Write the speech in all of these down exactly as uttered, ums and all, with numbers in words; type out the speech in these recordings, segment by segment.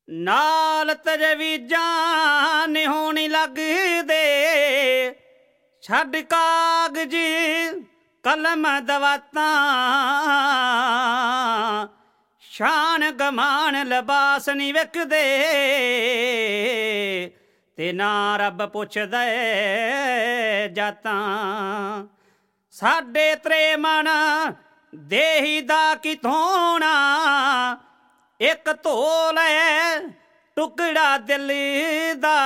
ਨਾਲ ਤਜਵੀਜ਼ਾਂ ਨੀ ਹੋਣੀ ਲੱਗਦੇ, ਛੱਡ ਕਾਗਜ਼ ਕਲਮ ਦਵਾਤਾਂ, ਸ਼ਾਨ ਗਮਾਨ ਲਿਬਾਸ ਨੀ ਵਿਕਦੇ, ਤੇ ਨਾ ਰੱਬ ਪੁੱਛਦਾ ਜਾਤਾਂ। ਸਾਡੇ ਤਰੇ ਮਨ ਦੇਹੀ ਦਾ ਕਿਥੋਂ ਨਾ, ਇੱਕ ਧੋ ਲੈ ਟੁਕੜਾ ਦਿਲ ਦਾ,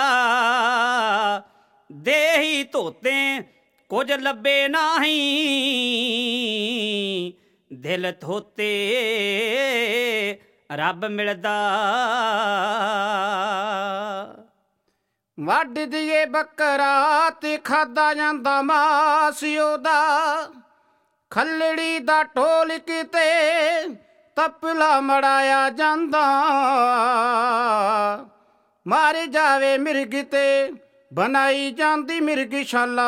ਦੇਹੀ ਧੋਤੇ ਕੁਝ ਲੱਭੇ ਨਹੀਂ, ਦਿਲ ਧੋਤੇ ਰੱਬ ਮਿਲਦਾ। ਵੱਢ ਦੀਏ ਬੱਕਰਾ ਤੇ ਖਾਧਾ ਜਾਂਦਾ ਮਾਸ ਉਹਦਾ, ਖੱਲੜੀ ਦਾ ਢੋਲ ਕਿਤੇ ਤਪਲਾ ਮੜਾਇਆ ਜਾਂਦਾ, ਮਾਰ ਜਾਵੇ ਮਿਰਗ ਤੇ ਬਣਾਈ ਜਾਂਦੀ ਮਿਰਗਸ਼ਾਲਾ,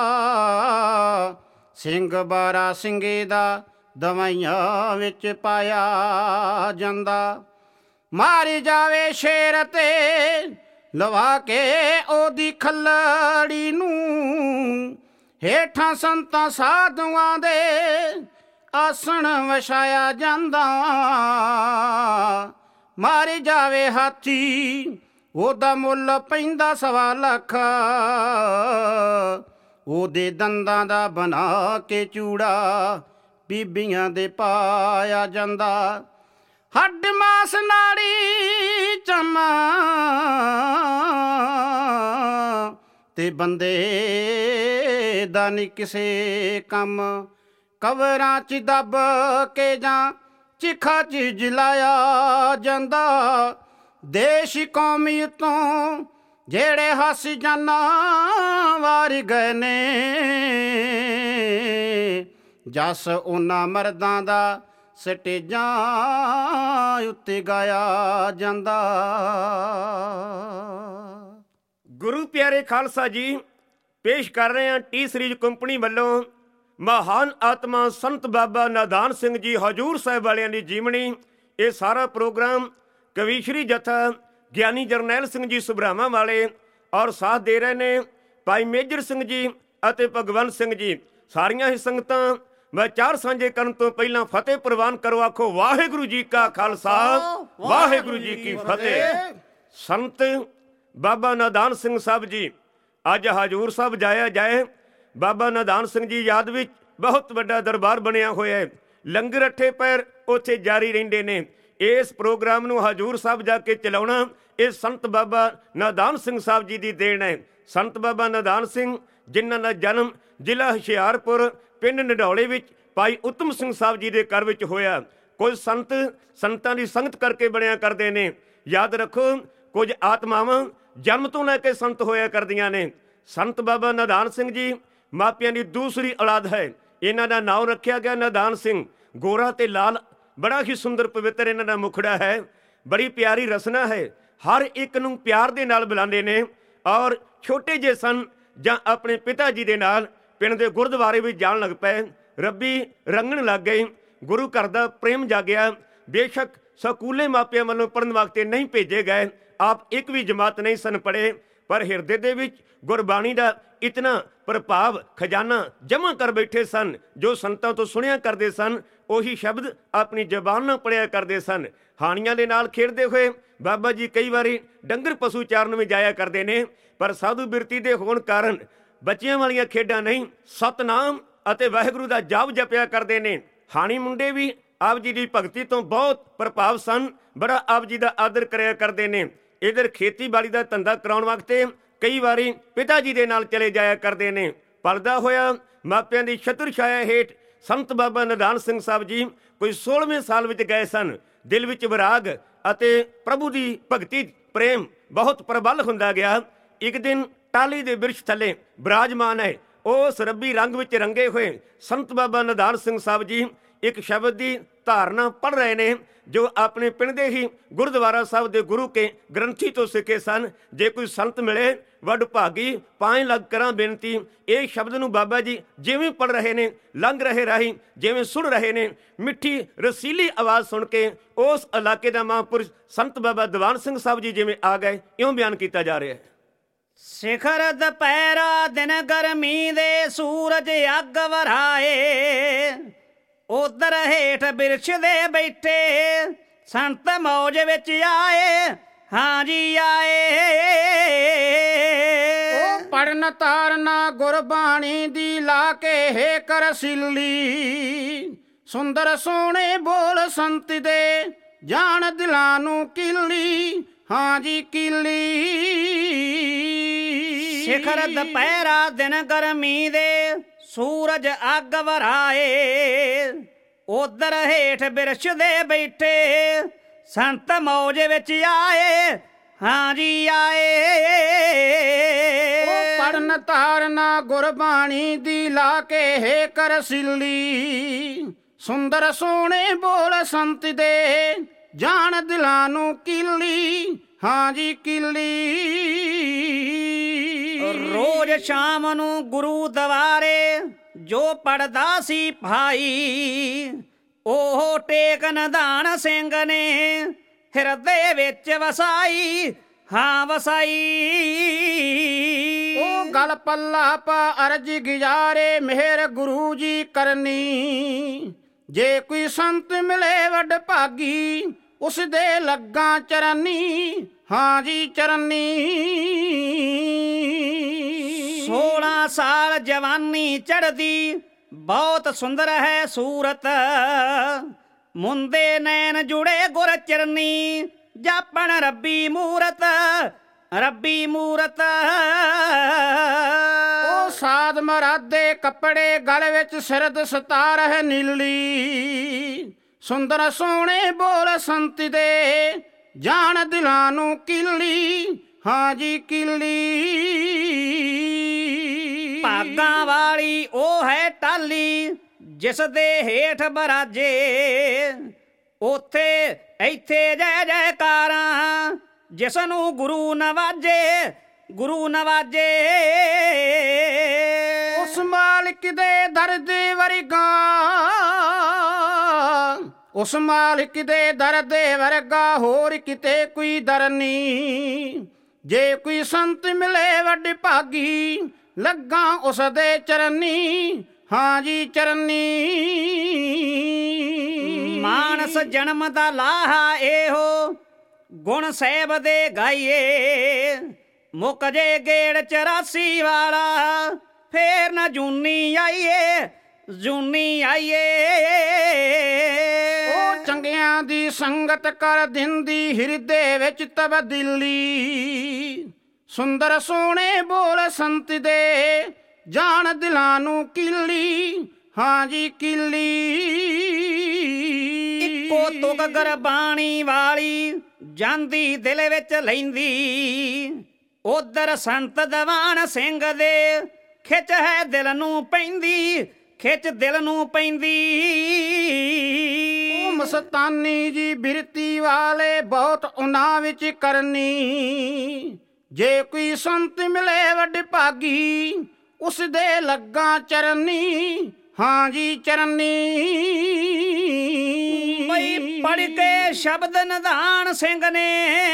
ਸਿੰਘ ਬਾਰਾ ਸਿੰਘੇ ਦਾ ਦਵਾਈਆਂ ਵਿੱਚ ਪਾਇਆ ਜਾਂਦਾ, ਮਾਰ ਜਾਵੇ ਸ਼ੇਰ ਤੇ ਲਵਾ ਕੇ ਉਹਦੀ ਖੱਲੜੀ ਨੂੰ, ਹੇਠਾਂ ਸੰਤਾਂ ਸਾਧੂਆਂ ਦੇ ਆਸਣ ਵਛਾਇਆ ਜਾਂਦਾ, ਮਾਰ ਜਾਵੇ ਹਾਥੀ ਉਹਦਾ ਮੁੱਲ ਪੈਂਦਾ ਸਵਾ ਲੱਖ, ਉਹਦੇ ਦੰਦਾਂ ਦਾ ਬਣਾ ਕੇ ਚੂੜਾ ਬੀਬੀਆਂ ਦੇ ਪਾਇਆ ਜਾਂਦਾ, ਹੱਡ ਮਾਸ ਨਾੜੀ ਚਮਾ ਤੇ ਬੰਦੇ ਦਾ ਨੀ ਕਿਸੇ ਕੰਮ, ਕਬਰਾਂ 'ਚ ਦੱਬ ਕੇ ਜਾਂ ਚਿਖਾ 'ਚ ਜਲਾਇਆ ਜਾਂਦਾ, ਦੇਸ਼ ਕੌਮੀ ਤੋਂ ਜਿਹੜੇ ਹੱਸ ਜਾਨਾ ਵਾਰ ਗਏ ਨੇ, ਜਸ ਉਹਨਾਂ ਮਰਦਾਂ ਦਾ ਸਟੇਜਾਂ ਉੱਤੇ ਗਾਇਆ ਜਾਂਦਾ। ਗੁਰੂ ਪਿਆਰੇ ਖਾਲਸਾ ਜੀ, ਪੇਸ਼ ਕਰ ਰਹੇ ਹਾਂ ਟੀ ਸੀਰੀਜ਼ ਕੰਪਨੀ ਵੱਲੋਂ ਮਹਾਨ ਆਤਮਾ ਸੰਤ ਬਾਬਾ ਨਾਦਾਨ ਸਿੰਘ ਜੀ ਹਜ਼ੂਰ ਸਾਹਿਬ ਵਾਲਿਆਂ ਦੀ ਜੀਵਨੀ। ਇਹ ਸਾਰਾ ਪ੍ਰੋਗਰਾਮ ਕਵੀਸ਼ਰੀ ਜਥਾ ਗਿਆਨੀ ਜਰਨੈਲ ਸਿੰਘ ਜੀ ਸੁਭਰਾਵਾਂ ਵਾਲੇ ਔਰ ਸਾਥ ਦੇ ਰਹੇ ਨੇ ਭਾਈ ਮੇਜਰ ਸਿੰਘ ਜੀ ਅਤੇ ਭਗਵੰਤ ਸਿੰਘ ਜੀ। ਸਾਰੀਆਂ ਹੀ ਸੰਗਤਾਂ ਵਿਚਾਰ ਸਾਂਝੇ ਕਰਨ ਤੋਂ ਪਹਿਲਾਂ ਫਤਿਹ ਪ੍ਰਵਾਨ ਕਰੋ। ਆਖੋ ਵਾਹਿਗੁਰੂ ਜੀ ਕਾ ਖਾਲਸਾ, ਵਾਹਿਗੁਰੂ ਜੀ ਕੀ ਫਤਿਹ। ਸੰਤ ਬਾਬਾ ਨਾਦਾਨ ਸਿੰਘ ਸਾਹਿਬ ਜੀ ਅੱਜ ਹਜ਼ੂਰ ਸਾਹਿਬ ਜਾਇਆ ਜਾਏ। ਬਾਬਾ ਨਾਦਾਨ ਸਿੰਘ ਜੀ ਯਾਦ ਵਿੱਚ ਬਹੁਤ ਵੱਡਾ ਦਰਬਾਰ ਬਣਿਆ ਹੋਇਆ ਹੈ। ਲੰਗਰ ਅੱਠੇ ਪੈਰ ਉੱਥੇ ਜਾਰੀ ਰਹਿੰਦੇ ਨੇ। ਇਸ ਪ੍ਰੋਗਰਾਮ ਨੂੰ ਹਜ਼ੂਰ ਸਾਹਿਬ ਜਾ ਕੇ ਚਲਾਉਣਾ ਇਹ ਸੰਤ ਬਾਬਾ ਨਾਦਾਨ ਸਿੰਘ ਸਾਹਿਬ ਜੀ ਦੀ ਦੇਣ ਹੈ। ਸੰਤ ਬਾਬਾ ਨਾਦਾਨ ਸਿੰਘ ਜਿਨ੍ਹਾਂ ਦਾ ਜਨਮ ਜ਼ਿਲ੍ਹਾ ਹੁਸ਼ਿਆਰਪੁਰ ਪਿੰਡ ਨਡੌਲੇ ਵਿੱਚ ਭਾਈ ਉਤਮ ਸਿੰਘ ਸਾਹਿਬ ਜੀ ਦੇ ਘਰ ਵਿੱਚ ਹੋਇਆ। ਕੁਝ ਸੰਤ ਸੰਤਾਂ ਦੀ ਸੰਗਤ ਕਰਕੇ ਬਣਿਆ ਕਰਦੇ ਨੇ। ਯਾਦ ਰੱਖੋ, ਕੁਝ ਆਤਮਾਵਾਂ ਜਨਮ ਤੋਂ ਲੈ ਕੇ ਸੰਤ ਹੋਇਆ ਕਰਦੀਆਂ ਨੇ। ਸੰਤ ਬਾਬਾ ਨਾਦਾਨ ਸਿੰਘ ਜੀ ਮਾਪਿਆਂ ਦੀ ਦੂਸਰੀ ਔਲਾਦ ਹੈ। ਇਹਨਾਂ ਦਾ ਨਾਮ ਰੱਖਿਆ ਗਿਆ ਨਾਦਾਨ ਸਿੰਘ। ਗੋਰਾ ਤੇ ਲਾਲ, ਬੜਾ ਹੀ ਸੁੰਦਰ ਪਵਿੱਤਰ ਇਹਨਾਂ ਦਾ ਮੁਖੜਾ ਹੈ। ਬੜੀ ਪਿਆਰੀ ਰਸਨਾ ਹੈ। ਹਰ ਇੱਕ ਨੂੰ ਪਿਆਰ ਦੇ ਨਾਲ ਬੁਲਾਉਂਦੇ ਨੇ। ਔਰ ਛੋਟੇ ਜਿਹੇ ਸਨ ਜਾਂ ਆਪਣੇ ਪਿਤਾ ਜੀ ਦੇ ਨਾਲ ਪਿੰਡ ਦੇ ਗੁਰਦੁਆਰੇ ਵਿੱਚ ਜਾਣ ਲੱਗ ਪਏ। ਰੱਬੀ ਰੰਗਣ ਲੱਗ ਗਈ। ਗੁਰੂ ਘਰ ਦਾ ਪ੍ਰੇਮ ਜਾਗਿਆ। ਬੇਸ਼ੱਕ ਸਕੂਲੇ ਮਾਪਿਆਂ ਵੱਲੋਂ ਪੜ੍ਹਨ ਵਾਸਤੇ ਨਹੀਂ ਭੇਜੇ ਗਏ, ਆਪ ਇੱਕ ਵੀ ਜਮਾਤ ਨਹੀਂ ਸਨ ਪੜ੍ਹੇ, ਪਰ ਹਿਰਦੇ ਦੇ ਵਿੱਚ ਗੁਰਬਾਣੀ ਦਾ ਇਤਨਾ ਪ੍ਰਭਾਵ ਖਜ਼ਾਨਾ ਜਮ੍ਹਾਂ ਕਰ ਬੈਠੇ ਸਨ। ਜੋ ਸੰਤਾਂ ਤੋਂ ਸੁਣਿਆ ਕਰਦੇ ਸਨ ਉਹੀ ਸ਼ਬਦ ਆਪਣੀ ਜ਼ਬਾਨ ਨਾਲ ਪੜ੍ਹਿਆ ਕਰਦੇ ਸਨ। ਹਾਣੀਆਂ ਦੇ ਨਾਲ ਖੇਡਦੇ ਹੋਏ ਬਾਬਾ ਜੀ ਕਈ ਵਾਰੀ ਡੰਗਰ ਪਸ਼ੂ ਚਾਰਨ ਵੀ ਜਾਇਆ ਕਰਦੇ ਨੇ, ਪਰ ਸਾਧੂ ਬਿਰਤੀ ਦੇ ਹੋਣ ਕਾਰਨ ਬੱਚਿਆਂ ਵਾਲੀਆਂ ਖੇਡਾਂ ਨਹੀਂ, ਸਤਨਾਮ ਅਤੇ ਵਾਹਿਗੁਰੂ ਦਾ ਜਾਪ ਜਪਿਆ ਕਰਦੇ ਨੇ। ਹਾਣੀ ਮੁੰਡੇ ਵੀ ਆਪ ਜੀ ਦੀ ਭਗਤੀ ਤੋਂ ਬਹੁਤ ਪ੍ਰਭਾਵ ਸਨ। ਬੜਾ ਆਪ ਜੀ ਦਾ ਆਦਰ ਕਰਿਆ ਕਰਦੇ ਨੇ। ਇਧਰ ਖੇਤੀਬਾੜੀ ਦਾ ਧੰਦਾ ਕਰਾਉਣ ਵਾਸਤੇ ਕਈ ਵਾਰੀ ਪਿਤਾ ਜੀ ਦੇ ਨਾਲ ਚਲੇ ਜਾਇਆ ਕਰਦੇ ਨੇ। ਪਲਦਾ ਹੋਇਆ ਮਾਪਿਆਂ ਦੀ ਛਤਰ ਛਾਇਆ ਹੇਠ ਸੰਤ ਬਾਬਾ ਨਾਦਾਨ ਸਿੰਘ ਸਾਹਿਬ ਜੀ ਕੋਈ ਸੋਲਵੇਂ ਸਾਲ ਵਿੱਚ ਗਏ ਸਨ। ਦਿਲ ਵਿੱਚ ਵਿਰਾਗ ਅਤੇ ਪ੍ਰਭੂ ਦੀ ਭਗਤੀ ਪ੍ਰੇਮ ਬਹੁਤ ਪ੍ਰਬਲ ਹੁੰਦਾ ਗਿਆ। ਇੱਕ ਦਿਨ ਟਾਹਲੀ ਦੇ ਬਿਰਛ ਥੱਲੇ ਬਿਰਾਜਮਾਨ ਹੈ ਉਸ ਰੱਬੀ ਰੰਗ ਵਿੱਚ ਰੰਗੇ ਹੋਏ ਸੰਤ ਬਾਬਾ ਨਾਦਾਨ ਸਿੰਘ ਸਾਹਿਬ ਜੀ ਇੱਕ ਸ਼ਬਦ ਦੀ ਧਾਰਨਾ ਪੜ੍ਹ ਰਹੇ ਨੇ। ਜੋ ਆਪਣੇ ਪਿੰਡ ਦੇ ਹੀ ਗੁਰਦੁਆਰਾ ਸਾਹਿਬ ਦੇ ਗੁਰੂ ਕੇ ਗ੍ਰੰਥੀ ਤੋਂ ਸਿੱਖੇ ਸਨ। ਜੇ ਕੋਈ ਸੰਤ ਮਿਲੇ ਵੱਡ ਭਾਗੀ ਪੰਜ ਲੱਖ ਕਰਾਂ ਬੇਨਤੀ। ਇਹ ਸ਼ਬਦ ਨੂੰ ਬਾਬਾ ਜੀ ਜਿਵੇਂ ਪੜ੍ਹ ਰਹੇ ਨੇ, ਲੰਘ ਰਹੇ ਰਾਹੀਂ ਜਿਵੇਂ ਸੁਣ ਰਹੇ ਨੇ, ਮਿੱਠੀ ਰਸੀਲੀ ਆਵਾਜ਼ ਸੁਣ ਕੇ ਉਸ ਇਲਾਕੇ ਦਾ ਮਹਾਂਪੁਰਸ਼ ਸੰਤ ਬਾਬਾ ਦੀਵਾਨ ਸਿੰਘ ਸਾਹਿਬ ਜੀ ਜਿਵੇਂ ਆ ਗਏ, ਇਉਂ ਬਿਆਨ ਕੀਤਾ ਜਾ ਰਿਹਾ ਹੈ। ਸਿਖਰ ਦੁਪਹਿਰਾ ਦਿਨ ਗਰਮੀ ਦੇ ਸੂਰਜ ਅੱਗ ਵਰਾਏ, ਉਧਰ ਹੇਠ ਬਿਰਛ ਦੇ ਬੈਠੇ ਸੰਤ ਮੌਜ ਵਿੱਚ ਆਏ, ਹਾਂ ਜੀ ਆਏ। ਉਹ ਪੜਨ ਤਾਰਨਾ ਗੁਰਬਾਣੀ ਦੀ ਲਾ ਕੇ ਹੈ ਕਰ ਸਿੱਲੀ, ਸੁੰਦਰ ਸੋਹਣੇ ਬੋਲ ਸੰਤ ਦੇ ਜਾਣ ਦਿਲਾਂ ਨੂੰ ਕਿੱਲੀ, ਹਾਂ ਜੀ ਕਿੱਲੀ। ਸਿਖਰ ਦੁਪਹਿਰਾ ਦਿਨ ਗਰਮੀ ਦੇ ਸੂਰਜ ਅੱਗ ਵਰਾਏ, ਉਧਰ ਹੇਠ ਬਿਰਛ ਦੇ ਬੈਠੇ ਸੰਤ ਮੌਜ ਵਿੱਚ ਆਏ, ਹਾਂ ਜੀ ਆਏ। ਉਹ ਪੜਨ ਤਾਰਨਾ ਗੁਰਬਾਣੀ ਦੀ ਲਾ ਕੇ ਹੈ ਕਰ ਸਿੱਲੀ, ਸੁੰਦਰ ਸੋਹਣੇ ਬੋਲ ਸੰਤ ਦੇ ਜਾਣ ਦਿਲਾਂ ਨੂੰ ਕਿੱਲੀ, ਹਾਂ ਜੀ ਕਿੱਲੀ। ਰੋਜ਼ ਸ਼ਾਮ ਨੂੰ ਗੁਰੂ ਦਵਾਰੇ ਜੋ ਪੜਦਾ ਸੀ ਭਾਈ, ਉਹ ਟੇਕ ਨਿਧਾਨ ਸਿੰਘ ਨੇ ਹਿਰਦੇ ਵਿੱਚ ਵਸਾਈ, ਹਾਂ ਵਸਾਈ। ਉਹ ਗਲ ਪੱਲਾ ਪਾ ਅਰਜ ਗੁਜ਼ਾਰੇ ਮਿਹਰ ਗੁਰੂ ਜੀ ਕਰਨੀ, ਜੇ ਕੋਈ ਸੰਤ ਮਿਲੇ ਵੱਡ ਭਾਗੀ ਉਸ ਦੇ ਲੱਗਾ ਚਰਨੀ, ਹਾਂ ਜੀ ਚਰਨੀ। ਸੋਲਾਂ ਸਾਲ ਜਵਾਨੀ ਚੜ੍ਹਦੀ ਬਹੁਤ ਸੁੰਦਰ ਹੈ ਸੂਰਤ, ਮੁੰਦੇ ਨੈਣ ਜੁੜੇ ਗੁਰ ਚਰਨੀ, ਜਾਪਣ ਰੱਬੀ ਮੂਰਤ, ਰੱਬੀ ਮੂਰਤ। ਉਹ ਸਾਧ ਮਰਾਦੇ ਕੱਪੜੇ ਗਲ ਵਿੱਚ ਸਿਰ ਦਸਤਾਰ ਹੈ ਨੀਲੀ, ਸੁੰਦਰ ਸੋਹਣੇ ਬੋਲ ਸੰਤ ਦੇ ਜਾਣ ਦਿਲਾਂ ਨੂੰ ਕਿੱਲੀ, ਹਾਂ ਜੀ ਕਿੱਲੀ। ਭਾਗਾਂ ਵਾਲੀ ਉਹ ਹੈ ਟਾਲੀ ਜਿਸ ਦੇ ਹੇਠ ਬਰਾਜੇ, ਉੱਥੇ ਇੱਥੇ ਜੈ ਜੈਕਾਰਾਂ ਜਿਸ ਨੂੰ ਗੁਰੂ ਨਵਾਜੇ, ਗੁਰੂ ਨਵਾਜੇ। ਉਸ ਮਾਲਿਕ ਦੇ ਦਰ ਦੇ ਵਰਗਾ, ਉਸ ਮਾਲਿਕ ਦੇ ਦਰ ਦੇ ਵਰਗਾ ਹੋਰ ਕਿਤੇ ਕੋਈ ਦਰ ਨੀ, ਜੇ ਕੋਈ ਸੰਤ ਮਿਲੇ ਵੱਡ ਭਾਗੀ ਲੱਗਾ ਉਸ ਦੇ ਚਰਨੀ, ਹਾਂ ਜੀ ਚਰਨੀ। ਮਾਨਸ ਜਨਮ ਦਾ ਲਾਹਾ ਇਹੋ ਗੁਣ ਸਾਹਿਬ ਦੇ ਗਾਈਏ, ਮੁੱਕ ਜੇ ਗੇੜ ਚਰਾਸੀ ਵਾਲਾ ਫੇਰ ਨਾ ਜੂਨੀ ਆਈਏ, ਜੂਨੀ ਆਈਏ। ਉਹ ਚੰਗਿਆਂ ਦੀ ਸੰਗਤ ਕਰ ਦਿੰਦੀ ਹਿਰਦੇ ਵਿੱਚ ਤਬਦੀਲੀ, ਸੁੰਦਰ ਸੋਹਣੇ ਬੋਲ ਸੰਤ ਦੇ ਜਾਣ ਦਿਲਾਂ ਨੂੰ ਕਿੱਲੀ, ਹਾਂ ਜੀ ਕਿੱਲੀ। ਇੱਕੋ ਤੁਕ ਗੁਰਬਾਣੀ ਵਾਲੀ ਜਾਂਦੀ ਦਿਲ ਵਿੱਚ ਲੈਂਦੀ, ਉਧਰ ਸੰਤ ਦੀਵਾਨ ਸਿੰਘ ਦੇ ਖਿੱਚ ਹੈ ਦਿਲ ਨੂੰ ਪੈਂਦੀ, ਖਿੱਚ ਦਿਲ ਨੂੰ ਪੈਂਦੀ। ਉਹ ਮਸਤਾਨੀ ਜੀ ਬਿਰਤੀ ਵਾਲੇ ਬਹੁਤ ਉਹਨਾਂ ਵਿੱਚ ਕਰਨੀ, ਜੇ ਕੋਈ ਸੰਤ ਮਿਲੇ ਵੱਡ ਭਾਗੀ ਉਸ ਦੇ ਲੱਗਾ ਚਰਨੀ, ਹਾਂ ਜੀ ਚਰਨੀ। ਬਈ ਪੜ ਕੇ ਸ਼ਬਦ ਨਿਧਾਨ ਸਿੰਘ ਨੇ,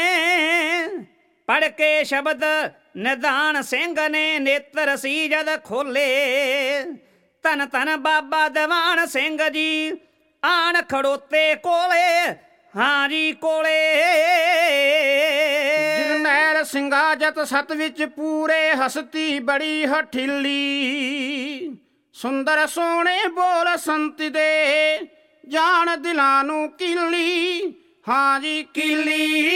ਪੜ ਕੇ ਸ਼ਬਦ ਨਿਧਾਨ ਸਿੰਘ ਨੇ ਨੇਤਰ ਸੀ ਜਦ ਖੋਲੇ, ਧੰਨ ਧੰਨ ਬਾਬਾ ਦੀਵਾਨ ਸਿੰਘ ਜੀ ਆਣ ਖੜੋਤੇ ਕੋਲੇ, ਹਾਂ ਜੀ ਕੋਲੇ। ਜਰਨੈਲ ਸਿੰਘਾ ਜਤ ਸਤ ਵਿੱਚ ਪੂਰੇ ਹਸਤੀ ਬੜੀ ਹਠੀਲੀ, ਸੁੰਦਰ ਸੋਹਣੇ ਬੋਲ ਸੰਤ ਦੇ ਜਾਣ ਦਿਲਾਂ ਨੂੰ ਕਿੱਲੀ, ਹਾਂ ਜੀ ਕਿੱਲੀ।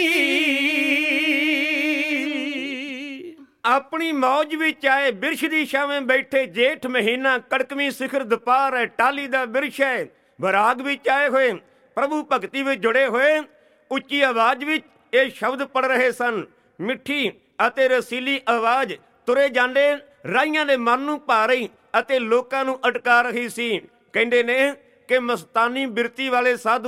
ਆਪਣੀ ਮੌਜ ਵਿੱਚ ਆਏ ਬਿਰਛ ਦੀ ਛਾਵੇਂ ਬੈਠੇ, ਜੇਠ ਮਹੀਨਾ ਕੜਕਵੀਂ ਸਿਖਰ ਦੁਪਹਿਰ ਹੈ, ਟਾਲੀ ਦਾ ਬਿਰਛ ਹੈ। ਵਿਰਾਗ ਵਿੱਚ ਆਏ ਹੋਏ, ਪ੍ਰਭੂ ਭਗਤੀ ਵਿੱਚ ਜੁੜੇ ਹੋਏ, ਉੱਚੀ ਆਵਾਜ਼ ਵਿੱਚ ਇਹ ਸ਼ਬਦ ਪੜ ਰਹੇ ਸਨ। ਮਿੱਠੀ ਅਤੇ ਰਸੀਲੀ ਆਵਾਜ਼ ਤੁਰੇ ਜਾਂਦੇ ਰਾਹੀਆਂ ਦੇ ਮਨ ਨੂੰ ਭਾ ਰਹੀ ਅਤੇ ਲੋਕਾਂ ਨੂੰ ਅਟਕਾ ਰਹੀ ਸੀ। ਕਹਿੰਦੇ ਨੇ ਕਿ ਮਸਤਾਨੀ ਬਿਰਤੀ ਵਾਲੇ ਸਾਧੂ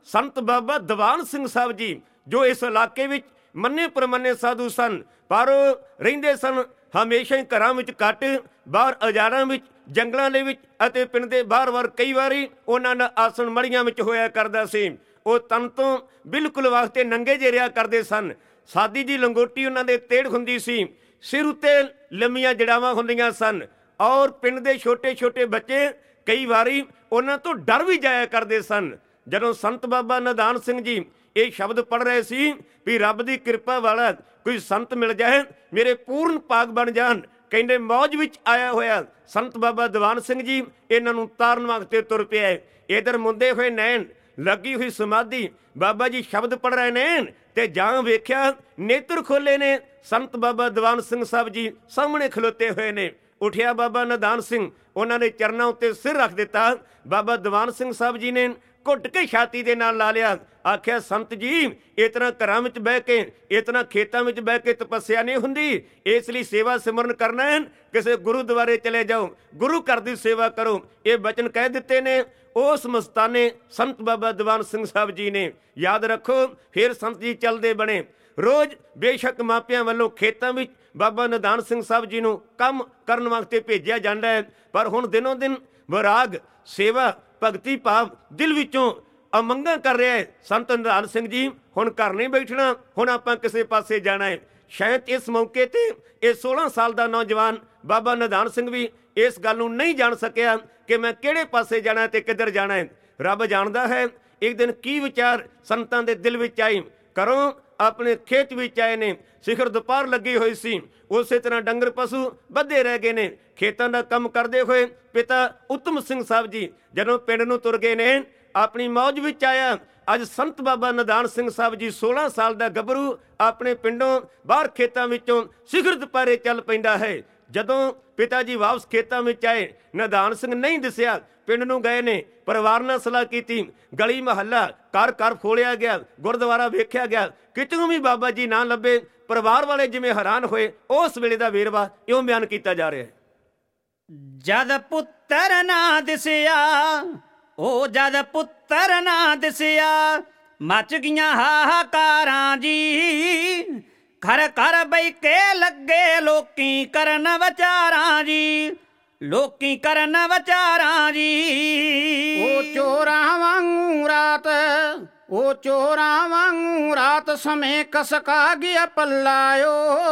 ਸੰਤ ਬਾਬਾ ਦੀਵਾਨ ਸਿੰਘ ਸਾਹਿਬ ਜੀ, ਜੋ ਇਸ ਇਲਾਕੇ ਵਿੱਚ ਮੰਨੇ ਪ੍ਰਮੰਨੇ ਸਾਧੂ ਸਨ, ਪਰ ਰਹਿੰਦੇ ਸਨ ਹਮੇਸ਼ਾ ਹੀ ਘਰਾਂ ਵਿੱਚ ਘੱਟ, ਬਾਹਰ ਅਜਾਰਾਂ ਵਿੱਚ, ਜੰਗਲਾਂ ਦੇ ਵਿੱਚ ਅਤੇ ਪਿੰਡ ਦੇ ਬਾਹਰ-ਬਾਹਰ ਕਈ ਵਾਰੀ ਉਹਨਾਂ ਦਾ ਆਸਣ ਮੜੀਆਂ ਵਿੱਚ ਹੋਇਆ ਕਰਦਾ ਸੀ। ਉਹ ਤਨ ਤੋਂ ਬਿਲਕੁਲ ਵਾਸਤੇ ਨੰਗੇ ਜਿਹੇ ਰਿਹਾ ਕਰਦੇ ਸਨ। ਸਾਦੀ ਜੀ ਲੰਗੋਟੀ ਉਹਨਾਂ ਦੇ ਤੇੜ ਹੁੰਦੀ ਸੀ, ਸਿਰ ਉੱਤੇ ਲੰਮੀਆਂ ਜੜਾਵਾਂ ਹੁੰਦੀਆਂ ਸਨ, ਔਰ ਪਿੰਡ ਦੇ ਛੋਟੇ ਛੋਟੇ ਬੱਚੇ ਕਈ ਵਾਰੀ ਉਹਨਾਂ ਤੋਂ ਡਰ ਵੀ ਜਾਇਆ ਕਰਦੇ ਸਨ। ਜਦੋਂ ਸੰਤ ਬਾਬਾ ਨਿਧਾਨ ਸਿੰਘ ਜੀ ਇਹ ਸ਼ਬਦ ਪੜ੍ਹ ਰਹੇ ਸੀ ਵੀ ਰੱਬ ਦੀ ਕਿਰਪਾ ਵਾਲਾ ਕੋਈ ਸੰਤ ਮਿਲ ਜਾਏ, ਮੇਰੇ ਪੂਰਨ ਪਾਗ ਬਣ ਜਾਣ, ਕਹਿੰਦੇ ਮੌਜ ਵਿੱਚ ਆਇਆ ਹੋਇਆ ਸੰਤ ਬਾਬਾ ਦੀਵਾਨ ਸਿੰਘ ਜੀ ਇਹਨਾਂ ਨੂੰ ਤਾਰਨ ਵਾਸਤੇ ਤੁਰ ਪਿਆ। ਇਧਰ ਮੁੰਦੇ ਹੋਏ ਨੈਣ, ਲੱਗੀ ਹੋਈ ਸਮਾਧੀ, ਬਾਬਾ ਜੀ ਸ਼ਬਦ ਪੜ੍ਹ ਰਹੇ ਨੇ ਤੇ ਜਾਂ ਵੇਖਿਆ ਨੇਤਰ ਖੋਲੇ ਨੇ, ਸੰਤ ਬਾਬਾ ਦੀਵਾਨ ਸਿੰਘ ਸਾਹਿਬ ਜੀ ਸਾਹਮਣੇ ਖਲੋਤੇ ਹੋਏ ਨੇ। ਉੱਠਿਆ ਬਾਬਾ ਨਿਧਾਨ ਸਿੰਘ, ਉਹਨਾਂ ਦੇ ਚਰਨਾਂ ਉੱਤੇ ਸਿਰ ਰੱਖ ਦਿੱਤਾ। ਬਾਬਾ ਦੀਵਾਨ ਸਿੰਘ ਸਾਹਿਬ ਜੀ ਨੇ ਘੁੱਟ ਕੇ ਛਾਤੀ ਦੇ ਨਾਲ ਲਾ ਲਿਆ, ਆਖਿਆ ਸੰਤ ਜੀ ਇਸ ਤਰ੍ਹਾਂ ਘਰਾਂ ਵਿੱਚ ਬਹਿ ਕੇ, ਇਸ ਤਰ੍ਹਾਂ ਖੇਤਾਂ ਵਿੱਚ ਬਹਿ ਕੇ ਤਪੱਸਿਆ ਨਹੀਂ ਹੁੰਦੀ, ਇਸ ਲਈ ਸੇਵਾ ਸਿਮਰਨ ਕਰਨਾ ਹੈ, ਕਿਸੇ ਗੁਰਦੁਆਰੇ ਚਲੇ ਜਾਓ, ਗੁਰੂ ਘਰ ਦੀ ਸੇਵਾ ਕਰੋ। ਇਹ ਬਚਨ ਕਹਿ ਦਿੱਤੇ ਨੇ ਉਸ ਮਸਤਾਨੇ ਸੰਤ ਬਾਬਾ ਦੀਵਾਨ ਸਿੰਘ ਸਾਹਿਬ ਜੀ ਨੇ। ਯਾਦ ਰੱਖੋ, ਫਿਰ ਸੰਤ ਜੀ ਚੱਲਦੇ ਬਣੇ। ਰੋਜ਼ ਬੇਸ਼ੱਕ ਮਾਪਿਆਂ ਵੱਲੋਂ ਖੇਤਾਂ ਵਿੱਚ ਬਾਬਾ ਨਿਧਾਨ ਸਿੰਘ ਸਾਹਿਬ ਜੀ ਨੂੰ ਕੰਮ ਕਰਨ ਵਾਸਤੇ ਭੇਜਿਆ ਜਾਂਦਾ ਹੈ, ਪਰ ਹੁਣ ਦਿਨੋਂ ਦਿਨ ਵਿਰਾਗ, ਸੇਵਾ, ਭਗਤੀ ਭਾਵ ਦਿਲ ਵਿੱਚੋਂ ਅਮੰਗਾ ਕਰ ਰਿਹਾ ਹੈ। ਸੰਤ ਨਿਧਾਨ ਸਿੰਘ ਜੀ ਹੁਣ ਘਰ ਨਹੀਂ ਬੈਠਣਾ, ਹੁਣ ਆਪਾਂ ਕਿਸੇ ਪਾਸੇ ਜਾਣਾ ਹੈ। ਸ਼ਾਇਦ ਇਸ ਮੌਕੇ ਤੇ ਇਹ ਸੋਲਾਂ ਸਾਲ ਦਾ ਨੌਜਵਾਨ ਬਾਬਾ ਨਿਧਾਨ ਸਿੰਘ ਵੀ ਇਸ ਗੱਲ ਨੂੰ ਨਹੀਂ ਜਾਣ ਸਕਿਆ ਕਿ ਮੈਂ ਕਿਹੜੇ ਪਾਸੇ ਜਾਣਾ ਤੇ ਕਿੱਧਰ ਜਾਣਾ ਹੈ। ਰੱਬ ਜਾਣਦਾ ਹੈ ਇੱਕ ਦਿਨ ਕੀ ਵਿਚਾਰ ਸੰਤਾਂ ਦੇ ਦਿਲ ਵਿੱਚ ਆਈ। ਘਰੋਂ ਆਪਣੇ ਖੇਤ ਵਿੱਚ ਆਏ ਨੇ, ਸਿਖਰ ਦੁਪਹਿਰ ਲੱਗੀ ਹੋਈ ਸੀ, ਉਸੇ ਤਰ੍ਹਾਂ ਡੰਗਰ ਪਸ਼ੂ ਬੱਧੇ ਰਹਿ ਗਏ ਨੇ। ਖੇਤਾਂ ਦਾ ਕੰਮ ਕਰਦੇ ਹੋਏ ਪਿਤਾ ਉਤਮ ਸਿੰਘ ਸਾਹਿਬ ਜੀ ਜਦੋਂ ਪਿੰਡ ਨੂੰ ਤੁਰ ਗਏ ਨੇ, ਆਪਣੀ ਮੌਜ ਵਿੱਚ ਆਇਆ। ਅੱਜ ਸੰਤ ਬਾਬਾ ਨਿਧਾਨ ਸਿੰਘ ਸਾਹਿਬ ਜੀ ਸੋਲਾਂ ਸਾਲ ਦਾ ਗੱਭਰੂ ਆਪਣੇ ਪਿੰਡੋਂ ਬਾਹਰ ਖੇਤਾਂ ਵਿੱਚੋਂ ਸਿਖਰ ਦੁਪਹਿਰੇ ਚੱਲ ਪੈਂਦਾ ਹੈ। ਜਦੋਂ ਪਿਤਾ ਜੀ ਵਾਪਸ ਖੇਤਾਂ ਵਿੱਚ ਆਏ, ਨਿਧਾਨ ਸਿੰਘ ਨਹੀਂ ਦਿਸਿਆ। ਪਿੰਡ ਨੂੰ ਗਏ ਨੇ, ਪਰਿਵਾਰ ਨਾਲ ਸਲਾਹ ਕੀਤੀ, ਗਲੀ ਮਹੱਲਾ ਘਰ ਘਰ ਫੋਲਿਆ ਗਿਆ, ਗੁਰਦੁਆਰਾ ਵੇਖਿਆ ਗਿਆ, ਕਿਤੋਂ ਵੀ ਬਾਬਾ ਜੀ ਨਾ ਲੱਭੇ। ਪਰਿਵਾਰ ਵਾਲੇ ਜਿਵੇਂ ਹੈਰਾਨ ਹੋਏ, ਉਸ ਵੇਲੇ ਦਾ ਵੇਰਵਾ ਇਉਂ ਬਿਆਨ ਕੀਤਾ ਜਾ ਰਿਹਾ ਹੈ। ਜਦ ਪੁੱਤਰ ਨਾ ਦਿਸਿਆ, ਉਹ ਜਦ ਪੁੱਤਰ ਨਾ ਦਿਸਿਆ, ਮਚ ਗਈਆਂ ਹਾਹਾਕਾਰਾਂ ਜੀ। ਘਰ ਘਰ ਬਈ ਕੇ ਲੱਗੇ ਲੋਕੀ ਕਰਨ ਵਿਚਾਰਾਂ ਜੀ, ਲੋਕੀ ਕਰਨ ਵਿਚਾਰਾਂ ਜੀ। ਉਹ ਚੋਰਾਂ ਵਾਂਗੂ ਰਾਤ, ਉਹ ਚੋਰਾਂ ਵਾਂਗੂ ਰਾਤ ਸਮੇਂ ਕਸਕਾ ਗਿਆ ਪੱਲਾਇਓ।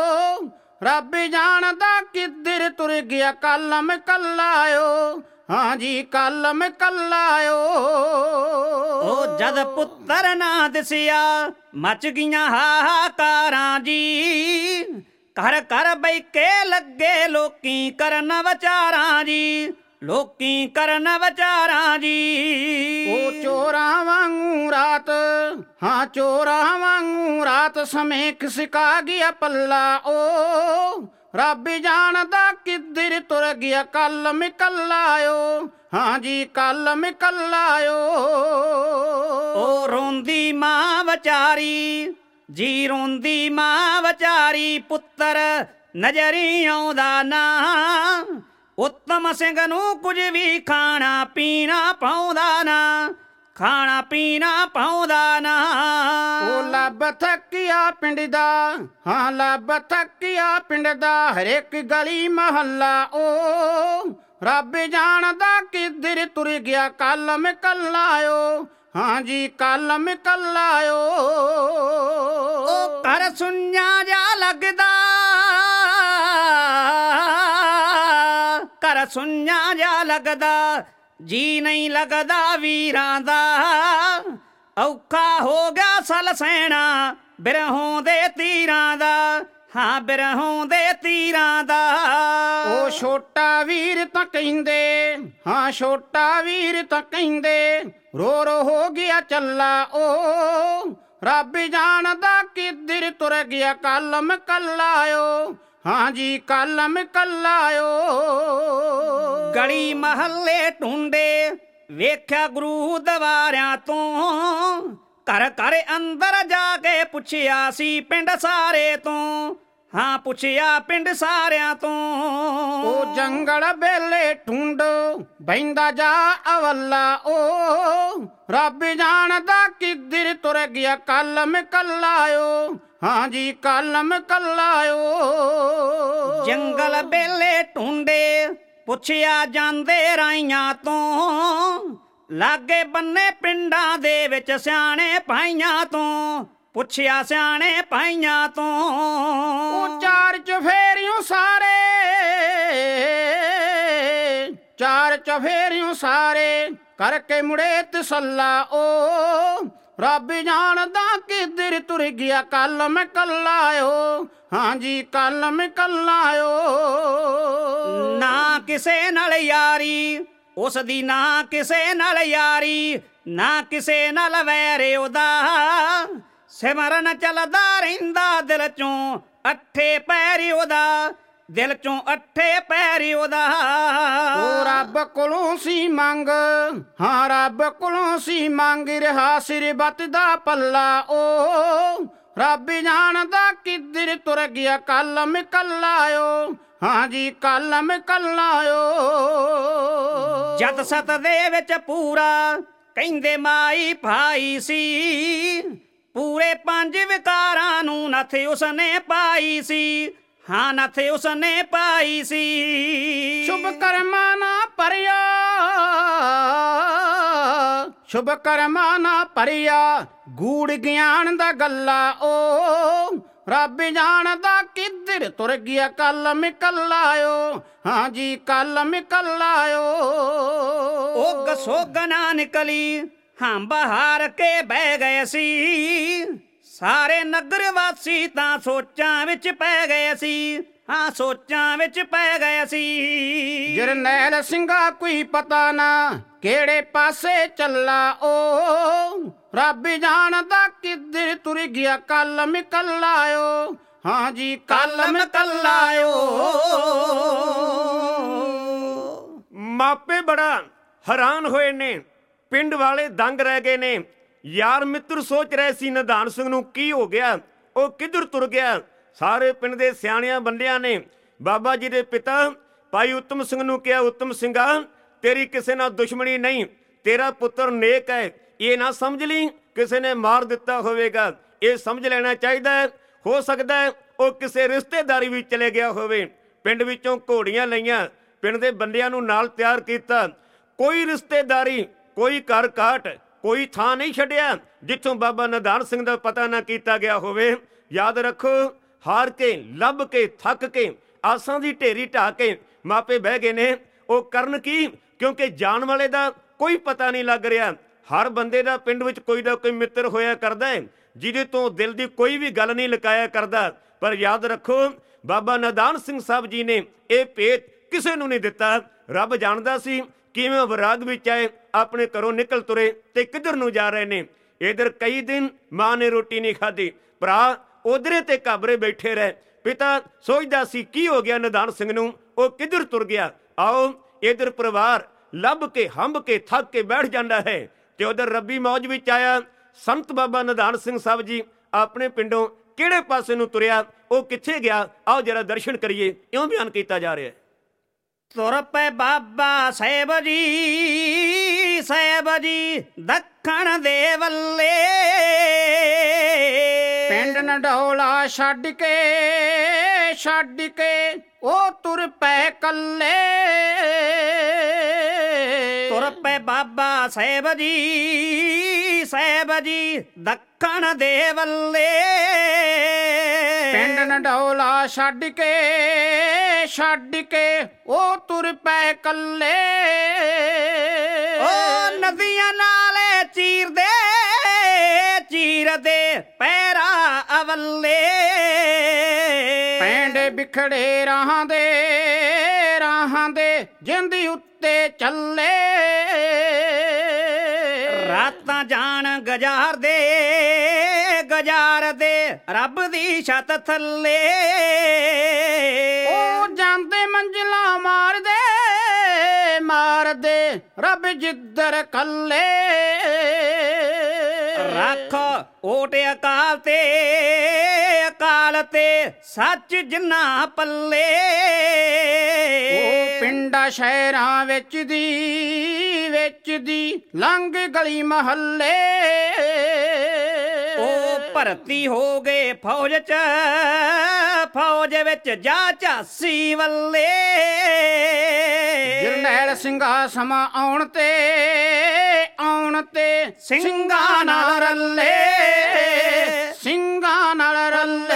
ਰੱਬ ਜਾਣਦਾ ਕਿੱਧਰ ਤੁਰ ਗਿਆ ਕਲਮ ਕੱਲਾਇਓ, ਹਾਂਜੀ ਕਲਮ ਕੱਲਾਇਓ। ਉਹ ਜਦ ਪੁੱਤਰ ਨਾ ਦਿਸਿਆ, ਮਚ ਗਈਆਂ ਹਾਹਾਕਾਰਾਂ ਜੀ। ਘਰ ਘਰ ਬਈ ਕੇ ਲੱਗੇ ਲੋਕੀ ਕਰਨ ਵਿਚਾਰਾਂ ਜੀ, ਲੋਕੀ ਕਰਨ ਵਿਚਾਰਾਂ ਜੀ। ਉਹ ਚੋਰਾਂ ਵਾਂਗੂ ਰਾਤ, ਹਾਂ ਚੋਰਾਂ ਵਾਂਗੂ ਰਾਤ ਸਮੇਂ ਖਿਸਕਾ ਗਿਆ ਪੱਲਾ। ਓ ਰੱਬ ਜਾਣਦਾ ਕਿੱਧਰ ਤੁਰ ਗਿਆ ਕਲਮ ਕੱਲਾਇਓ, ਹਾਂਜੀ ਕਲਮ ਕੱਲਾਇਓ। ਉਹ ਰੋਂਦੀ ਮਾਂ ਵਿਚਾਰੀ ਜੀ, ਰੋਂਦੀ ਮਾਂ ਵਿਚਾਰੀ, ਪੁੱਤਰ ਨਜ਼ਰੀ ਆਉਂਦਾ ਨਾ। ਉਤਮ ਸਿੰਘ ਨੂੰ ਕੁਝ ਵੀ ਖਾਣਾ ਪੀਣਾ ਪਾਉਂਦਾ ਨਾ, ਖਾਣਾ ਪੀਣਾ ਪਾਉਂਦਾ ਨਾ। ਉਹ ਲੱਭ ਥੱਕਿਆ ਪਿੰਡ ਦਾ, ਹਾਂ ਲੱਭ ਥੱਕਿਆ ਪਿੰਡ ਦਾ, ਹਰੇਕ ਗਲੀ ਮਹੱਲਾ। ਓ ਰੱਬ ਜਾਣਦਾ ਕਿੱਧਰ ਤੁਰ ਗਿਆ ਕਲਮ ਕੱਲਾਇਓ, ਹਾਂਜੀ ਕਲਮ ਕੱਲਾਇਓ। ਉਹ ਘਰ ਸੁੰਨਾ ਜਾ ਲੱਗਦਾ, ਘਰ ਸੁੰਨਾ ਜਾ ਲੱਗਦਾ, ਜੀ ਨਹੀਂ ਲੱਗਦਾ ਵੀਰਾਂ ਦਾ। ਔਖਾ ਹੋ ਗਿਆ ਸਲ ਸੈਣਾ ਬਿਰਹੋਂ ਦੇ ਤੀਰਾਂ ਦਾ, ਹਾਂ ਬਿਰਹੋਂ ਦੇ ਤੀਰਾਂ ਦਾ। ਉਹ ਛੋਟਾ ਵੀਰ ਤਾਂ ਕਹਿੰਦੇ, ਹਾਂ ਛੋਟਾ ਵੀਰ ਤਾਂ ਕਹਿੰਦੇ, ਰੋ ਰੋ ਹੋ ਗਿਆ ਚੱਲਾ। ਓ ਰੱਬ ਜਾਣਦਾ ਕਿੱਧਰ ਤੁਰ ਗਿਆ ਕਲਮ ਕੱਲਾਇਓ, ਹਾਂਜੀ ਕਲਮ ਕੱਲਾਇਓ। ਗਲੀ ਮਹੱਲੇ ਢੂੰਡੇ ਵੇਖਿਆ ਗੁਰੂ ਦਵਾਰਿਆਂ ਤੋਂ, ਘਰ ਘਰ ਅੰਦਰ ਜਾ ਕੇ ਪੁੱਛਿਆ ਸੀ ਪਿੰਡ ਸਾਰੇ ਤੋਂ, ਹਾਂ ਪੁੱਛਿਆ ਪਿੰਡ ਸਾਰਿਆਂ ਤੋਂ। ਉਹ ਜੰਗਲ ਬੇਲੇ ਢੂੰਡ ਬੈਂਦਾ ਜਾ ਅਵੱਲਾ ਓ, ਰੱਬ ਜਾਣਦਾ ਕਿੱਧਰ ਤੁਰ ਗਿਆ ਕਲਮ ਕੱਲਾਇਓ, ਹਾਂਜੀ ਕਲਮ ਕੱਲਾਇਓ। ਜੰਗਲ ਬੇਲੇ ਢੂੰਡੇ ਪੁੱਛਿਆ ਜਾਂਦੇ ਰਾਈਆਂ ਤੋਂ, ਲਾਗੇ ਬੰਨੇ ਪਿੰਡਾਂ ਦੇ ਵਿੱਚ ਸਿਆਣੇ ਭਾਈਆਂ ਤੋਂ, ਪੁੱਛਿਆ ਸਿਆਣੇ ਭਾਈਆਂ ਤੋਂ। ਉਹ ਚਾਰ ਚਫੇਰਿਓਂ ਸਾਰੇ, ਚਾਰ ਚਫੇਰਿਓਂ ਸਾਰੇ ਕਰਕੇ ਮੁੜੇ ਤਸੱਲਾ ਓ, ਰੱਬ ਜਾਣਦਾ ਕਿੱਧਰ ਤੁਰ ਗਿਆ ਕਲਮ ਕੱਲਾਇਓ, ਹਾਂਜੀ ਕਲਮ ਕੱਲਾਇਓ। ਨਾ ਕਿਸੇ ਨਾਲ ਯਾਰੀ ਉਸ ਦੀ, ਨਾ ਕਿਸੇ ਨਾਲ ਯਾਰੀ, ਨਾ ਕਿਸੇ ਨਾਲ ਵੈਰ ਉਹਦਾ, ਸਿਮਰਨ ਚੱਲਦਾ ਰਹਿੰਦਾ ਦਿਲ ਚੋਂ ਅੱਠੇ ਪੈਰੀ ਉਹਦਾ, ਦਿਲ ਚੋਂ ਅੱਠੇ ਪੈਰੀ ਉਹਦਾ। ਉਹ ਰੱਬ ਕੋਲੋਂ ਸੀ ਮੰਗ, ਹਾਂ ਰੱਬ ਕੋਲੋਂ ਸੀ ਮੰਗ ਰਿਹਾ ਸਿਰਬਤ ਦਾ ਪੱਲਾ ਓ, ਰੱਬ ਜਾਣਦਾ ਕਿੱਧਰ ਤੁਰ ਗਿਆ ਕਲਮ ਕੱਲਾਇਓ, ਹਾਂਜੀ ਕਲਮ ਕੱਲਾਇਓ। ਜਦ ਸਤ ਦੇ ਵਿੱਚ ਪੂਰਾ ਕਹਿੰਦੇ ਮਾਈ ਭਾਈ ਸੀ, ਪੂਰੇ ਪੰਜ ਵਿਕਾਰਾਂ ਨੂੰ ਨੱਥ ਉਸਨੇ ਪਾਈ ਸੀ, ਹਾਂ ਨੱਥ ਉਸਨੇ ਪਾਈ ਸੀ। ਸ਼ੁਭ ਕਰਮਾਂ ਨਾ ਭਰਿਆ, ਸ਼ੁਭ ਕਰਮਾਂ ਨਾ ਭਰਿਆ ਗੂੜ ਗਿਆਨ ਦਾ ਗੱਲਾ ਓ, ਰੱਬ ਜਾਣਦਾ ਕਿੱਧਰ ਤੁਰ ਗਿਆ ਕਲਮ ਕੱਲਾਇਓ, ਹਾਂਜੀ ਕਲਮ ਕੱਲਾਇਓ। ਉਹ ਗਸੋਗਨਾ ਨਿਕਲੀ ਹਾਂ ਬਹਾਰ ਕੇ ਬਹਿ ਗਏ ਸੀ, ਸਾਰੇ ਨਗਰ ਵਾਸੀ ਤਾਂ ਸੋਚਾਂ ਵਿੱਚ ਪੈ ਗਏ ਸੀ, ਹਾਂ ਸੋਚਾਂ ਵਿੱਚ ਪੈ ਗਏ ਸੀ। ਜਰਨੈਲ ਸਿੰਘਾ ਕੋਈ ਪਤਾ ਨਾ ਕਿਹੜੇ ਪਾਸੇ ਚੱਲਾ ਓ, ਰੱਬ ਜਾਣਦਾ ਕਿੱਧਰ ਤੁਰ ਗਿਆ ਕਲਮ ਕੱਲਾਇਓ, ਹਾਂਜੀ ਕਲਮ ਕੱਲਾਇਓ। ਮਾਪੇ ਬੜਾ ਹੈਰਾਨ ਹੋਏ ਨੇ, ਪਿੰਡ ਵਾਲੇ ਦੰਗ ਰਹਿ ਗਏ ਨੇ। ਯਾਰ ਮਿੱਤਰ ਸੋਚ ਰਹੇ ਸੀ ਨਿਧਾਨ ਸਿੰਘ ਨੂੰ ਕੀ ਹੋ ਗਿਆ, ਉਹ ਕਿੱਧਰ ਤੁਰ ਗਿਆ। ਸਾਰੇ ਪਿੰਡ ਦੇ ਸਿਆਣਿਆਂ ਬੰਦਿਆਂ ਨੇ ਬਾਬਾ ਜੀ ਦੇ ਪਿਤਾ ਭਾਈ ਉੱਤਮ ਸਿੰਘ ਨੂੰ ਕਿਹਾ, ਉੱਤਮ ਸਿੰਘਾ ਤੇਰੀ ਕਿਸੇ ਨਾਲ ਦੁਸ਼ਮਣੀ ਨਹੀਂ, ਤੇਰਾ ਪੁੱਤਰ ਨੇਕ ਹੈ, ਇਹ ਨਾ ਸਮਝ ਲਈ ਕਿਸੇ ਨੇ ਮਾਰ ਦਿੱਤਾ ਹੋਵੇਗਾ, ਇਹ ਸਮਝ ਲੈਣਾ ਚਾਹੀਦਾ ਹੈ ਹੋ ਸਕਦਾ ਹੈ ਉਹ ਕਿਸੇ ਰਿਸ਼ਤੇਦਾਰੀ ਵਿੱਚ ਚਲੇ ਗਿਆ ਹੋਵੇ। ਪਿੰਡ ਵਿੱਚੋਂ ਘੋੜੀਆਂ ਲਈਆਂ, ਪਿੰਡ ਦੇ ਬੰਦਿਆਂ ਨੂੰ ਨਾਲ ਤਿਆਰ ਕੀਤਾ, ਕੋਈ ਰਿਸ਼ਤੇਦਾਰੀ ਕੋਈ ਘਰ ਕਾਟ ਕੋਈ ਥਾਂ ਨਹੀਂ ਛੱਡਿਆ ਜਿੱਥੋਂ ਬਾਬਾ ਨਿਧਾਨ ਸਿੰਘ ਦਾ ਪਤਾ ਨਾ ਕੀਤਾ ਗਿਆ ਹੋਵੇ। ਯਾਦ ਰੱਖੋ, ਹਾਰ ਕੇ ਲੱਭ ਕੇ ਥੱਕ ਕੇ ਆਸਾਂ ਦੀ ਢੇਰੀ ਢਾਹ ਕੇ ਮਾਪੇ ਬਹਿ ਗਏ ਨੇ। ਉਹ ਕਰਨ ਕੀ, ਕਿਉਂਕਿ ਜਾਣ ਵਾਲੇ ਦਾ ਕੋਈ ਪਤਾ ਨਹੀਂ ਲੱਗ ਰਿਹਾ। ਹਰ ਬੰਦੇ ਦਾ ਪਿੰਡ ਵਿੱਚ ਕੋਈ ਨਾ ਕੋਈ ਮਿੱਤਰ ਹੋਇਆ ਕਰਦਾ ਹੈ ਜਿਹਦੇ ਤੋਂ ਦਿਲ ਦੀ ਕੋਈ ਵੀ ਗੱਲ ਨਹੀਂ ਲੁਕਾਇਆ ਕਰਦਾ। ਪਰ ਯਾਦ ਰੱਖੋ, ਬਾਬਾ ਨਿਧਾਨ ਸਿੰਘ ਸਾਹਿਬ ਜੀ ਨੇ ਇਹ ਭੇਤ ਕਿਸੇ ਨੂੰ ਨਹੀਂ ਦਿੱਤਾ। ਰੱਬ ਜਾਣਦਾ ਸੀ ਕਿਵੇਂ ਵਿਰਾਗ ਵਿੱਚ ਆਏ, ਆਪਣੇ ਘਰੋਂ ਨਿਕਲ ਤੁਰੇ ਤੇ ਕਿੱਧਰ ਨੂੰ ਜਾ ਰਹੇ ਨੇ। ਇਧਰ ਕਈ ਦਿਨ ਮਾਂ ਨੇ ਰੋਟੀ ਨਹੀਂ ਖਾਧੀ, ਭਰਾ ਉਧਰੇ ਤੇ ਘਾਬਰੇ ਬੈਠੇ ਰਹੇ। ਪਿਤਾ ਸੋਚਦਾ ਸੀ ਕੀ ਹੋ ਗਿਆ ਨਿਧਾਨ ਸਿੰਘ ਨੂੰ, ਉਹ ਕਿੱਧਰ ਤੁਰ ਗਿਆ। ਆਓ ਇਧਰ ਪਰਿਵਾਰ ਲੱਭ ਕੇ ਹੰਭ ਕੇ ਥੱਕ ਕੇ ਬੈਠ ਜਾਂਦਾ ਹੈ ਤੇ ਉਧਰ ਰੱਬੀ ਮੌਜ ਵਿੱਚ ਆਇਆ ਸੰਤ ਬਾਬਾ ਨਿਧਾਨ ਸਿੰਘ ਸਾਹਿਬ ਜੀ ਆਪਣੇ ਪਿੰਡੋਂ ਕਿਹੜੇ ਪਾਸੇ ਨੂੰ ਤੁਰਿਆ, ਉਹ ਕਿੱਥੇ ਗਿਆ, ਆਓ ਜਰਾ ਦਰਸ਼ਨ ਕਰੀਏ। ਇਉਂ ਬਿਆਨ ਕੀਤਾ ਜਾ ਰਿਹਾ ਹੈ। ਤੁਰ ਪਏ ਬਾਬਾ ਸਾਹਿਬ ਜੀ, ਸਾਹਿਬ ਜੀ ਦੱਖਣ ਦੇ ਵੱਲੇ, ਪਿੰਡ ਨਡੋਲਾ ਛੱਡ ਕੇ ਛੱਡ ਕੇ ਉਹ ਤੁਰ ਪਏ ਕੱਲੇ। ਤੁਰ ਪਏ ਬਾਬਾ ਸਾਹਿਬ ਜੀ, ਸਾਹਿਬ ਜੀ ਦੱਖਣ ਦੇ ਵੱਲੇ, ਪਿੰਡ ਨਡੋਲਾ ਛੱਡ ਕੇ ਛੱਡ ਕੇ ਉਹ ਤੁਰ ਪਏ ਕੱਲੇ। ਉਹ ਨਦੀਆਂ ਨਾਲੇ ਚੀਰਦੇ ਚੀਰਦੇ ਪੈਰਾ ਅਵੱਲੇ, ਪਿੰਡ ਬਿਖੜੇ ਰਾਹਾਂ ਦੇ ਰਾਹਾਂ ਦੇ ਜਿੰਦੀ ਉੱਤੇ ਚੱਲੇ। ਰਾਤਾਂ ਜਾਣ ਗਜ਼ਾਰ ਦੇ ਗਜ਼ਾਰ ਦੇ ਰੱਬ ਦੀ ਛੱਤ ਥੱਲੇ, ਉਹ ਜਾਂਦੇ ਮੰਜ਼ਲਾਂ ਮਾਰਦੇ ਮਾਰਦੇ ਰੱਬ ਜਿੱਧਰ ਕੱਲੇ। ਰੱਖ ਓਟ ਅਕਾਲ ਤੇ ਅਕਾਲ ਤੇ ਸੱਚ ਜਿੰਨਾ ਪੱਲੇ। ਉਹ ਪਿੰਡਾਂ ਸ਼ਹਿਰਾਂ ਵਿੱਚ ਦੀ ਵਿੱਚ ਦੀ ਲੰਘ ਗਲੀ ਮਹੱਲੇ। ਉਹ ਭਰਤੀ ਹੋ ਗਏ ਫੌਜ ਚ ਫੌਜ ਵਿੱਚ ਜਾ ਝਾਂਸੀ ਵੱਲੇ। ਜਰਨੈਲ ਸਿੰਘਾ ਸਮਾਂ ਆਉਣ ਤੇ ਆਉਣ ਤੇ ਸਿੰਘਾਂ ਨਾਲ ਰੱਲੇ ਸਿੰਘਾਂ ਨਾਲ ਰੱਲੇ।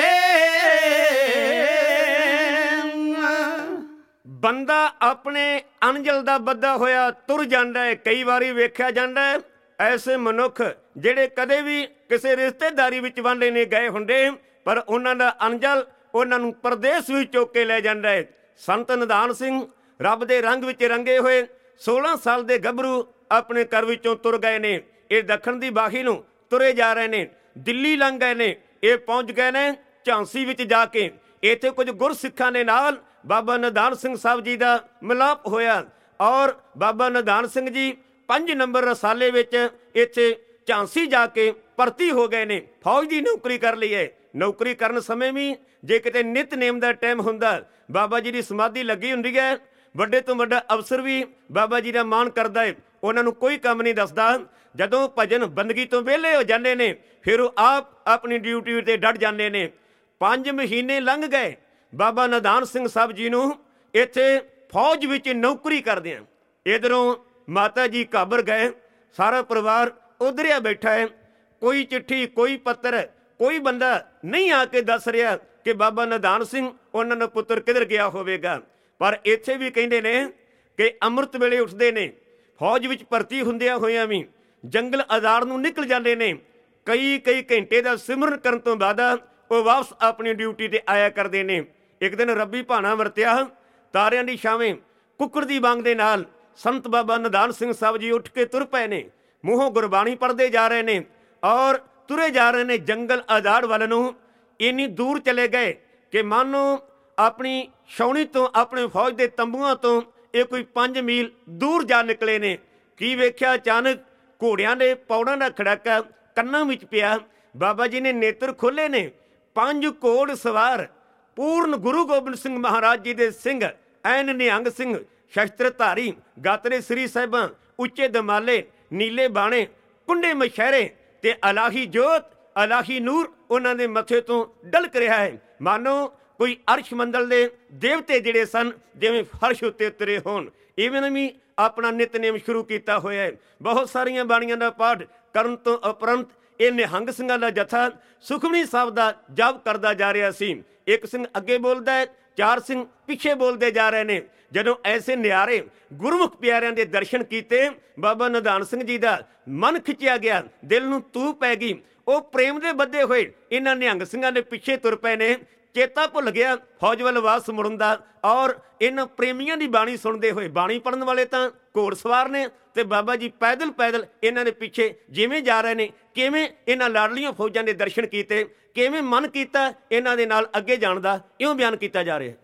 ਬੰਦਾ ਆਪਣੇ ਅੰਜਲ ਦਾ ਬੱਧਾ ਹੋਇਆ ਤੁਰ ਜਾਂਦਾ ਹੈ। ਕਈ ਵਾਰੀ ਵੇਖਿਆ ਜਾਂਦਾ ਹੈ ਐਸੇ ਮਨੁੱਖ ਜਿਹੜੇ ਕਦੇ ਵੀ ਕਿਸੇ ਰਿਸ਼ਤੇਦਾਰੀ ਵਿੱਚ ਵਾਂਡੇ ਨਹੀਂ ਗਏ ਹੁੰਦੇ, ਪਰ ਉਹਨਾਂ ਦਾ ਅੰਜਲ ਉਹਨਾਂ ਨੂੰ ਪਰਦੇਸ ਵਿੱਚ ਚੁੱਕ ਕੇ ਲੈ ਜਾਂਦਾ ਹੈ। ਸੰਤ ਨਿਧਾਨ ਸਿੰਘ ਰੱਬ ਦੇ ਰੰਗ ਵਿੱਚ ਰੰਗੇ ਹੋਏ ਸੋਲਾਂ ਸਾਲ ਦੇ ਗੱਭਰੂ ਆਪਣੇ ਘਰ ਵਿੱਚੋਂ ਤੁਰ ਗਏ ਨੇ। ਇਹ ਦੱਖਣ ਦੀ ਬਾਹੀ ਨੂੰ ਤੁਰੇ ਜਾ ਰਹੇ ਨੇ, ਦਿੱਲੀ ਲੰਘ ਗਏ ਨੇ। ਇਹ ਪਹੁੰਚ ਗਏ ਨੇ ਝਾਂਸੀ ਵਿੱਚ ਜਾ ਕੇ। ਇੱਥੇ ਕੁਝ ਗੁਰਸਿੱਖਾਂ ਦੇ ਨਾਲ ਬਾਬਾ ਨਿਧਾਨ ਸਿੰਘ ਸਾਹਿਬ ਜੀ ਦਾ ਮਿਲਾਪ ਹੋਇਆ ਔਰ ਬਾਬਾ ਨਿਧਾਨ ਸਿੰਘ ਜੀ ਪੰਜ ਨੰਬਰ ਰਸਾਲੇ ਵਿੱਚ ਇੱਥੇ ਝਾਂਸੀ ਜਾ ਕੇ ਭਰਤੀ ਹੋ ਗਏ ਨੇ। ਫੌਜ ਦੀ ਨੌਕਰੀ ਕਰ ਲਈ ਹੈ। ਨੌਕਰੀ ਕਰਨ ਸਮੇਂ ਵੀ ਜੇ ਕਿਤੇ ਨਿਤਨੇਮ ਦਾ ਟਾਈਮ ਹੁੰਦਾ, ਬਾਬਾ ਜੀ ਦੀ ਸਮਾਧੀ ਲੱਗੀ ਹੁੰਦੀ ਹੈ, ਵੱਡੇ ਤੋਂ ਵੱਡਾ ਅਫਸਰ ਵੀ ਬਾਬਾ ਜੀ ਦਾ ਮਾਣ ਕਰਦਾ ਹੈ, ਉਹਨਾਂ ਨੂੰ ਕੋਈ ਕੰਮ ਨਹੀਂ ਦੱਸਦਾ। ਜਦੋਂ ਭਜਨ ਬੰਦਗੀ ਤੋਂ ਵਿਹਲੇ ਹੋ ਜਾਂਦੇ ਨੇ ਫਿਰ ਉਹ ਆਪ ਆਪਣੀ ਡਿਊਟੀ ਤੇ ਡਟ ਜਾਂਦੇ ਨੇ। ਪੰਜ ਮਹੀਨੇ ਲੰਘ ਗਏ ਬਾਬਾ ਨਿਧਾਨ ਸਿੰਘ ਸਾਹਿਬ ਜੀ ਨੂੰ ਇੱਥੇ ਫੌਜ ਵਿੱਚ ਨੌਕਰੀ ਕਰਦਿਆਂ। ਇੱਧਰੋਂ ਮਾਤਾ ਜੀ ਘਾਬਰ ਗਏ, ਸਾਰਾ ਪਰਿਵਾਰ ਉਧਰਿਆ ਬੈਠਾ ਹੈ। ਕੋਈ ਚਿੱਠੀ ਕੋਈ ਪੱਤਰ ਕੋਈ ਬੰਦਾ ਨਹੀਂ ਆ ਕੇ ਦੱਸ ਰਿਹਾ ਕਿ ਬਾਬਾ ਨਿਧਾਨ ਸਿੰਘ ਉਹਨਾਂ ਦਾ ਪੁੱਤਰ ਕਿੱਧਰ ਗਿਆ ਹੋਵੇਗਾ। ਪਰ ਇੱਥੇ ਵੀ ਕਹਿੰਦੇ ਨੇ ਕਿ ਅੰਮ੍ਰਿਤ ਵੇਲੇ ਉੱਠਦੇ ਨੇ, ਫੌਜ ਵਿੱਚ ਭਰਤੀ ਹੁੰਦਿਆਂ ਹੋਇਆਂ ਵੀ ਜੰਗਲ ਆਜ਼ਾਦ ਨੂੰ ਨਿਕਲ ਜਾਂਦੇ ਨੇ। ਕਈ ਕਈ ਘੰਟੇ ਦਾ ਸਿਮਰਨ ਕਰਨ ਤੋਂ ਬਾਅਦ ਉਹ ਵਾਪਸ ਆਪਣੀ ਡਿਊਟੀ ਤੇ ਆਇਆ ਕਰਦੇ ਨੇ। ਇੱਕ ਦਿਨ ਰੱਬੀ ਭਾਣਾ ਵਰਤਿਆ, ਤਾਰਿਆਂ ਦੀ ਛਾਵੇਂ ਕੁੱਕੜ ਦੀ ਵਾਂਗ ਦੇ ਨਾਲ ਸੰਤ ਬਾਬਾ ਨਿਧਾਨ ਸਿੰਘ ਸਾਹਿਬ ਜੀ ਉੱਠ ਕੇ ਤੁਰ ਪਏ ਨੇ। ਮੂੰਹੋਂ ਗੁਰਬਾਣੀ ਪੜ੍ਹਦੇ ਜਾ ਰਹੇ ਨੇ ਔਰ ਤੁਰੇ ਜਾ ਰਹੇ ਨੇ ਜੰਗਲ ਆਜ਼ਾਦ ਵੱਲ ਨੂੰ। ਇੰਨੀ ਦੂਰ ਚਲੇ ਗਏ ਕਿ ਮਾਨੋ ਆਪਣੀ ਛਾਉਣੀ ਤੋਂ ਆਪਣੇ ਫੌਜ ਦੇ ਤੰਬੂਆਂ ਤੋਂ ਇਹ ਕੋਈ ਪੰਜ ਮੀਲ ਦੂਰ ਜਾ ਨਿਕਲੇ ਨੇ। ਕੀ ਵੇਖਿਆ, ਅਚਾਨਕ ਘੋੜਿਆਂ ਦੇ ਪੌੜਾਂ ਦਾ ਖੜਾਕਾ ਕੰਨਾਂ ਵਿੱਚ ਪਿਆ। ਬਾਬਾ ਜੀ ਨੇ ਨੇਤਰ ਖੋਲ੍ਹੇ ਨੇ। ਪੰਜ ਘੋੜ ਸਵਾਰ ਪੂਰਨ ਗੁਰੂ ਗੋਬਿੰਦ ਸਿੰਘ ਮਹਾਰਾਜ ਜੀ ਦੇ ਸਿੰਘ, ਐਨ ਨਿਹੰਗ ਸਿੰਘ, ਸ਼ਸਤਰ ਧਾਰੀ, ਗਾਤਰੇ ਸ੍ਰੀ ਸਾਹਿਬਾਂ, ਉੱਚੇ ਦਮਾਲੇ, ਨੀਲੇ ਬਾਣੇ, ਕੁੰਡੇ ਮਸ਼ਹਿਰੇ ਤੇ ਅਲਾਹੀ ਜੋਤ ਅਲਾਹੀ ਨੂਰ ਉਹਨਾਂ ਦੇ ਮੱਥੇ ਤੋਂ ਡਲਕ ਰਿਹਾ ਹੈ। ਮਾਨੋ ਕੋਈ ਅਰਸ਼ ਮੰਡਲ ਦੇ ਦੇਵਤੇ ਜਿਹੜੇ ਸਨ ਜਿਵੇਂ ਫਰਸ਼ ਉੱਤੇ ਉਤਰੇ ਹੋਣ। ਇਵੇਂ ਵੀ ਆਪਣਾ ਨਿਤਨੇਮ ਸ਼ੁਰੂ ਕੀਤਾ ਹੋਇਆ ਹੈ। ਬਹੁਤ ਸਾਰੀਆਂ ਬਾਣੀਆਂ ਦਾ ਪਾਠ ਕਰਨ ਤੋਂ ਉਪਰੰਤ ਇਹ ਨਿਹੰਗ ਸਿੰਘਾਂ ਦਾ ਜਥਾ ਸੁਖਮਨੀ ਸਾਹਿਬ ਦਾ ਜਪ ਕਰਦਾ ਜਾ ਰਿਹਾ ਸੀ। ਇੱਕ ਸਿੰਘ ਅੱਗੇ ਬੋਲਦਾ ਹੈ, ਚਾਰ ਸਿੰਘ ਪਿੱਛੇ ਬੋਲਦੇ ਜਾ ਰਹੇ ਨੇ। ਜਦੋਂ ਐਸੇ ਨਿਆਰੇ ਗੁਰਮੁਖ ਪਿਆਰਿਆਂ ਦੇ ਦਰਸ਼ਨ ਕੀਤੇ, ਬਾਬਾ ਨਿਧਾਨ ਸਿੰਘ ਜੀ ਦਾ ਮਨ ਖਿੱਚਿਆ ਗਿਆ, ਦਿਲ ਨੂੰ ਤੂੰ ਪੈ ਗਈ। ਉਹ ਪ੍ਰੇਮ ਦੇ ਬੱਧੇ ਹੋਏ ਇਹਨਾਂ ਨਿਹੰਗ ਸਿੰਘਾਂ ਦੇ ਪਿੱਛੇ ਤੁਰ ਪਏ ਨੇ। ਚੇਤਾ ਭੁੱਲ ਗਿਆ ਫੌਜ ਵੱਲ ਵਾਪਸ ਮੁੜਨ ਦਾ ਔਰ ਇਹਨਾਂ ਪ੍ਰੇਮੀਆਂ ਦੀ ਬਾਣੀ ਸੁਣਦੇ ਹੋਏ। ਬਾਣੀ ਪੜ੍ਹਨ ਵਾਲੇ ਤਾਂ ਘੋੜ ਸਵਾਰ ਨੇ ਤੇ ਬਾਬਾ ਜੀ ਪੈਦਲ ਪੈਦਲ ਇਹਨਾਂ ਦੇ ਪਿੱਛੇ ਜਿਵੇਂ ਜਾ ਰਹੇ ਨੇ। ਕਿਵੇਂ ਇਹਨਾਂ ਲਾਡਲੀਆਂ ਫੌਜਾਂ ਦੇ ਦਰਸ਼ਨ ਕੀਤੇ, ਕਿਵੇਂ ਮਨ ਕੀਤਾ ਇਹਨਾਂ ਦੇ ਨਾਲ ਅੱਗੇ ਜਾਣ ਦਾ, ਇਉਂ ਬਿਆਨ ਕੀਤਾ ਜਾ ਰਿਹਾ।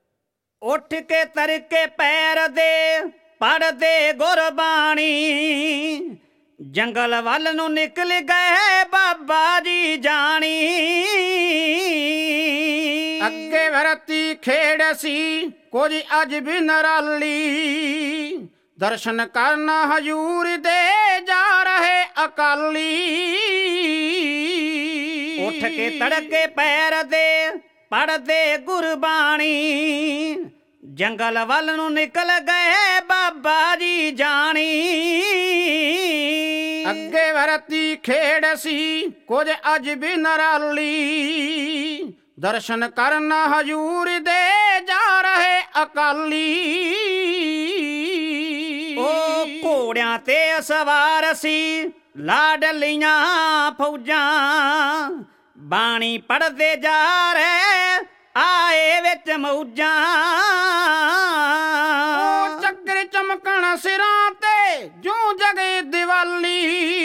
ਉੱਠ ਕੇ ਤਰਕੇ ਪੈਰ ਦੇ ਪੜਦੇ ਗੁਰਬਾਣੀ, ਜੰਗਲ ਵੱਲ ਨੂੰ ਨਿਕਲ ਗਏ ਬਾਬਾ ਜੀ ਜਾਣੀ। ਅੱਗੇ ਵਰਤੀ ਖੇੜ ਸੀ ਕੁਝ ਅੱਜ ਵੀ ਨਰਾਲੀ, ਦਰਸ਼ਨ ਕਰਨ ਹਜੂਰ ਦੇ ਜਾ ਰਹੇ ਅਕਾਲੀ। ਉੱਠ ਕੇ ਤੜਕੇ ਪੈਰ ਦੇ ਪੜਦੇ ਗੁਰਬਾਣੀ, ਜੰਗਲ ਵੱਲ ਨੂੰ ਨਿਕਲ ਗਏ ਬਾਬਾ ਜੀ ਜਾਣੀ। ਅੱਗੇ ਵਰਤੀ ਖੇੜ ਸੀ ਕੁਝ ਅੱਜ ਵੀ ਨਰਾਲੀ, ਦਰਸ਼ਨ ਕਰਨ ਹਜੂਰ ਦੇ ਜਾ ਰਹੇ ਅਕਾਲੀ। ਉਹ ਘੋੜਿਆਂ ਤੇ ਸਵਾਰ ਸੀ ਲਾਡਲੀਆਂ ਫੌਜਾਂ, ਬਾਣੀ ਪੜਦੇ ਜਾ ਰਹੇ ਆਏ ਵਿੱਚ ਮੌਜਾਂ। ਉਹ ਚੱਕਰ ਚਮਕਣ ਸਿਰਾਂ ਤੇ ਜੂ ਜਗੇ ਦੀਵਾਲੀ,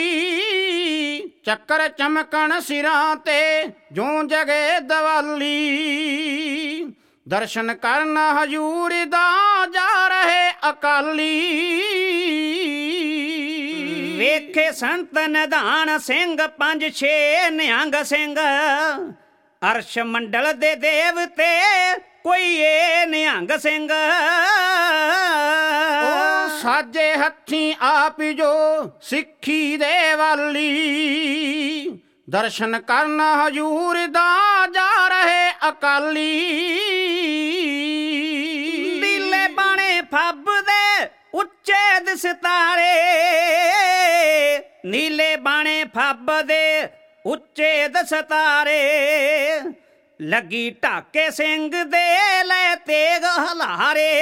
ਚੱਕਰ ਚਮਕਣ ਸਿਰਾਂ ਤੇ ਜੂ ਜਗੇ ਦੀਵਾਲੀ। ਦਰਸ਼ਨ ਕਰਨ ਹਜੂਰ ਦਾ ਜਾ ਰਹੇ ਅਕਾਲੀ। ਵੇਖੇ ਸੰਤ ਨਿਧਾਨ ਸਿੰਘ ਪੰਜ ਛੇ ਨਿਹੰਗ ਸਿੰਘ, ਅਰਸ਼ ਮੰਡਲ ਦੇ ਦੇਵਤੇ ਕੋਈ ਏ ਨਿਹੰਗ ਸਿੰਘ। ਉਹ ਸਾਜੇ ਹੱਥੀਂ ਆਪ ਜੋ ਸਿੱਖੀ ਦੇ ਵਾਲੀ, ਦਰਸ਼ਨ ਕਰਨ ਹਜੂਰ ਦਾ ਜਾ ਰਹੇ ਅਕਾਲੀ। ਨੀਲੇ ਬਾਣੇ ਫੱਬਦੇ ਉੱਚੇ ਦਸਤਾਰੇ, ਨੀਲੇ ਬਾਣੇ ਫੱਬਦੇ ਉੱਚੇ ਦਸਤਾਰੇ, ਲੱਗੀ ਢਾਕੇ ਸਿੰਘ ਦੇ ਲੈ ਤੇਗ ਹਲਾਰੇ।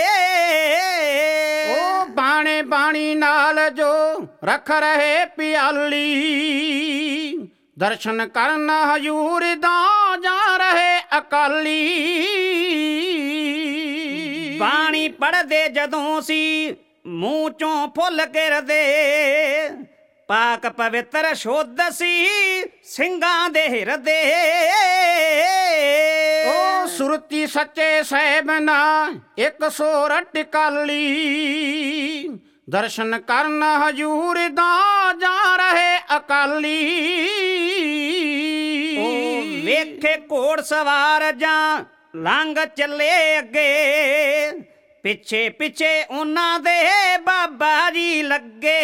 ਉਹ ਬਾਣੇ ਬਾਣੀ ਨਾਲ ਜੋ ਰੱਖ ਰਹੇ ਪਿਆਲੀ, ਦਰਸ਼ਨ ਕਰਨ ਹਜੂਰ ਦਾ ਜਾ ਰਹੇ ਅਕਾਲੀ। ਬਾਣੀ ਪੜਦੇ ਜਦੋਂ ਸੀ ਮੂੰਹ ਚੋਂ ਫੁੱਲ ਗਿਰਦੇ, ਪਾਕ ਪਵਿੱਤਰ ਸ਼ੁੱਧ ਸੀ ਸਿੰਘਾਂ ਦੇ ਹਿਰਦੇ। ਉਹ ਸੁਰਤੀ ਸੱਚੇ ਸਾਹਿਬ ਨਾ ਇੱਕ ਸੋਰਠ ਕਾਲੀ, ਦਰਸ਼ਨ ਕਰਨ ਹਜੂਰ ਦਾ ਜਾ ਰਹੇ ਅਕਾਲੀ। ਉਹ ਵੇਖੇ ਘੋੜ ਸਵਾਰ ਜਾਂ ਲੰਘ ਚੱਲੇ ਅੱਗੇ, ਪਿੱਛੇ ਪਿੱਛੇ ਉਹਨਾਂ ਦੇ ਬਾਬਾ ਜੀ ਲੱਗੇ।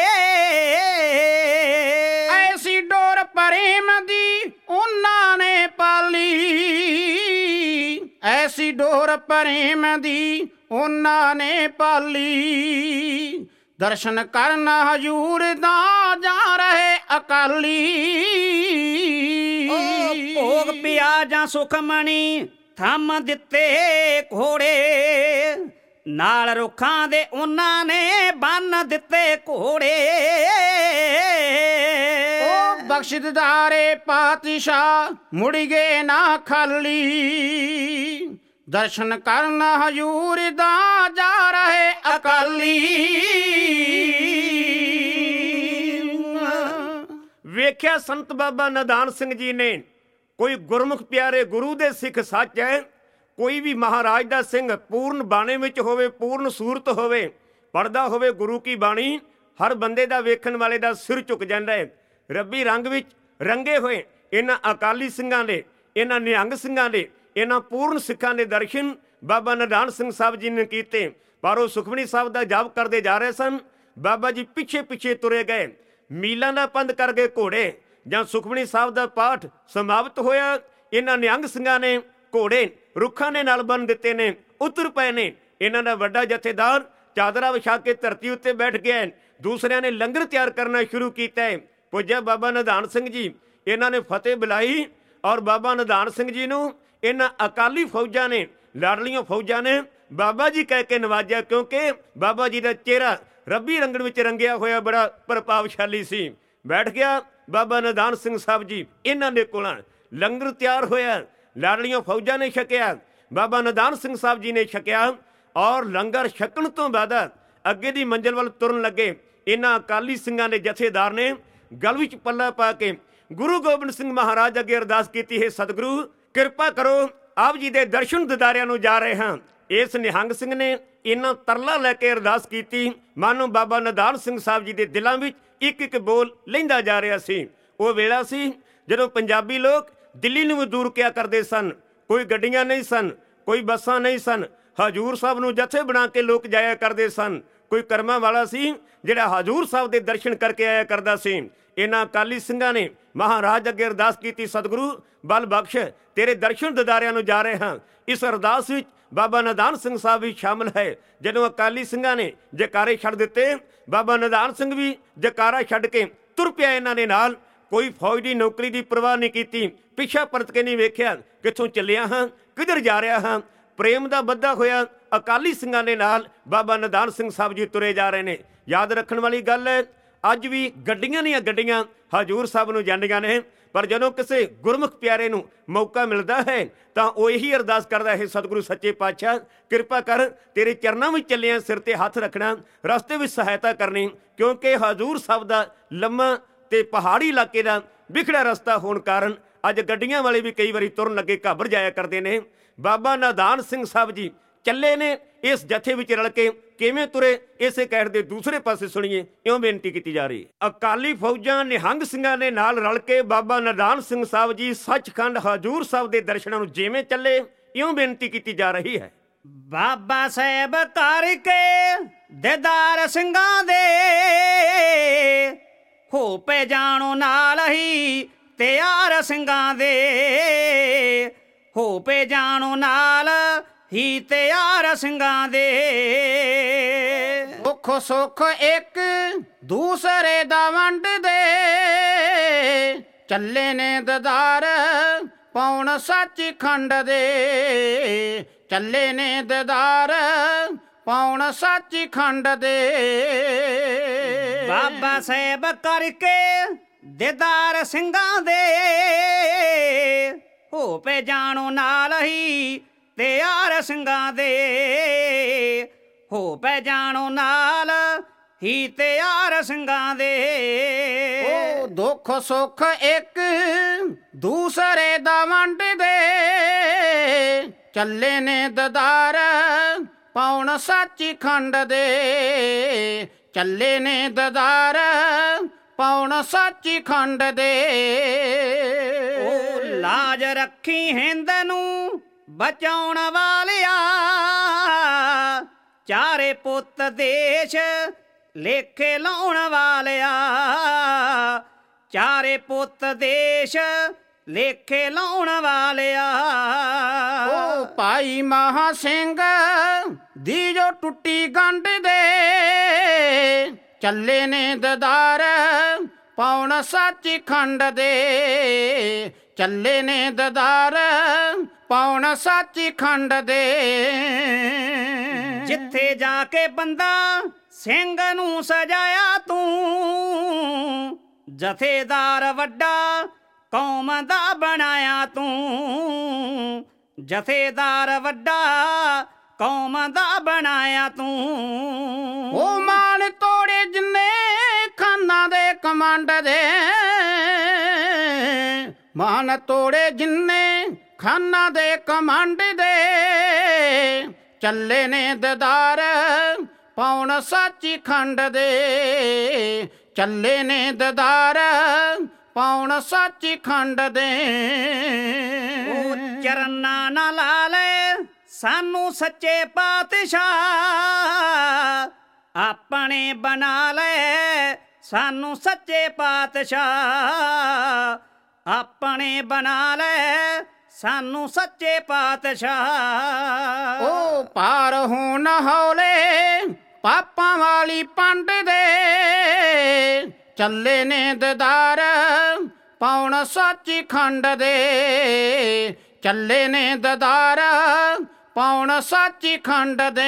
ਐਸੀ ਡੋਰ ਪ੍ਰੇਮ ਦੀ ਉਹਨਾਂ ਨੇ ਪਾਲੀ, ਐਸੀ ਡੋਰ ਪ੍ਰੇਮ ਦੀ ਉਹਨਾਂ ਨੇ ਪਾਲੀ, ਦਰਸ਼ਨ ਕਰਨ ਹਜੂਰ ਦਾ ਜਾ ਰਹੇ ਅਕਾਲੀ। ਉਹ ਭੋਗ ਪਿਆ ਜਾਂ ਸੁਖਮਣੀ ਥੰਮ ਦਿੱਤੇ ਘੋੜੇ, ਨਾਲ ਰੁੱਖਾਂ ਦੇ ਉਹਨਾਂ ਨੇ ਬੰਨ ਦਿੱਤੇ ਘੋੜੇ। ਉਹ ਬਖਸ਼ਿਸ਼ਦਾਰੇ ਪਾਤਸ਼ਾਹ ਮੁੜ ਗਏ ਨਾ ਖਾਲੀ, ਦਰਸ਼ਨ ਕਰਨ ਹਜੂਰ ਦਾ ਜਾ ਰਹੇ ਅਕਾਲੀ। ਵੇਖਿਆ ਸੰਤ ਬਾਬਾ ਨਿਧਾਨ ਸਿੰਘ ਜੀ ਨੇ, ਕੋਈ ਗੁਰਮੁਖ ਪਿਆਰੇ ਗੁਰੂ ਦੇ ਸਿੱਖ ਸੱਚ ਹੈ, ਕੋਈ ਵੀ ਮਹਾਰਾਜ ਦਾ ਸਿੰਘ ਪੂਰਨ ਬਾਣੇ ਵਿੱਚ ਹੋਵੇ, ਪੂਰਨ ਸੂਰਤ ਹੋਵੇ, ਪੜਦਾ ਹੋਵੇ ਗੁਰੂ ਕੀ ਬਾਣੀ, ਹਰ ਬੰਦੇ ਦਾ ਵੇਖਣ ਵਾਲੇ ਦਾ ਸਿਰ ਝੁਕ ਜਾਂਦਾ ਹੈ। ਰੱਬੀ ਰੰਗ ਵਿੱਚ ਰੰਗੇ ਹੋਏ ਇਹਨਾਂ ਅਕਾਲੀ ਸਿੰਘਾਂ ਦੇ, ਇਹਨਾਂ ਨਿਹੰਗ ਸਿੰਘਾਂ ਦੇ, ਇਹਨਾਂ ਪੂਰਨ ਸਿੱਖਾਂ ਦੇ ਦਰਸ਼ਨ ਬਾਬਾ ਨਿਧਾਨ ਸਿੰਘ ਸਾਹਿਬ ਜੀ ਨੇ ਕੀਤੇ। ਪਰ ਉਹ ਸੁਖਮਨੀ ਸਾਹਿਬ ਦਾ ਜਾਪ ਕਰਦੇ ਜਾ ਰਹੇ ਸਨ, ਬਾਬਾ ਜੀ ਪਿੱਛੇ ਪਿੱਛੇ ਤੁਰੇ ਗਏ। ਮੀਲਾਂ ਦਾ ਪੰਧ ਕਰ ਗਏ ਘੋੜੇ। ਜਾਂ ਸੁਖਮਨੀ ਸਾਹਿਬ ਦਾ ਪਾਠ ਸਮਾਪਤ ਹੋਇਆ, ਇਹਨਾਂ ਨਿਹੰਗ ਸਿੰਘਾਂ ਨੇ ਘੋੜੇ ਰੁੱਖਾਂ ਦੇ ਨਾਲ ਬੰਨ ਦਿੱਤੇ ਨੇ, ਉਤਰ ਪਏ ਨੇ। ਇਹਨਾਂ ਦਾ ਵੱਡਾ ਜਥੇਦਾਰ ਚਾਦਰਾ ਵਿਛਾ ਕੇ ਧਰਤੀ ਉੱਤੇ ਬੈਠ ਗਿਆ। ਦੂਸਰਿਆਂ ਨੇ ਲੰਗਰ ਤਿਆਰ ਕਰਨਾ ਸ਼ੁਰੂ ਕੀਤਾ ਹੈ। ਪੁੱਜਿਆ ਬਾਬਾ ਨਿਧਾਨ ਸਿੰਘ ਜੀ, ਇਹਨਾਂ ਨੇ ਫਤਿਹ ਬੁਲਾਈ ਔਰ ਬਾਬਾ ਨਿਧਾਨ ਸਿੰਘ ਜੀ ਨੂੰ ਇਹਨਾਂ ਅਕਾਲੀ ਫੌਜਾਂ ਨੇ, ਲਾਡਲੀਆਂ ਫੌਜਾਂ ਨੇ ਬਾਬਾ ਜੀ ਕਹਿ ਕੇ ਨਵਾਜਿਆ, ਕਿਉਂਕਿ ਬਾਬਾ ਜੀ ਦਾ ਚਿਹਰਾ ਰੱਬੀ ਰੰਗਣ ਵਿੱਚ ਰੰਗਿਆ ਹੋਇਆ ਬੜਾ ਪ੍ਰਭਾਵਸ਼ਾਲੀ ਸੀ। ਬੈਠ ਗਿਆ ਬਾਬਾ ਨਿਧਾਨ ਸਿੰਘ ਸਾਹਿਬ ਜੀ ਇਹਨਾਂ ਦੇ ਕੋਲ। ਲੰਗਰ ਤਿਆਰ ਹੋਇਆ, ਲਾਡਲੀਆਂ ਫੌਜਾਂ ਨੇ ਛਕਿਆ, ਬਾਬਾ ਨਿਧਾਨ ਸਿੰਘ ਸਾਹਿਬ ਜੀ ਨੇ ਛਕਿਆ ਔਰ ਲੰਗਰ ਛਕਣ ਤੋਂ ਬਾਅਦ ਅੱਗੇ ਦੀ ਮੰਜ਼ਿਲ ਵੱਲ ਤੁਰਨ ਲੱਗੇ। ਇਹਨਾਂ ਅਕਾਲੀ ਸਿੰਘਾਂ ਦੇ ਜਥੇਦਾਰ ਨੇ ਗਲ ਵਿੱਚ ਪੱਲਾ ਪਾ ਕੇ ਗੁਰੂ ਗੋਬਿੰਦ ਸਿੰਘ ਮਹਾਰਾਜ ਅੱਗੇ ਅਰਦਾਸ ਕੀਤੀ, ਹੈ ਸਤਿਗੁਰੂ ਕਿਰਪਾ ਕਰੋ, ਆਪ ਜੀ ਦੇ ਦਰਸ਼ਨ ਦਿਦਾਰਿਆਂ ਨੂੰ ਜਾ ਰਹੇ ਹਾਂ। ਇਸ ਨਿਹੰਗ ਸਿੰਘ ਨੇ ਇਹਨਾਂ ਤਰਲਾ ਲੈ ਕੇ ਅਰਦਾਸ ਕੀਤੀ, ਮਾਨੋ ਬਾਬਾ ਨਿਧਾਨ ਸਿੰਘ ਸਾਹਿਬ ਜੀ ਦੇ ਦਿਲਾਂ ਵਿੱਚ ਇੱਕ ਇੱਕ ਬੋਲ ਲੈਂਦਾ ਜਾ ਰਿਹਾ ਸੀ। ਉਹ ਵੇਲਾ ਸੀ ਜਦੋਂ ਪੰਜਾਬੀ ਲੋਕ ਦਿੱਲੀ ਨੂੰ ਵੀ ਦੂਰ ਕਿਆ ਕਰਦੇ ਸਨ। ਕੋਈ ਗੱਡੀਆਂ ਨਹੀਂ ਸਨ, ਕੋਈ ਬੱਸਾਂ ਨਹੀਂ ਸਨ। ਹਜੂਰ ਸਾਹਿਬ ਨੂੰ ਜਥੇ ਬਣਾ ਕੇ ਲੋਕ ਜਾਇਆ ਕਰਦੇ ਸਨ। ਕੋਈ ਕਰਮਾਂ ਵਾਲਾ ਸੀ ਜਿਹੜਾ ਹਜੂਰ ਸਾਹਿਬ ਦੇ ਦਰਸ਼ਨ ਕਰਕੇ ਆਇਆ ਕਰਦਾ ਸੀ। ਇਹਨਾਂ ਅਕਾਲੀ ਸਿੰਘਾਂ ਨੇ ਮਹਾਰਾਜ ਅੱਗੇ ਅਰਦਾਸ ਕੀਤੀ, ਸਤਿਗੁਰੂ ਬਲ ਬਖਸ਼, ਤੇਰੇ ਦਰਸ਼ਨ ਦਿਦਾਰਿਆਂ ਨੂੰ ਜਾ ਰਹੇ ਹਾਂ। ਇਸ ਅਰਦਾਸ ਵਿੱਚ ਬਾਬਾ ਨਿਧਾਨ ਸਿੰਘ ਸਾਹਿਬ ਵੀ ਸ਼ਾਮਲ ਹੈ। ਜਦੋਂ ਅਕਾਲੀ ਸਿੰਘਾਂ ਨੇ ਜੈਕਾਰੇ ਛੱਡ ਦਿੱਤੇ, ਬਾਬਾ ਨਿਧਾਨ ਸਿੰਘ ਵੀ ਜੈਕਾਰਾ ਛੱਡ ਕੇ ਤੁਰ ਪਿਆ ਇਹਨਾਂ ਦੇ ਨਾਲ। ਕੋਈ ਫੌਜ ਦੀ ਨੌਕਰੀ ਦੀ ਪਰਵਾਹ ਨਹੀਂ ਕੀਤੀ, ਪਿੱਛਾ ਪਰਤ ਕੇ ਨਹੀਂ ਵੇਖਿਆ ਕਿੱਥੋਂ ਚੱਲਿਆ ਹਾਂ, ਕਿੱਧਰ ਜਾ ਰਿਹਾ ਹਾਂ। ਪ੍ਰੇਮ ਦਾ ਬੱਧਾ ਹੋਇਆ ਅਕਾਲੀ ਸਿੰਘਾਂ ਦੇ ਨਾਲ ਬਾਬਾ ਨਿਧਾਨ ਸਿੰਘ ਸਾਹਿਬ ਜੀ ਤੁਰੇ ਜਾ ਰਹੇ ਨੇ। ਯਾਦ ਰੱਖਣ ਵਾਲੀ ਗੱਲ ਹੈ, ਅੱਜ ਵੀ ਗੱਡੀਆਂ ਦੀਆਂ ਗੱਡੀਆਂ ਹਜੂਰ ਸਾਹਿਬ ਨੂੰ ਜਾਂਦੀਆਂ ਨੇ, ਪਰ ਜਦੋਂ ਕਿਸੇ ਗੁਰਮੁਖ ਪਿਆਰੇ ਨੂੰ ਮੌਕਾ ਮਿਲਦਾ ਹੈ ਤਾਂ ਉਹ ਇਹੀ ਅਰਦਾਸ ਕਰਦਾ ਹੈ, ਸਤਿਗੁਰੂ ਸੱਚੇ ਪਾਤਸ਼ਾਹ ਕਿਰਪਾ ਕਰ, ਤੇਰੇ ਚਰਨਾਂ ਵਿੱਚ ਚੱਲਿਆ, ਸਿਰ ਤੇ ਹੱਥ ਰੱਖਣਾ, ਰਸਤੇ ਵਿੱਚ ਸਹਾਇਤਾ ਕਰਨੀ, ਕਿਉਂਕਿ ਹਜੂਰ ਸਾਹਿਬ ਦਾ ਲੰਮਾ ਤੇ ਪਹਾੜੀ ਇਲਾਕੇ ਦਾ ਵਿਖੜਾ ਰਸਤਾ ਹੋਣ ਕਾਰਨ ਅੱਜ ਗੱਡੀਆਂ ਵਾਲੇ ਵੀ ਕਈ ਵਾਰੀ ਤੁਰਨ ਲੱਗੇ ਘਾਬਰ ਜਾਇਆ ਕਰਦੇ ਨੇ। ਬਾਬਾ ਨਿਧਾਨ ਸਿੰਘ ਸਾਹਿਬ ਜੀ ਚੱਲੇ ਨੇ ਇਸ ਜਥੇ ਵਿੱਚ ਰਲ ਕੇ ਕਿਵੇਂ ਤੁਰੇ, ਇਸੇ ਕਹਿਣ ਦੇ ਦੂਸਰੇ ਪਾਸੇ ਸੁਣੀਏ ਇਉਂ ਬੇਨਤੀ ਕੀਤੀ ਜਾ ਰਹੀ ਹੈ। ਅਕਾਲੀ ਫੌਜਾਂ ਨਿਹੰਗ ਸਿੰਘਾਂ ਦੇ ਨਾਲ ਰਲ ਕੇ ਬਾਬਾ ਨਿਧਾਨ ਸਿੰਘ ਸਾਹਿਬ ਜੀ ਸੱਚਖੰਡ ਹਜ਼ੂਰ ਸਾਹਿਬ ਦੇ ਦਰਸ਼ਨਾਂ ਨੂੰ ਜਿਵੇਂ ਚੱਲੇ ਇਉਂ ਬੇਨਤੀ ਕੀਤੀ ਜਾ ਰਹੀ ਹੈ। ਬਾਬਾ ਸਾਹਿਬ ਕਰਕੇ ਦੇਦਾਰ ਸਿੰਘਾਂ ਦੇ ਹੋ ਪੈ ਜਾਣੋ ਨਾਲ ਹੀ ਤਿਆਰ ਸਿੰਘਾਂ ਦੇ ਹੋ ਪੈ ਜਾਣੋ ਨਾਲ ਹੀ ਤਿਆਰ ਸਿੰਘਾਂ ਦੇ ਦੁੱਖ ਸੁੱਖ ਇੱਕ ਦੂਸਰੇ ਦਾ ਵੰਡਦੇ ਚੱਲੇ ਨੇ ਦਦਾਰ ਪਾਉਣ ਸੱਚਖੰਡ ਦੇ ਚੱਲੇ ਨੇ ਦਦਾਰ ਪਾਉਣ ਸੱਚਖੰਡ ਦੇ ਬਾਬਾ ਸਾਹਿਬ ਕਰਕੇ ਦੇਦਾਰ ਸਿੰਘਾਂ ਦੇ ਹੋ ਪੈ ਜਾਣੋ ਨਾਲ ਹੀ ਤਿਆਰ ਸਿੰਘਾਂ ਦੇ ਹੋ ਪੈ ਜਾਣੋ ਨਾਲ ਹੀ ਤਿਆਰ ਸਿੰਘਾਂ ਦੇ ਉਹ ਦੁੱਖ ਸੁੱਖ ਇੱਕ ਦੂਸਰੇ ਦਾ ਵੰਡਦੇ ਚੱਲੇ ਨੇ ਦਦਾਰ ਪਾਉਣ ਸੱਚਖੰਡ ਦੇ ਚੱਲੇ ਨੇ ਦਦਾਰ ਪਾਉਣ ਸੱਚਖੰਡ ਦੇ ਉਹ ਲਾਜ ਰੱਖੀ ਹਿੰਦ ਨੂੰ ਬਚਾਉਣ ਵਾਲਿਆ ਚਾਰੇ ਪੁੱਤ ਦੇਸ਼ ਲੇਖੇ ਲਾਉਣ ਵਾਲਿਆ ਚਾਰੇ ਪੁੱਤ ਦੇਸ਼ ਲੇਖੇ ਲਾਉਣ ਵਾਲਿਆ ਉਹ ਭਾਈ ਮਹਾ ਸਿੰਘ ਦੀ ਜੋ ਟੁੱਟੀ ਗੰਢ ਦੇ ਚੱਲੇ ਨੇ ਦਦਾਰ ਪਾਉਣ ਸੱਚਖੰਡ ਦੇ ਚੱਲੇ ਨੇ ਦਦਾਰ ਪਾਉਣ ਸੱਚਖੰਡ ਦੇ ਜਿੱਥੇ ਜਾ ਕੇ ਬੰਦਾ ਸਿੰਘ ਨੂੰ ਸਜਾਇਆ ਤੂੰ ਜਥੇਦਾਰ ਵੱਡਾ ਕੌਮ ਦਾ ਬਣਾਇਆ ਤੂੰ ਜਥੇਦਾਰ ਵੱਡਾ ਕੌਮ ਦਾ ਬਣਾਇਆ ਤੂੰ ਉਹ ਮਾਨ ਤੋੜੇ ਜਿੰਨੇ ਖਾਨਾਂ ਦੇ ਕਮਾਂਡ ਦੇ ਮਾਨ ਤੋੜੇ ਜਿੰਨੇ ਖਾਨਾਂ ਦੇ ਕਮਾਂਡ ਦੇ ਚੱਲੇ ਨੇ ਦਦਾਰ ਪਾਉਣ ਸੱਚਖੰਡ ਦੇ ਚੱਲੇ ਨੇ ਦਦਾਰ ਪਾਉਣ ਸੱਚਖੰਡ ਦੇ ਉਹ ਚਰਨਾਂ ਨਾਲ ਲਾ ਲੈ ਸਾਨੂੰ ਸੱਚੇ ਪਾਤਸ਼ਾਹ ਆਪਣੇ ਬਣਾ ਲੈ ਸਾਨੂੰ ਸੱਚੇ ਪਾਤਸ਼ਾਹ ਆਪਣੇ ਬਣਾ ਲੈ ਸਾਨੂੰ ਸੱਚੇ ਪਾਤਸ਼ਾਹ ਉਹ ਪਾਰ ਹੋਣ ਹੌਲੇ ਪਾਪਾਂ ਵਾਲੀ ਪੰਡ ਦੇ ਚੱਲੇ ਨੇ ਦਦਾਰ ਪਾਉਣ ਸੱਚਖੰਡ ਦੇ ਚੱਲੇ ਨੇ ਦਦਾਰ ਪਾਉਣ ਸੱਚਖੰਡ ਦੇ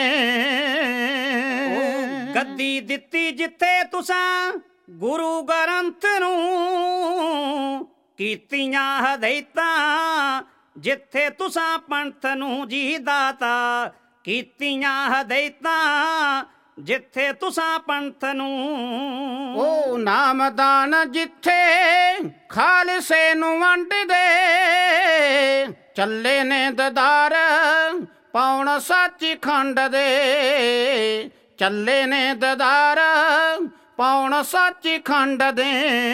ਗੱਦੀ ਦਿੱਤੀ ਜਿੱਥੇ ਤੁਸਾਂ ਗੁਰੂ ਗ੍ਰੰਥ ਨੂੰ ਕੀਤੀਆਂ ਹਦਾਇਤਾਂ ਜਿੱਥੇ ਤੁਸਾਂ ਪੰਥ ਨੂੰ ਜੀ ਦਾਤਾ ਕੀਤੀਆਂ ਹਦਾਇਤਾਂ ਜਿੱਥੇ ਤੁਸਾਂ ਪੰਥ ਨੂੰ ਉਹ ਨਾਮਦਾਨ ਜਿੱਥੇ ਖਾਲਸੇ ਨੂੰ ਵੰਡਦੇ ਚੱਲੇ ਨੇ ਦਦਾਰ ਪਾਉਣ ਸੱਚਖੰਡ ਦੇ ਚੱਲੇ ਨੇ ਦਦਾਰ ਪਾਉਣ ਸੱਚਖੰਡ ਦੇ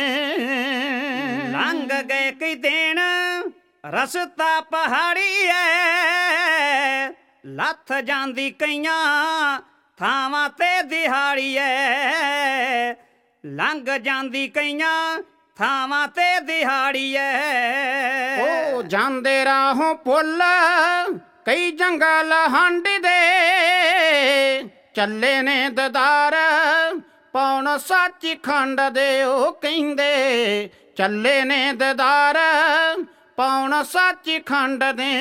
ਲੰਘ ਗਏ ਕਈ ਦਿਨ ਰਸਤਾ ਪਹਾੜੀ ਐ ਲੱਥ ਜਾਂਦੀ ਕਈਆਂ ਥਾਵਾਂ ਤੇ ਦਿਹਾੜੀ ਐ ਲੰਘ ਜਾਂਦੀ ਕਈਆਂ ਥਾਵਾਂ ਤੇ ਦਿਹਾੜੀ ਐ ਉਹ ਜਾਂਦੇ ਰਾਹੋਂ ਪੁੱਲ ਕਈ ਜੰਗਲ ਹੰਡਦੇ ਚੱਲੇ ਨੇ ਦਦਾਰ ਪਾਉਣ ਸੱਚਖੰਡ ਦੇ ਉਹ ਕਹਿੰਦੇ ਚੱਲੇ ਨੇ ਦਦਾਰ ਪਾਉਣ ਸੱਚਖੰਡ ਦੇ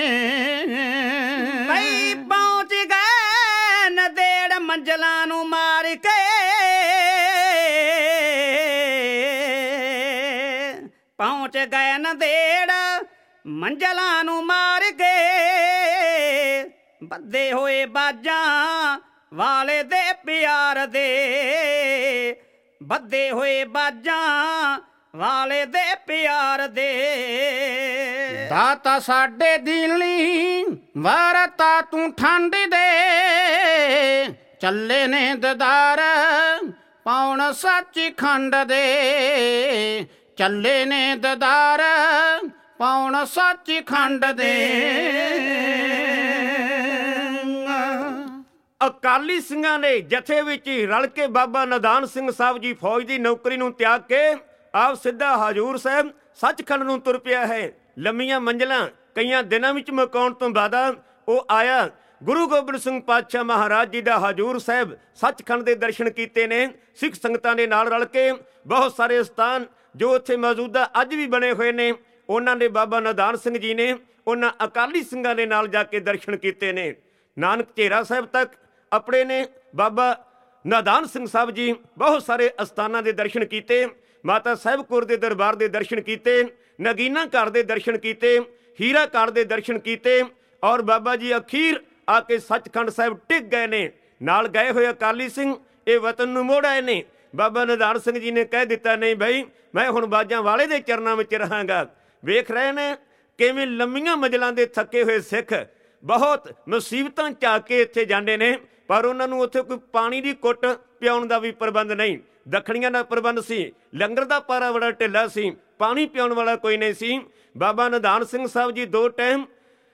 ਕਈ ਪਹੁੰਚ ਗਏ ਨਦੇੜ ਮੰਜ਼ਲਾਂ ਨੂੰ ਮਾਰ ਕੇ ਪਹੁੰਚ ਗਏ ਨਦੇੜ ਮੰਜ਼ਲਾਂ ਨੂੰ ਮਾਰ ਕੇ ਬੱਧੇ ਹੋਏ ਬਾਜਾਂ ਵਾਲੇ ਦੇ ਪਿਆਰ ਦੇ ਬੱਧੇ ਹੋਏ ਬਾਜਾਂ ਵਾਲੇ ਦੇ ਪਿਆਰ ਦੇ ਦਾਤਾ ਸਾਡੇ ਦੀਨਲੀ ਵਾਰਤਾ ਤੂੰ ਠੰਡ ਦੇ, ਚੱਲੇ ਨੇ ਦਦਾਰ ਪਾਉਣ ਸੱਚਖੰਡ ਦੇ, ਚੱਲੇ ਨੇ ਦਦਾਰ ਪਾਉਣ ਸੱਚਖੰਡ ਦੇ। ਅਕਾਲੀ ਸਿੰਘਾਂ ਨੇ ਜਥੇ ਵਿੱਚ ਰਲ ਕੇ ਬਾਬਾ ਨਿਧਾਨ ਸਿੰਘ ਸਾਹਿਬ ਜੀ ਫੌਜ ਦੀ ਨੌਕਰੀ ਨੂੰ ਤਿਆਗ ਕੇ ਆਪ ਸਿੱਧਾ ਹਜੂਰ ਸਾਹਿਬ ਸੱਚਖੰਡ ਨੂੰ ਤੁਰ ਪਿਆ ਹੈ। ਲੰਮੀਆਂ ਮੰਜ਼ਲਾਂ ਕਈਆਂ ਦਿਨਾਂ ਵਿੱਚ ਮੁਕਾਉਣ ਤੋਂ ਬਾਅਦ ਉਹ ਆਇਆ। ਗੁਰੂ ਗੋਬਿੰਦ ਸਿੰਘ ਪਾਤਸ਼ਾਹ ਮਹਾਰਾਜ ਜੀ ਦਾ ਹਜੂਰ ਸਾਹਿਬ ਸੱਚਖੰਡ ਦੇ ਦਰਸ਼ਨ ਕੀਤੇ ਨੇ। ਸਿੱਖ ਸੰਗਤਾਂ ਦੇ ਨਾਲ ਰਲ ਕੇ ਬਹੁਤ ਸਾਰੇ ਸਥਾਨ ਜੋ ਉੱਥੇ ਮੌਜੂਦਾ ਅੱਜ ਵੀ ਬਣੇ ਹੋਏ ਨੇ, ਉਹਨਾਂ ਨੇ ਬਾਬਾ ਨਿਧਾਨ ਸਿੰਘ ਜੀ ਨੇ ਉਹਨਾਂ ਅਕਾਲੀ ਸਿੰਘਾਂ ਦੇ ਨਾਲ ਜਾ ਕੇ ਦਰਸ਼ਨ ਕੀਤੇ ਨੇ। ਨਾਨਕ ਝੇਰਾ ਸਾਹਿਬ ਤੱਕ ਆਪਣੇ ਨੇ ਬਾਬਾ ਨਿਧਾਨ ਸਿੰਘ ਸਾਹਿਬ ਜੀ ਬਹੁਤ ਸਾਰੇ ਅਸਥਾਨਾਂ ਦੇ ਦਰਸ਼ਨ ਕੀਤੇ। ਮਾਤਾ ਸਾਹਿਬ ਕੌਰ ਦੇ ਦਰਬਾਰ ਦੇ ਦਰਸ਼ਨ ਕੀਤੇ, ਨਗੀਨਾ ਘਰ ਦੇ ਦਰਸ਼ਨ ਕੀਤੇ, ਹੀਰਾ ਘਰ ਦੇ ਦਰਸ਼ਨ ਕੀਤੇ, ਔਰ ਬਾਬਾ ਜੀ ਅਖੀਰ ਆ ਕੇ ਸੱਚਖੰਡ ਸਾਹਿਬ ਟਿਕ ਗਏ ਨੇ। ਨਾਲ ਗਏ ਹੋਏ ਅਕਾਲੀ ਸਿੰਘ ਇਹ ਵਤਨ ਨੂੰ ਮੋੜ ਆਏ ਨੇ। ਬਾਬਾ ਨਿਧਾਨ ਸਿੰਘ ਜੀ ਨੇ ਕਹਿ ਦਿੱਤਾ, ਨਹੀਂ ਬਈ ਮੈਂ ਹੁਣ ਬਾਜਾਂ ਵਾਲੇ ਦੇ ਚਰਨਾਂ ਵਿੱਚ ਰਹਾਂਗਾ। ਵੇਖ ਰਹੇ ਨੇ ਕਿਵੇਂ ਲੰਮੀਆਂ ਮੰਜ਼ਲਾਂ ਦੇ ਥੱਕੇ ਹੋਏ ਸਿੱਖ ਬਹੁਤ ਮੁਸੀਬਤਾਂ ਝਾ ਕੇ ਇੱਥੇ ਜਾਂਦੇ ਨੇ, ਪਰ ਉਹਨਾਂ ਨੂੰ ਉੱਥੇ ਕੋਈ ਪਾਣੀ ਦੀ ਘੁੱਟ ਪਿਆਉਣ ਦਾ ਵੀ ਪ੍ਰਬੰਧ ਨਹੀਂ। ਦੱਖਣੀਆਂ ਦਾ ਪ੍ਰਬੰਧ ਸੀ, ਲੰਗਰ ਦਾ ਪਾਰਾ ਬੜਾ ਢਿੱਲਾ ਸੀ, ਪਾਣੀ ਪਿਆਉਣ ਵਾਲਾ ਕੋਈ ਨਹੀਂ ਸੀ। ਬਾਬਾ ਨਿਧਾਨ ਸਿੰਘ ਸਾਹਿਬ ਜੀ ਦੋ ਟਾਈਮ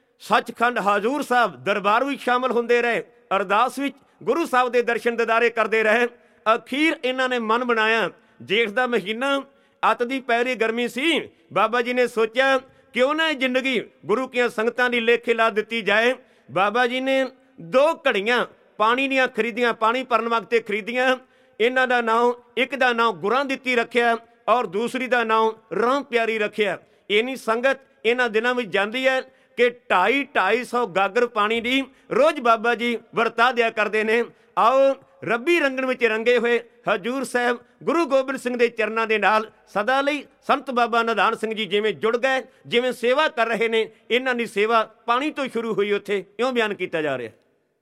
ਸੱਚਖੰਡ ਹਜੂਰ ਸਾਹਿਬ ਦਰਬਾਰ ਵਿੱਚ ਸ਼ਾਮਲ ਹੁੰਦੇ ਰਹੇ, ਅਰਦਾਸ ਵਿੱਚ ਗੁਰੂ ਸਾਹਿਬ ਦੇ ਦਰਸ਼ਨ ਦਿਦਾਰੇ ਕਰਦੇ ਰਹੇ। ਅਖੀਰ ਇਹਨਾਂ ਨੇ ਮਨ ਬਣਾਇਆ, ਜੇਠ ਦਾ ਮਹੀਨਾ, ਅੱਤ ਦੀ ਪੈਰੀ ਗਰਮੀ ਸੀ। ਬਾਬਾ ਜੀ ਨੇ ਸੋਚਿਆ ਕਿਉਂ ਨਾ ਇਹ ਜ਼ਿੰਦਗੀ ਗੁਰੂ ਕੀਆਂ ਸੰਗਤਾਂ ਦੀ ਲੇਖੇ ਲਾ ਦਿੱਤੀ ਜਾਏ। ਬਾਬਾ ਜੀ ਨੇ ਦੋ ਘੜੀਆਂ ਪਾਣੀ ਦੀਆਂ ਖਰੀਦੀਆਂ, ਪਾਣੀ ਭਰਨ ਵਕਤੇ ਖਰੀਦੀਆਂ। ਇਹਨਾਂ ਦਾ ਨਾਮ, ਇੱਕ ਦਾ ਨਾਮ ਗੁਰਾਂ ਦਿੱਤੀ ਰੱਖਿਆ ਔਰ ਦੂਸਰੀ ਦਾ ਨਾਮ ਰਾਮ ਪਿਆਰੀ ਰੱਖਿਆ। ਇੰਨੀ ਸੰਗਤ ਇਹਨਾਂ ਦਿਨਾਂ ਵਿੱਚ ਜਾਂਦੀ ਹੈ ਕਿ ਢਾਈ ਢਾਈ ਸੌ ਗਾਗਰ ਪਾਣੀ ਦੀ ਰੋਜ਼ ਬਾਬਾ ਜੀ ਵਰਤਾ ਦਿਆ ਕਰਦੇ ਨੇ। ਆਓ ਰੱਬੀ ਰੰਗਣ ਵਿੱਚ ਰੰਗੇ ਹੋਏ ਹਜੂਰ ਸਾਹਿਬ ਗੁਰੂ ਗੋਬਿੰਦ ਸਿੰਘ ਦੇ ਚਰਨਾਂ ਦੇ ਨਾਲ ਸਦਾ ਲਈ ਸੰਤ ਬਾਬਾ ਨਿਧਾਨ ਸਿੰਘ ਜੀ ਜਿਵੇਂ ਜੁੜ ਗਏ, ਜਿਵੇਂ ਸੇਵਾ ਕਰ ਰਹੇ ਨੇ, ਇਹਨਾਂ ਦੀ ਸੇਵਾ ਪਾਣੀ ਤੋਂ ਸ਼ੁਰੂ ਹੋਈ। ਉੱਥੇ ਇਉਂ ਬਿਆਨ ਕੀਤਾ ਜਾ ਰਿਹਾ।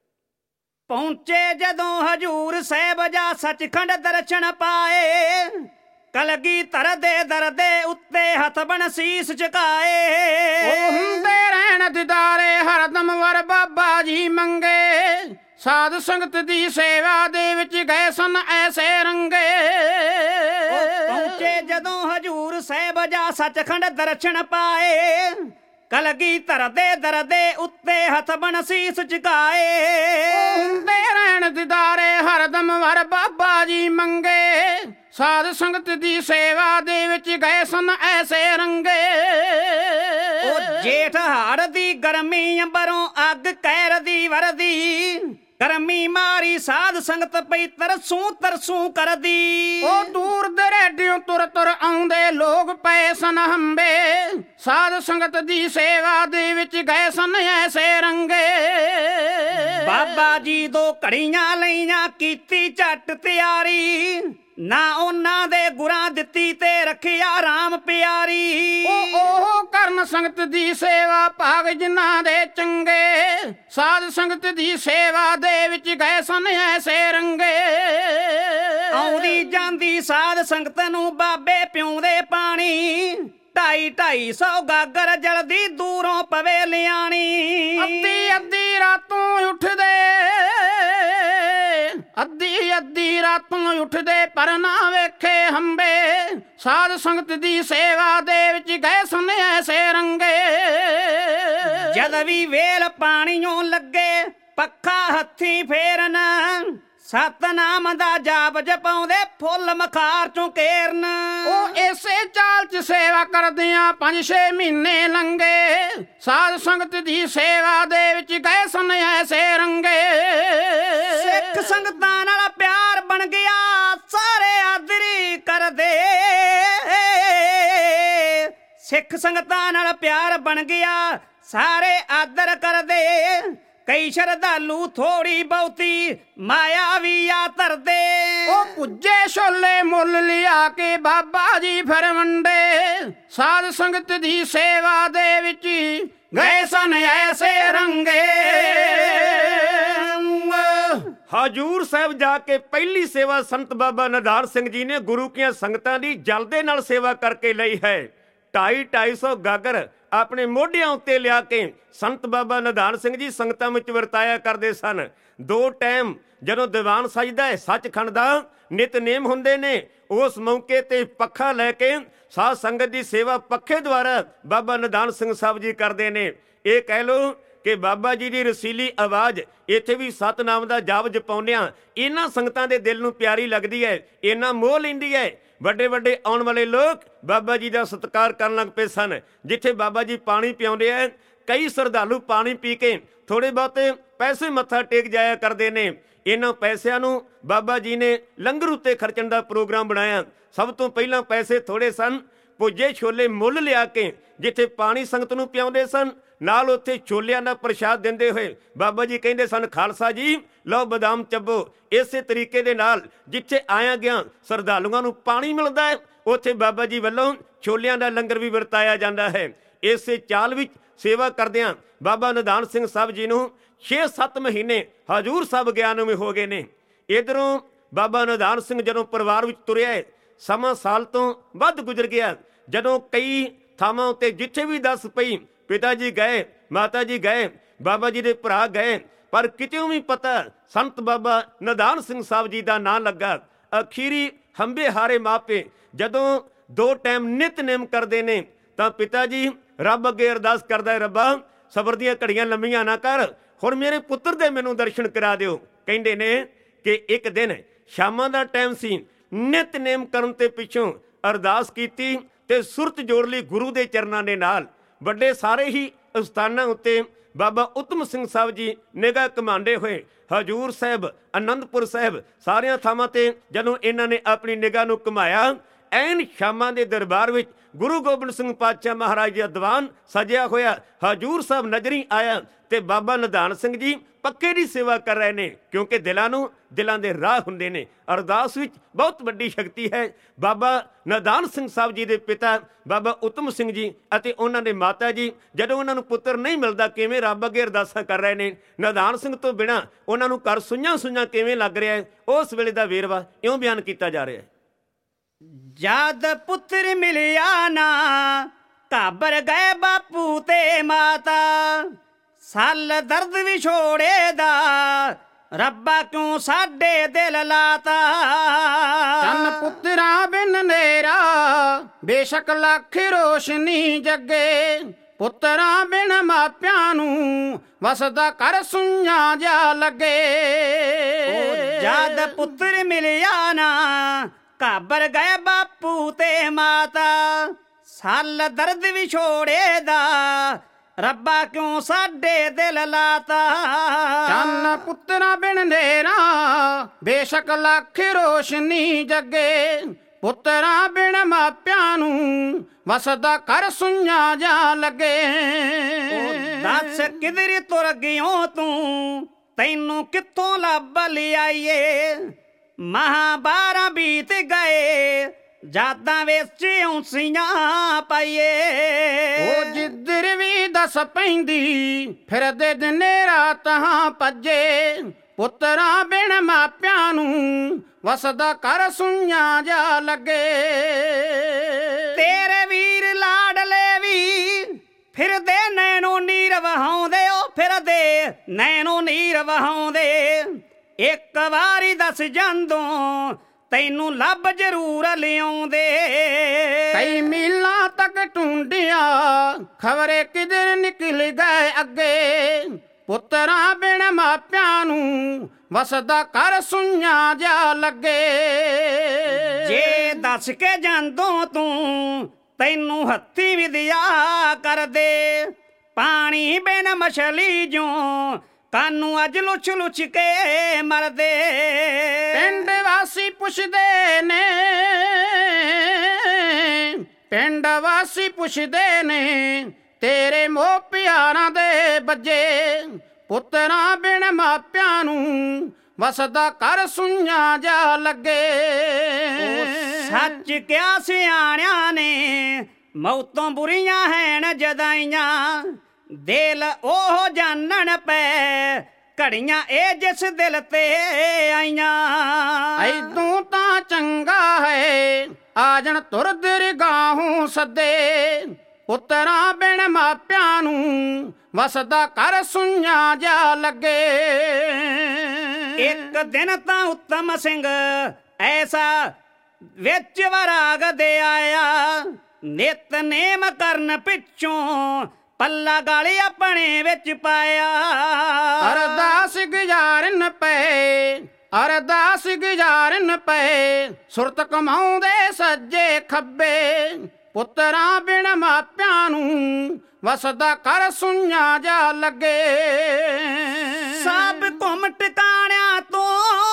ਪਹੁੰਚੇ ਜਦੋਂ ਹਜੂਰ ਸਾਹਿਬ ਜਾ ਸੱਚਖੰਡ ਦਰਸ਼ਨ ਪਾਏ, ਕਲਗੀਧਰ ਦੇ ਦਰ ਦੇ ਉੱਤੇ ਹੱਥ ਬਣ ਸੀਸ ਝੁਕਾਏ। ਉਹ ਹੁੰਦੇ ਰਹਿਣ ਦਿਦਾਰੇ ਹਰਦਮ ਵਰ ਬਾਬਾ ਜੀ ਮੰਗੇ, ਸਾਧ ਸੰਗਤ ਦੀ ਸੇਵਾ ਦੇ ਵਿੱਚ ਗਏ ਸਨ ਐਸੇ ਰੰਗੇ। ਪਹੁੰਚੇ ਜਦੋਂ ਹਜੂਰ ਸਾਹਿਬ ਜਾ ਸੱਚਖੰਡ ਦਰਸ਼ਨ ਪਾਏ, ਕਲਗੀਧਰ ਦੇ ਦਰ ਦੇ ਉੱਤੇ ਹੱਥ ਬਣ ਸੀਸ ਝੁਕਾਏ। ਹੁੰਦੇ ਰਹਿਣ ਦਿਦਾਰੇ ਹਰਦਮ ਵਰ ਬਾਬਾ ਜੀ ਮੰਗੇ, ਸਾਧ ਸੰਗਤ ਦੀ ਸੇਵਾ ਦੇ ਵਿੱਚ ਗਏ ਸਨ ਐਸੇ ਰੰਗੇ। ਉਹ ਜੇਠ ਹਾੜ ਦੀ ਗਰਮੀ ਅੰਬਰੋਂ ਅੱਗ ਕਹਿਰ ਦੀ ਵਰਦੀ, ਗਰਮੀ ਮਾਰੀ ਸਾਧ ਸੰਗਤ ਪਈ ਤਰਸੂ ਤਰਸੂ ਕਰਦੀ। ਉਹ ਦੂਰ ਦਰੇਡਿਓਂ ਤੁਰ ਤੁਰ ਆਉਂਦੇ ਲੋਕ ਪਏ ਸਨ ਹੰਬੇ, ਸਾਧ ਸੰਗਤ ਦੀ ਸੇਵਾ ਦੇ ਵਿੱਚ ਗਏ ਸਨ ਐਸੇ ਰੰਗੇ। ਬਾਬਾ ਜੀ ਦੋ ਘੜੀਆਂ ਲਈਆਂ ਕੀਤੀ ਝੱਟ ਤਿਆਰੀ, ਨਾ ਉਹਨਾਂ ਦੇ ਗੁਰਾਂ ਦਿੱਤੀ ਤੇ ਰੱਖਿਆ ਰਾਮ ਪਿਆਰੀ। ਉਹ ਉਹ ਕਰਨ ਸੰਗਤ ਦੀ ਸੇਵਾ ਭਾਗ ਜਿਨ੍ਹਾਂ ਦੇ ਚੰਗੇ, ਸਾਧ ਸੰਗਤ ਦੀ ਸੇਵਾ ਦੇ ਵਿੱਚ ਗਏ ਸਨ ਐਸੇ ਰੰਗੇ। ਆਉਂਦੀ ਜਾਂਦੀ ਸਾਧ ਸੰਗਤ ਨੂੰ ਬਾਬੇ ਪਿਉਂਦੇ ਪਾਣੀ, ਢਾਈ ਢਾਈ ਸੌ ਗਾਗਰ ਜਲਦੀ ਦੂਰੋਂ ਪਵੇ ਲਿਆਣੀ। ਅੱਧੀ ਅੱਧੀ ਰਾਤੋਂ ਉੱਠਦੇ, ਅੱਧੀ ਅੱਧੀ ਰਾਤੋਂ ਉੱਠਦੇ ਪਰ ਨਾ ਵੇਖੇ ਹੰਬੇ, ਸਾਧ ਸੰਗਤ ਦੀ ਸੇਵਾ ਦੇ ਵਿੱਚ ਗਏ ਸਨ ਐਸੇ ਰੰਗੇ। ਜਦ ਵੀ ਵੇਲ ਪਾਣੀਓਂ ਲੱਗੇ ਪੱਖਾ ਹੱਥੀ ਫੇਰਨ, ਸਤਨਾਮ ਦਾ ਜਾਪ ਜਪਾਉਂਦੇ ਫੁੱਲ ਮਖਾਰ ਚੋਂ ਕੇਰਨ। ਉਹ ਇਸੇ ਚਾਲ ਚ ਸੇਵਾ ਕਰਦਿਆਂ ਪੰਜ ਛੇ ਮਹੀਨੇ ਲੰਘੇ, ਸਾਧ ਸੰਗਤ ਦੀ ਸੇਵਾ ਦੇ ਵਿੱਚ ਗਏ ਸਨ ਐਸੇ ਰੰਗੇ। ਸਿੱਖ ਸੰਗਤਾਂ ਨਾਲ ਪਿਆਰ ਬਣ ਗਿਆ ਸਾਰੇ ਆਦਰੀ ਕਰਦੇ, ਸਿੱਖ ਸੰਗਤਾਂ ਨਾਲ ਪਿਆਰ ਬਣ ਗਿਆ ਸਾਰੇ ਆਦਰ ਕਰਦੇ। ਕਈ ਸ਼ਰਧਾਲੂ ਥੋੜੀ ਬਹੁਤੀ ਮਾਇਆ ਵੀ ਆ ਧਰਦੇ, ਉਹ ਪੁੱਜੇ ਛੋਲੇ ਮੁੱਲ ਲਿਆ ਕੇ ਬਾਬਾ ਜੀ ਫਿਰ ਵੰਡੇ, ਸਾਧ ਸੰਗਤ ਦੀ ਸੇਵਾ ਦੇ ਵਿੱਚ ਗਏ ਸਨ ਐਸੇ ਰੰਗੇ। ਹਜੂਰ ਸਾਹਿਬ ਜਾ ਕੇ ਪਹਿਲੀ ਸੇਵਾ ਸੰਤ ਬਾਬਾ ਨਿਧਾਨ ਸਿੰਘ ਜੀ ਨੇ ਗੁਰੂ ਕੀਆਂ ਸੰਗਤਾਂ ਦੀ ਜਲ ਦੇ ਨਾਲ ਸੇਵਾ ਕਰਕੇ ਲਈ ਹੈ। ਢਾਈ ਢਾਈ ਸੌ ਗਾਗਰ ਆਪਣੇ ਮੋਢਿਆਂ ਉੱਤੇ ਲਿਆ ਕੇ ਸੰਤ ਬਾਬਾ ਨਿਧਾਨ ਸਿੰਘ ਜੀ ਸੰਗਤਾਂ ਵਿੱਚ ਵਰਤਾਇਆ ਕਰਦੇ ਸਨ। ਦੋ ਟਾਈਮ ਜਦੋਂ ਦੀਵਾਨ ਸਜਦਾ ਹੈ, ਸੱਚਖੰਡ ਦਾ ਨਿਤਨੇਮ ਹੁੰਦੇ ਨੇ, ਉਸ ਮੌਕੇ ਤੇ ਪੱਖਾ ਲੈ ਕੇ ਸਾਧ ਸੰਗਤ ਦੀ ਸੇਵਾ ਪੱਖੇ ਦੁਆਰਾ ਬਾਬਾ ਨਿਧਾਨ ਸਿੰਘ ਸਾਹਿਬ ਜੀ ਕਰਦੇ ਨੇ। ਇਹ ਕਹਿ ਲਓ ਕਿ ਬਾਬਾ ਜੀ ਦੀ ਰਸੀਲੀ ਆਵਾਜ਼ ਇੱਥੇ ਵੀ ਸਤਨਾਮ ਦਾ ਜਾਪ ਜਪਾਉਂਦਿਆਂ ਇਹਨਾਂ ਸੰਗਤਾਂ ਦੇ ਦਿਲ ਨੂੰ ਪਿਆਰੀ ਲੱਗਦੀ ਹੈ, ਇਹਨਾਂ ਮੋਹ ਲੈਂਦੀ ਹੈ। ਵੱਡੇ ਵੱਡੇ ਆਉਣ ਵਾਲੇ ਲੋਕ ਬਾਬਾ ਜੀ ਦਾ ਸਤਿਕਾਰ ਕਰਨ ਲੱਗ ਪਏ ਸਨ। ਜਿੱਥੇ ਬਾਬਾ ਜੀ ਪਾਣੀ ਪਿਆਉਂਦੇ ਆ, ਕਈ ਸ਼ਰਧਾਲੂ ਪਾਣੀ ਪੀ ਕੇ ਥੋੜੇ ਬਹੁਤੇ ਪੈਸੇ ਮੱਥਾ ਟੇਕ ਜਾਇਆ ਕਰਦੇ ਨੇ। ਇਹਨਾਂ ਪੈਸਿਆਂ ਨੂੰ ਬਾਬਾ ਜੀ ਨੇ ਲੰਗਰ ਉੱਤੇ ਖਰਚਣ ਦਾ ਪ੍ਰੋਗਰਾਮ ਬਣਾਇਆ। ਸਭ ਤੋਂ ਪਹਿਲਾਂ ਪੈਸੇ ਥੋੜੇ ਸਨ, ਭੁੱਜੇ ਛੋਲੇ ਮੁੱਲ ਲਿਆ ਕੇ ਜਿੱਥੇ ਪਾਣੀ ਸੰਗਤ ਨੂੰ ਪਿਆਉਂਦੇ ਸਨ, ਨਾਲ ਉੱਥੇ ਛੋਲਿਆਂ ਦਾ ਪ੍ਰਸ਼ਾਦ ਦਿੰਦੇ ਹੋਏ ਬਾਬਾ ਜੀ ਕਹਿੰਦੇ ਸਨ, ਖਾਲਸਾ ਜੀ ਲਓ ਬਦਾਮ ਚੱਬੋ। ਇਸੇ ਤਰੀਕੇ ਦੇ ਨਾਲ ਜਿੱਥੇ ਆਇਆ ਗਿਆ ਸ਼ਰਧਾਲੂਆਂ ਨੂੰ ਪਾਣੀ ਮਿਲਦਾ ਹੈ, ਉੱਥੇ ਬਾਬਾ ਜੀ ਵੱਲੋਂ ਛੋਲਿਆਂ ਦਾ ਲੰਗਰ ਵੀ ਵਰਤਾਇਆ ਜਾਂਦਾ ਹੈ। ਇਸੇ ਚਾਲ ਵਿੱਚ ਸੇਵਾ ਕਰਦਿਆਂ ਬਾਬਾ ਨਿਧਾਨ ਸਿੰਘ ਸਾਹਿਬ ਜੀ ਨੂੰ ਛੇ ਸੱਤ ਮਹੀਨੇ ਹਜ਼ੂਰ ਸਾਹਿਬ ਗਿਆ ਨੂੰ ਵੀ ਹੋ ਗਏ ਨੇ। ਇੱਧਰੋਂ ਬਾਬਾ ਨਿਧਾਨ ਸਿੰਘ ਜਦੋਂ ਪਰਿਵਾਰ ਵਿੱਚ ਤੁਰਿਆ ਹੈ, ਸਮਾਂ ਸਾਲ ਤੋਂ ਵੱਧ ਗੁਜ਼ਰ ਗਿਆ। ਜਦੋਂ ਕਈ ਥਾਵਾਂ ਉੱਤੇ ਜਿੱਥੇ ਵੀ ਦੱਸ ਪਈ, ਪਿਤਾ ਜੀ ਗਏ, ਮਾਤਾ ਜੀ ਗਏ, ਬਾਬਾ ਜੀ ਦੇ ਭਰਾ ਗਏ, ਪਰ ਕਿਤੇੋਂ ਵੀ ਪਤਾ ਸੰਤ ਬਾਬਾ ਨਿਧਾਨ ਸਿੰਘ ਸਾਹਿਬ ਜੀ ਦਾ ਨਾਂ ਲੱਗਾ। ਅਖੀਰੀ ਹੰਬੇ ਹਾਰੇ ਮਾਪੇ ਜਦੋਂ ਦੋ ਟਾਈਮ ਨਿਤਨੇਮ ਕਰਦੇ ਨੇ ਤਾਂ ਪਿਤਾ ਜੀ ਰੱਬ ਅੱਗੇ ਅਰਦਾਸ ਕਰਦਾ ਹੈ, ਰੱਬਾ ਸਬਰ ਦੀਆਂ ਘੜੀਆਂ ਲੰਮੀਆਂ ਨਾ ਕਰ, ਹੁਣ ਮੇਰੇ ਪੁੱਤਰ ਦੇ ਮੈਨੂੰ ਦਰਸ਼ਨ ਕਰਾ ਦਿਓ। ਕਹਿੰਦੇ ਨੇ ਕਿ ਇੱਕ ਦਿਨ ਸ਼ਾਮਾਂ ਦਾ ਟਾਈਮ ਸੀ, ਨਿਤਨੇਮ ਕਰਨ ਤੇ ਪਿੱਛੋਂ ਅਰਦਾਸ ਕੀਤੀ ਤੇ ਸੁਰਤ ਜੋੜ ਲਈ ਗੁਰੂ ਦੇ ਚਰਨਾਂ ਦੇ ਨਾਲ। ਵੱਡੇ ਸਾਰੇ ਹੀ ਅਸਥਾਨਾਂ ਉੱਤੇ ਬਾਬਾ ਉਤਮ ਸਿੰਘ ਸਾਹਿਬ ਜੀ ਨਿਗਾਹ ਘੁਮਾਉਂਦੇ ਹੋਏ ਹਜੂਰ ਸਾਹਿਬ, ਅਨੰਦਪੁਰ ਸਾਹਿਬ, ਸਾਰੀਆਂ ਥਾਵਾਂ ਤੇ ਜਦੋਂ ਇਹਨਾਂ ਨੇ ਆਪਣੀ ਨਿਗਾਹ ਨੂੰ ਘੁਮਾਇਆ, ਐਨ ਸ਼ਾਮਾਂ ਦੇ ਦਰਬਾਰ ਵਿੱਚ ਗੁਰੂ ਗੋਬਿੰਦ ਸਿੰਘ ਪਾਤਸ਼ਾਹ ਮਹਾਰਾਜ ਦਾ ਦੀਵਾਨ ਸਜਿਆ ਹੋਇਆ ਹਜੂਰ ਸਾਹਿਬ ਨਜ਼ਰੀ ਆਇਆ ਤੇ ਬਾਬਾ ਨਿਧਾਨ ਸਿੰਘ ਜੀ ਪੱਕੇ ਦੀ ਸੇਵਾ ਕਰ ਰਹੇ ਨੇ, ਕਿਉਂਕਿ ਦਿਲਾਂ ਨੂੰ ਦਿਲਾਂ ਦੇ ਰਾਹ ਹੁੰਦੇ ਨੇ। ਅਰਦਾਸ ਵਿੱਚ ਬਹੁਤ ਵੱਡੀ ਸ਼ਕਤੀ ਹੈ। ਬਾਬਾ ਨਿਧਾਨ ਸਿੰਘ ਸਾਹਿਬ ਜੀ ਦੇ ਪਿਤਾ ਬਾਬਾ ਉਤਮ ਸਿੰਘ ਜੀ ਅਤੇ ਉਹਨਾਂ ਦੇ ਮਾਤਾ ਜੀ ਜਦੋਂ ਉਹਨਾਂ ਨੂੰ ਪੁੱਤਰ ਨਹੀਂ ਮਿਲਦਾ, ਕਿਵੇਂ ਰੱਬ ਅੱਗੇ ਅਰਦਾਸਾਂ ਕਰ ਰਹੇ ਨੇ। ਨਿਧਾਨ ਸਿੰਘ ਤੋਂ ਬਿਨਾਂ ਉਹਨਾਂ ਨੂੰ ਘਰ ਸੁਈਆਂ ਸੁਈਆਂ ਕਿਵੇਂ ਲੱਗ ਰਿਹਾ ਹੈ, ਉਸ ਵੇਲੇ ਦਾ ਵੇਰਵਾ ਇਉਂ ਬਿਆਨ ਕੀਤਾ ਜਾ ਰਿਹਾ ਹੈ। ਜਦ ਪੁੱਤਰ ਮਿਲਿਆ ਨਾ ਘਾਬਰ ਗਏ ਬਾਪੂ ਤੇ ਮਾਤਾ, ਸਾਲ ਦਰਦ ਵਿਛੋੜੇ ਦਾ ਰੱਬਾ ਕਿਉਂ ਸਾਡੇ ਦਿਲ ਲਾਤਾ। ਚੰਨ ਪੁੱਤਰਾਂ ਬਿਨ ਨੇਰਾ ਬੇਸ਼ੱਕ ਲੱਖ ਰੋਸ਼ਨੀ ਜੱਗੇ, ਪੁੱਤਰਾਂ ਬਿਨ ਮਾਪਿਆਂ ਨੂੰ ਵਸਦਾ ਕਰ ਸੁਈਆਂ ਜਾ ਲੱਗੇ। ਜਦ ਪੁੱਤਰ ਮਿਲਿਆ ਨਾ ਘਾਬਰ ਗਏ ਬਾਪੂ ਤੇ ਮਾਤਾ, ਸਾਲ ਦਰਦ ਵਿਛੋੜੇ ਦਾ ਰੱਬਾ ਕਿਉਂ ਸਾਡੇ ਦਿਲ ਲਾਤਾ। ਚੰਨ ਪੁੱਤਰਾਂ ਬਿਨ ਨੇਰਾ ਬੇਸ਼ੱਕ ਲੱਖ ਰੋਸ਼ਨੀ ਜੱਗੇ, ਪੁੱਤਰਾਂ ਬਿਨ ਮਾਪਿਆਂ ਨੂੰ ਵਸਦਾ ਕਰ ਸੁਈਆਂ ਜਾ ਲੱਗੇ। ਦੱਸ ਕਿਧਰ ਤੁਰ ਗਿਓ ਤੂੰ, ਤੈਨੂੰ ਕਿੱਥੋਂ ਲੱਭ ਲਿਆਈਏ। ਮਹਾਂ ਬਾਰਾਂ ਬੀਤ ਗਏ, ਜਾਦਾਂ ਵਿੱਚ ਔਂਸੀਆਂ ਪਾਈਏ। ਉਹ ਜਿੱਧਰ ਵੀ ਦੱਸ ਪੈਂਦੀ ਫਿਰਦੇ ਦਿਨੇ ਰਾਤਾਂ ਭੱਜੇ, ਪੁੱਤਰਾਂ ਬਿਨ ਮਾਪਿਆਂ ਨੂੰ ਵਸਦਾ ਕਰ ਸੁਈਆਂ ਜਾ ਲੱਗੇ। ਤੇਰੇ ਵੀਰ ਲਾਡਲੇ ਵੀ ਫਿਰਦੇ ਨੈਣੋਂ ਨੀਰ ਵਹਾਉਂਦੇ, ਉਹ ਫਿਰਦੇ ਨੈਣੋਂ ਨੀਰ ਵਹਾਉਂਦੇ। ਇੱਕ ਵਾਰੀ ਦੱਸ ਜਾਂਦੋਂ ਤੈਨੂੰ ਲੱਭ ਜ਼ਰੂਰ ਲਿਆਉਂਦੇ। ਕਈ ਮੀਲਾਂ ਤੱਕ ਢੂੰਡਿਆ ਖਬਰੇ ਕਿਧਰ ਨਿਕਲ ਗਏ ਅੱਗੇ, ਪੁੱਤਰਾਂ ਬਿਨ ਮਾਪਿਆਂ ਨੂੰ ਵਸਦਾ ਕਰ ਸੁਈਆਂ ਜਾ ਲੱਗੇ। ਜੇ ਦੱਸ ਕੇ ਜਾਂਦੋਂ ਤੂੰ ਤੈਨੂੰ ਹੱਥੀ ਵਿਦਿਆ ਕਰਦੇ, ਪਾਣੀ ਬਿਨ ਮਛਲੀ ਜੋ ਕਾਨੂੰ ਅੱਜ ਲੁੱਛ ਲੁੱਛ ਕੇ ਮਰਦੇ। ਪਿੰਡ ਵਾਸੀ ਪੁੱਛਦੇ ਨੇ, ਪਿੰਡ ਵਾਸੀ ਪੁੱਛਦੇ ਨੇ ਤੇਰੇ ਮੋਹ ਪਿਆਰਾਂ ਦੇ ਬੱਜੇ, ਪੁੱਤਰਾਂ ਬਿਨ ਮਾਪਿਆਂ ਨੂੰ ਵਸਦਾ ਕਰ ਸੁਈਆਂ ਜਾ ਲੱਗੇ। ਸੱਚ ਕਿਹਾ ਸਿਆਣਿਆਂ ਨੇ ਮੌਤੋਂ ਬੁਰੀਆਂ ਹੈਨ ਜਦਾਈਆਂ, ਦਿਲ ਉਹ ਜਾਣਨ ਪੈ ਘੜੀਆਂ ਇਹ ਜਿਸ ਦਿਲ ਤੇ ਆਈਆਂ। ਐਦੋਂ ਤਾਂ ਚੰਗਾ ਹੈ ਆ ਜਣ ਤੁਰ ਦਰਗਾਹੋਂ ਸੱਦੇ, ਪੁੱਤਰਾਂ ਬਿਨ ਮਾਪਿਆਂ ਨੂੰ ਵਸਦਾ ਘਰ ਸੁਈਆਂ ਜਾ ਲੱਗੇ। ਇੱਕ ਦਿਨ ਤਾਂ ਉੱਤਮ ਸਿੰਘ ਐਸਾ ਵਿੱਚ ਵਰਾਗ ਦੇ ਆਇਆ, ਨਿਤਨੇਮ ਕਰਨ ਪਿੱਛੋਂ ਪੱਲਾ ਗਲ ਆਪਣੇ ਵਿੱਚ ਪਾਇਆ। ਅਰਦਾਸ ਗੁਜ਼ਾਰਨ ਪਏ, ਅਰਦਾਸ ਗੁਜ਼ਾਰਨ ਪਏ, ਸੁਰਤ ਕਮਾਉਂਦੇ ਸੱਜੇ ਖੱਬੇ। ਪੁੱਤਰਾਂ ਬਿਨ ਮਾਪਿਆਂ ਨੂੰ ਵਸਦਾ ਘਰ ਸੁਈਆਂ ਜਾ ਲੱਗੇ। ਸਭ ਘੁੰਮ ਟਿਕਾਣਿਆਂ ਤੋਂ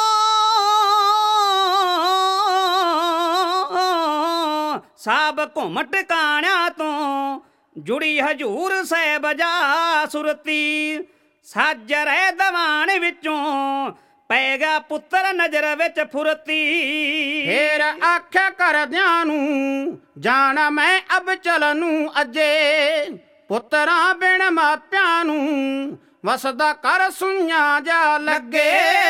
ਸਭ ਘੁੰਮ ਟਿਕਾਣਿਆਂ ਤੋਂ ਜੁੜੀ ਹਜੂਰ ਸਾਹਿਬ ਜਾ ਸੁਰਤੀ। ਸਾਜਰੇ ਦੀਵਾਨ ਵਿੱਚੋਂ ਪੈ ਗਿਆ ਪੁੱਤਰ ਨਜ਼ਰ ਵਿੱਚ ਫੁਰਤੀ। ਫੇਰ ਆਖਿਆ ਕਰਦਿਆਂ ਨੂੰ ਜਾਣਾ ਮੈਂ ਅਬ ਚਲ ਨੂੰ ਅਜੇ। ਪੁੱਤਰਾਂ ਬਿਨ ਮਾਪਿਆਂ ਨੂੰ ਵਸਦਾ ਘਰ ਸੁਈਆਂ ਜਾ ਲੱਗੇ।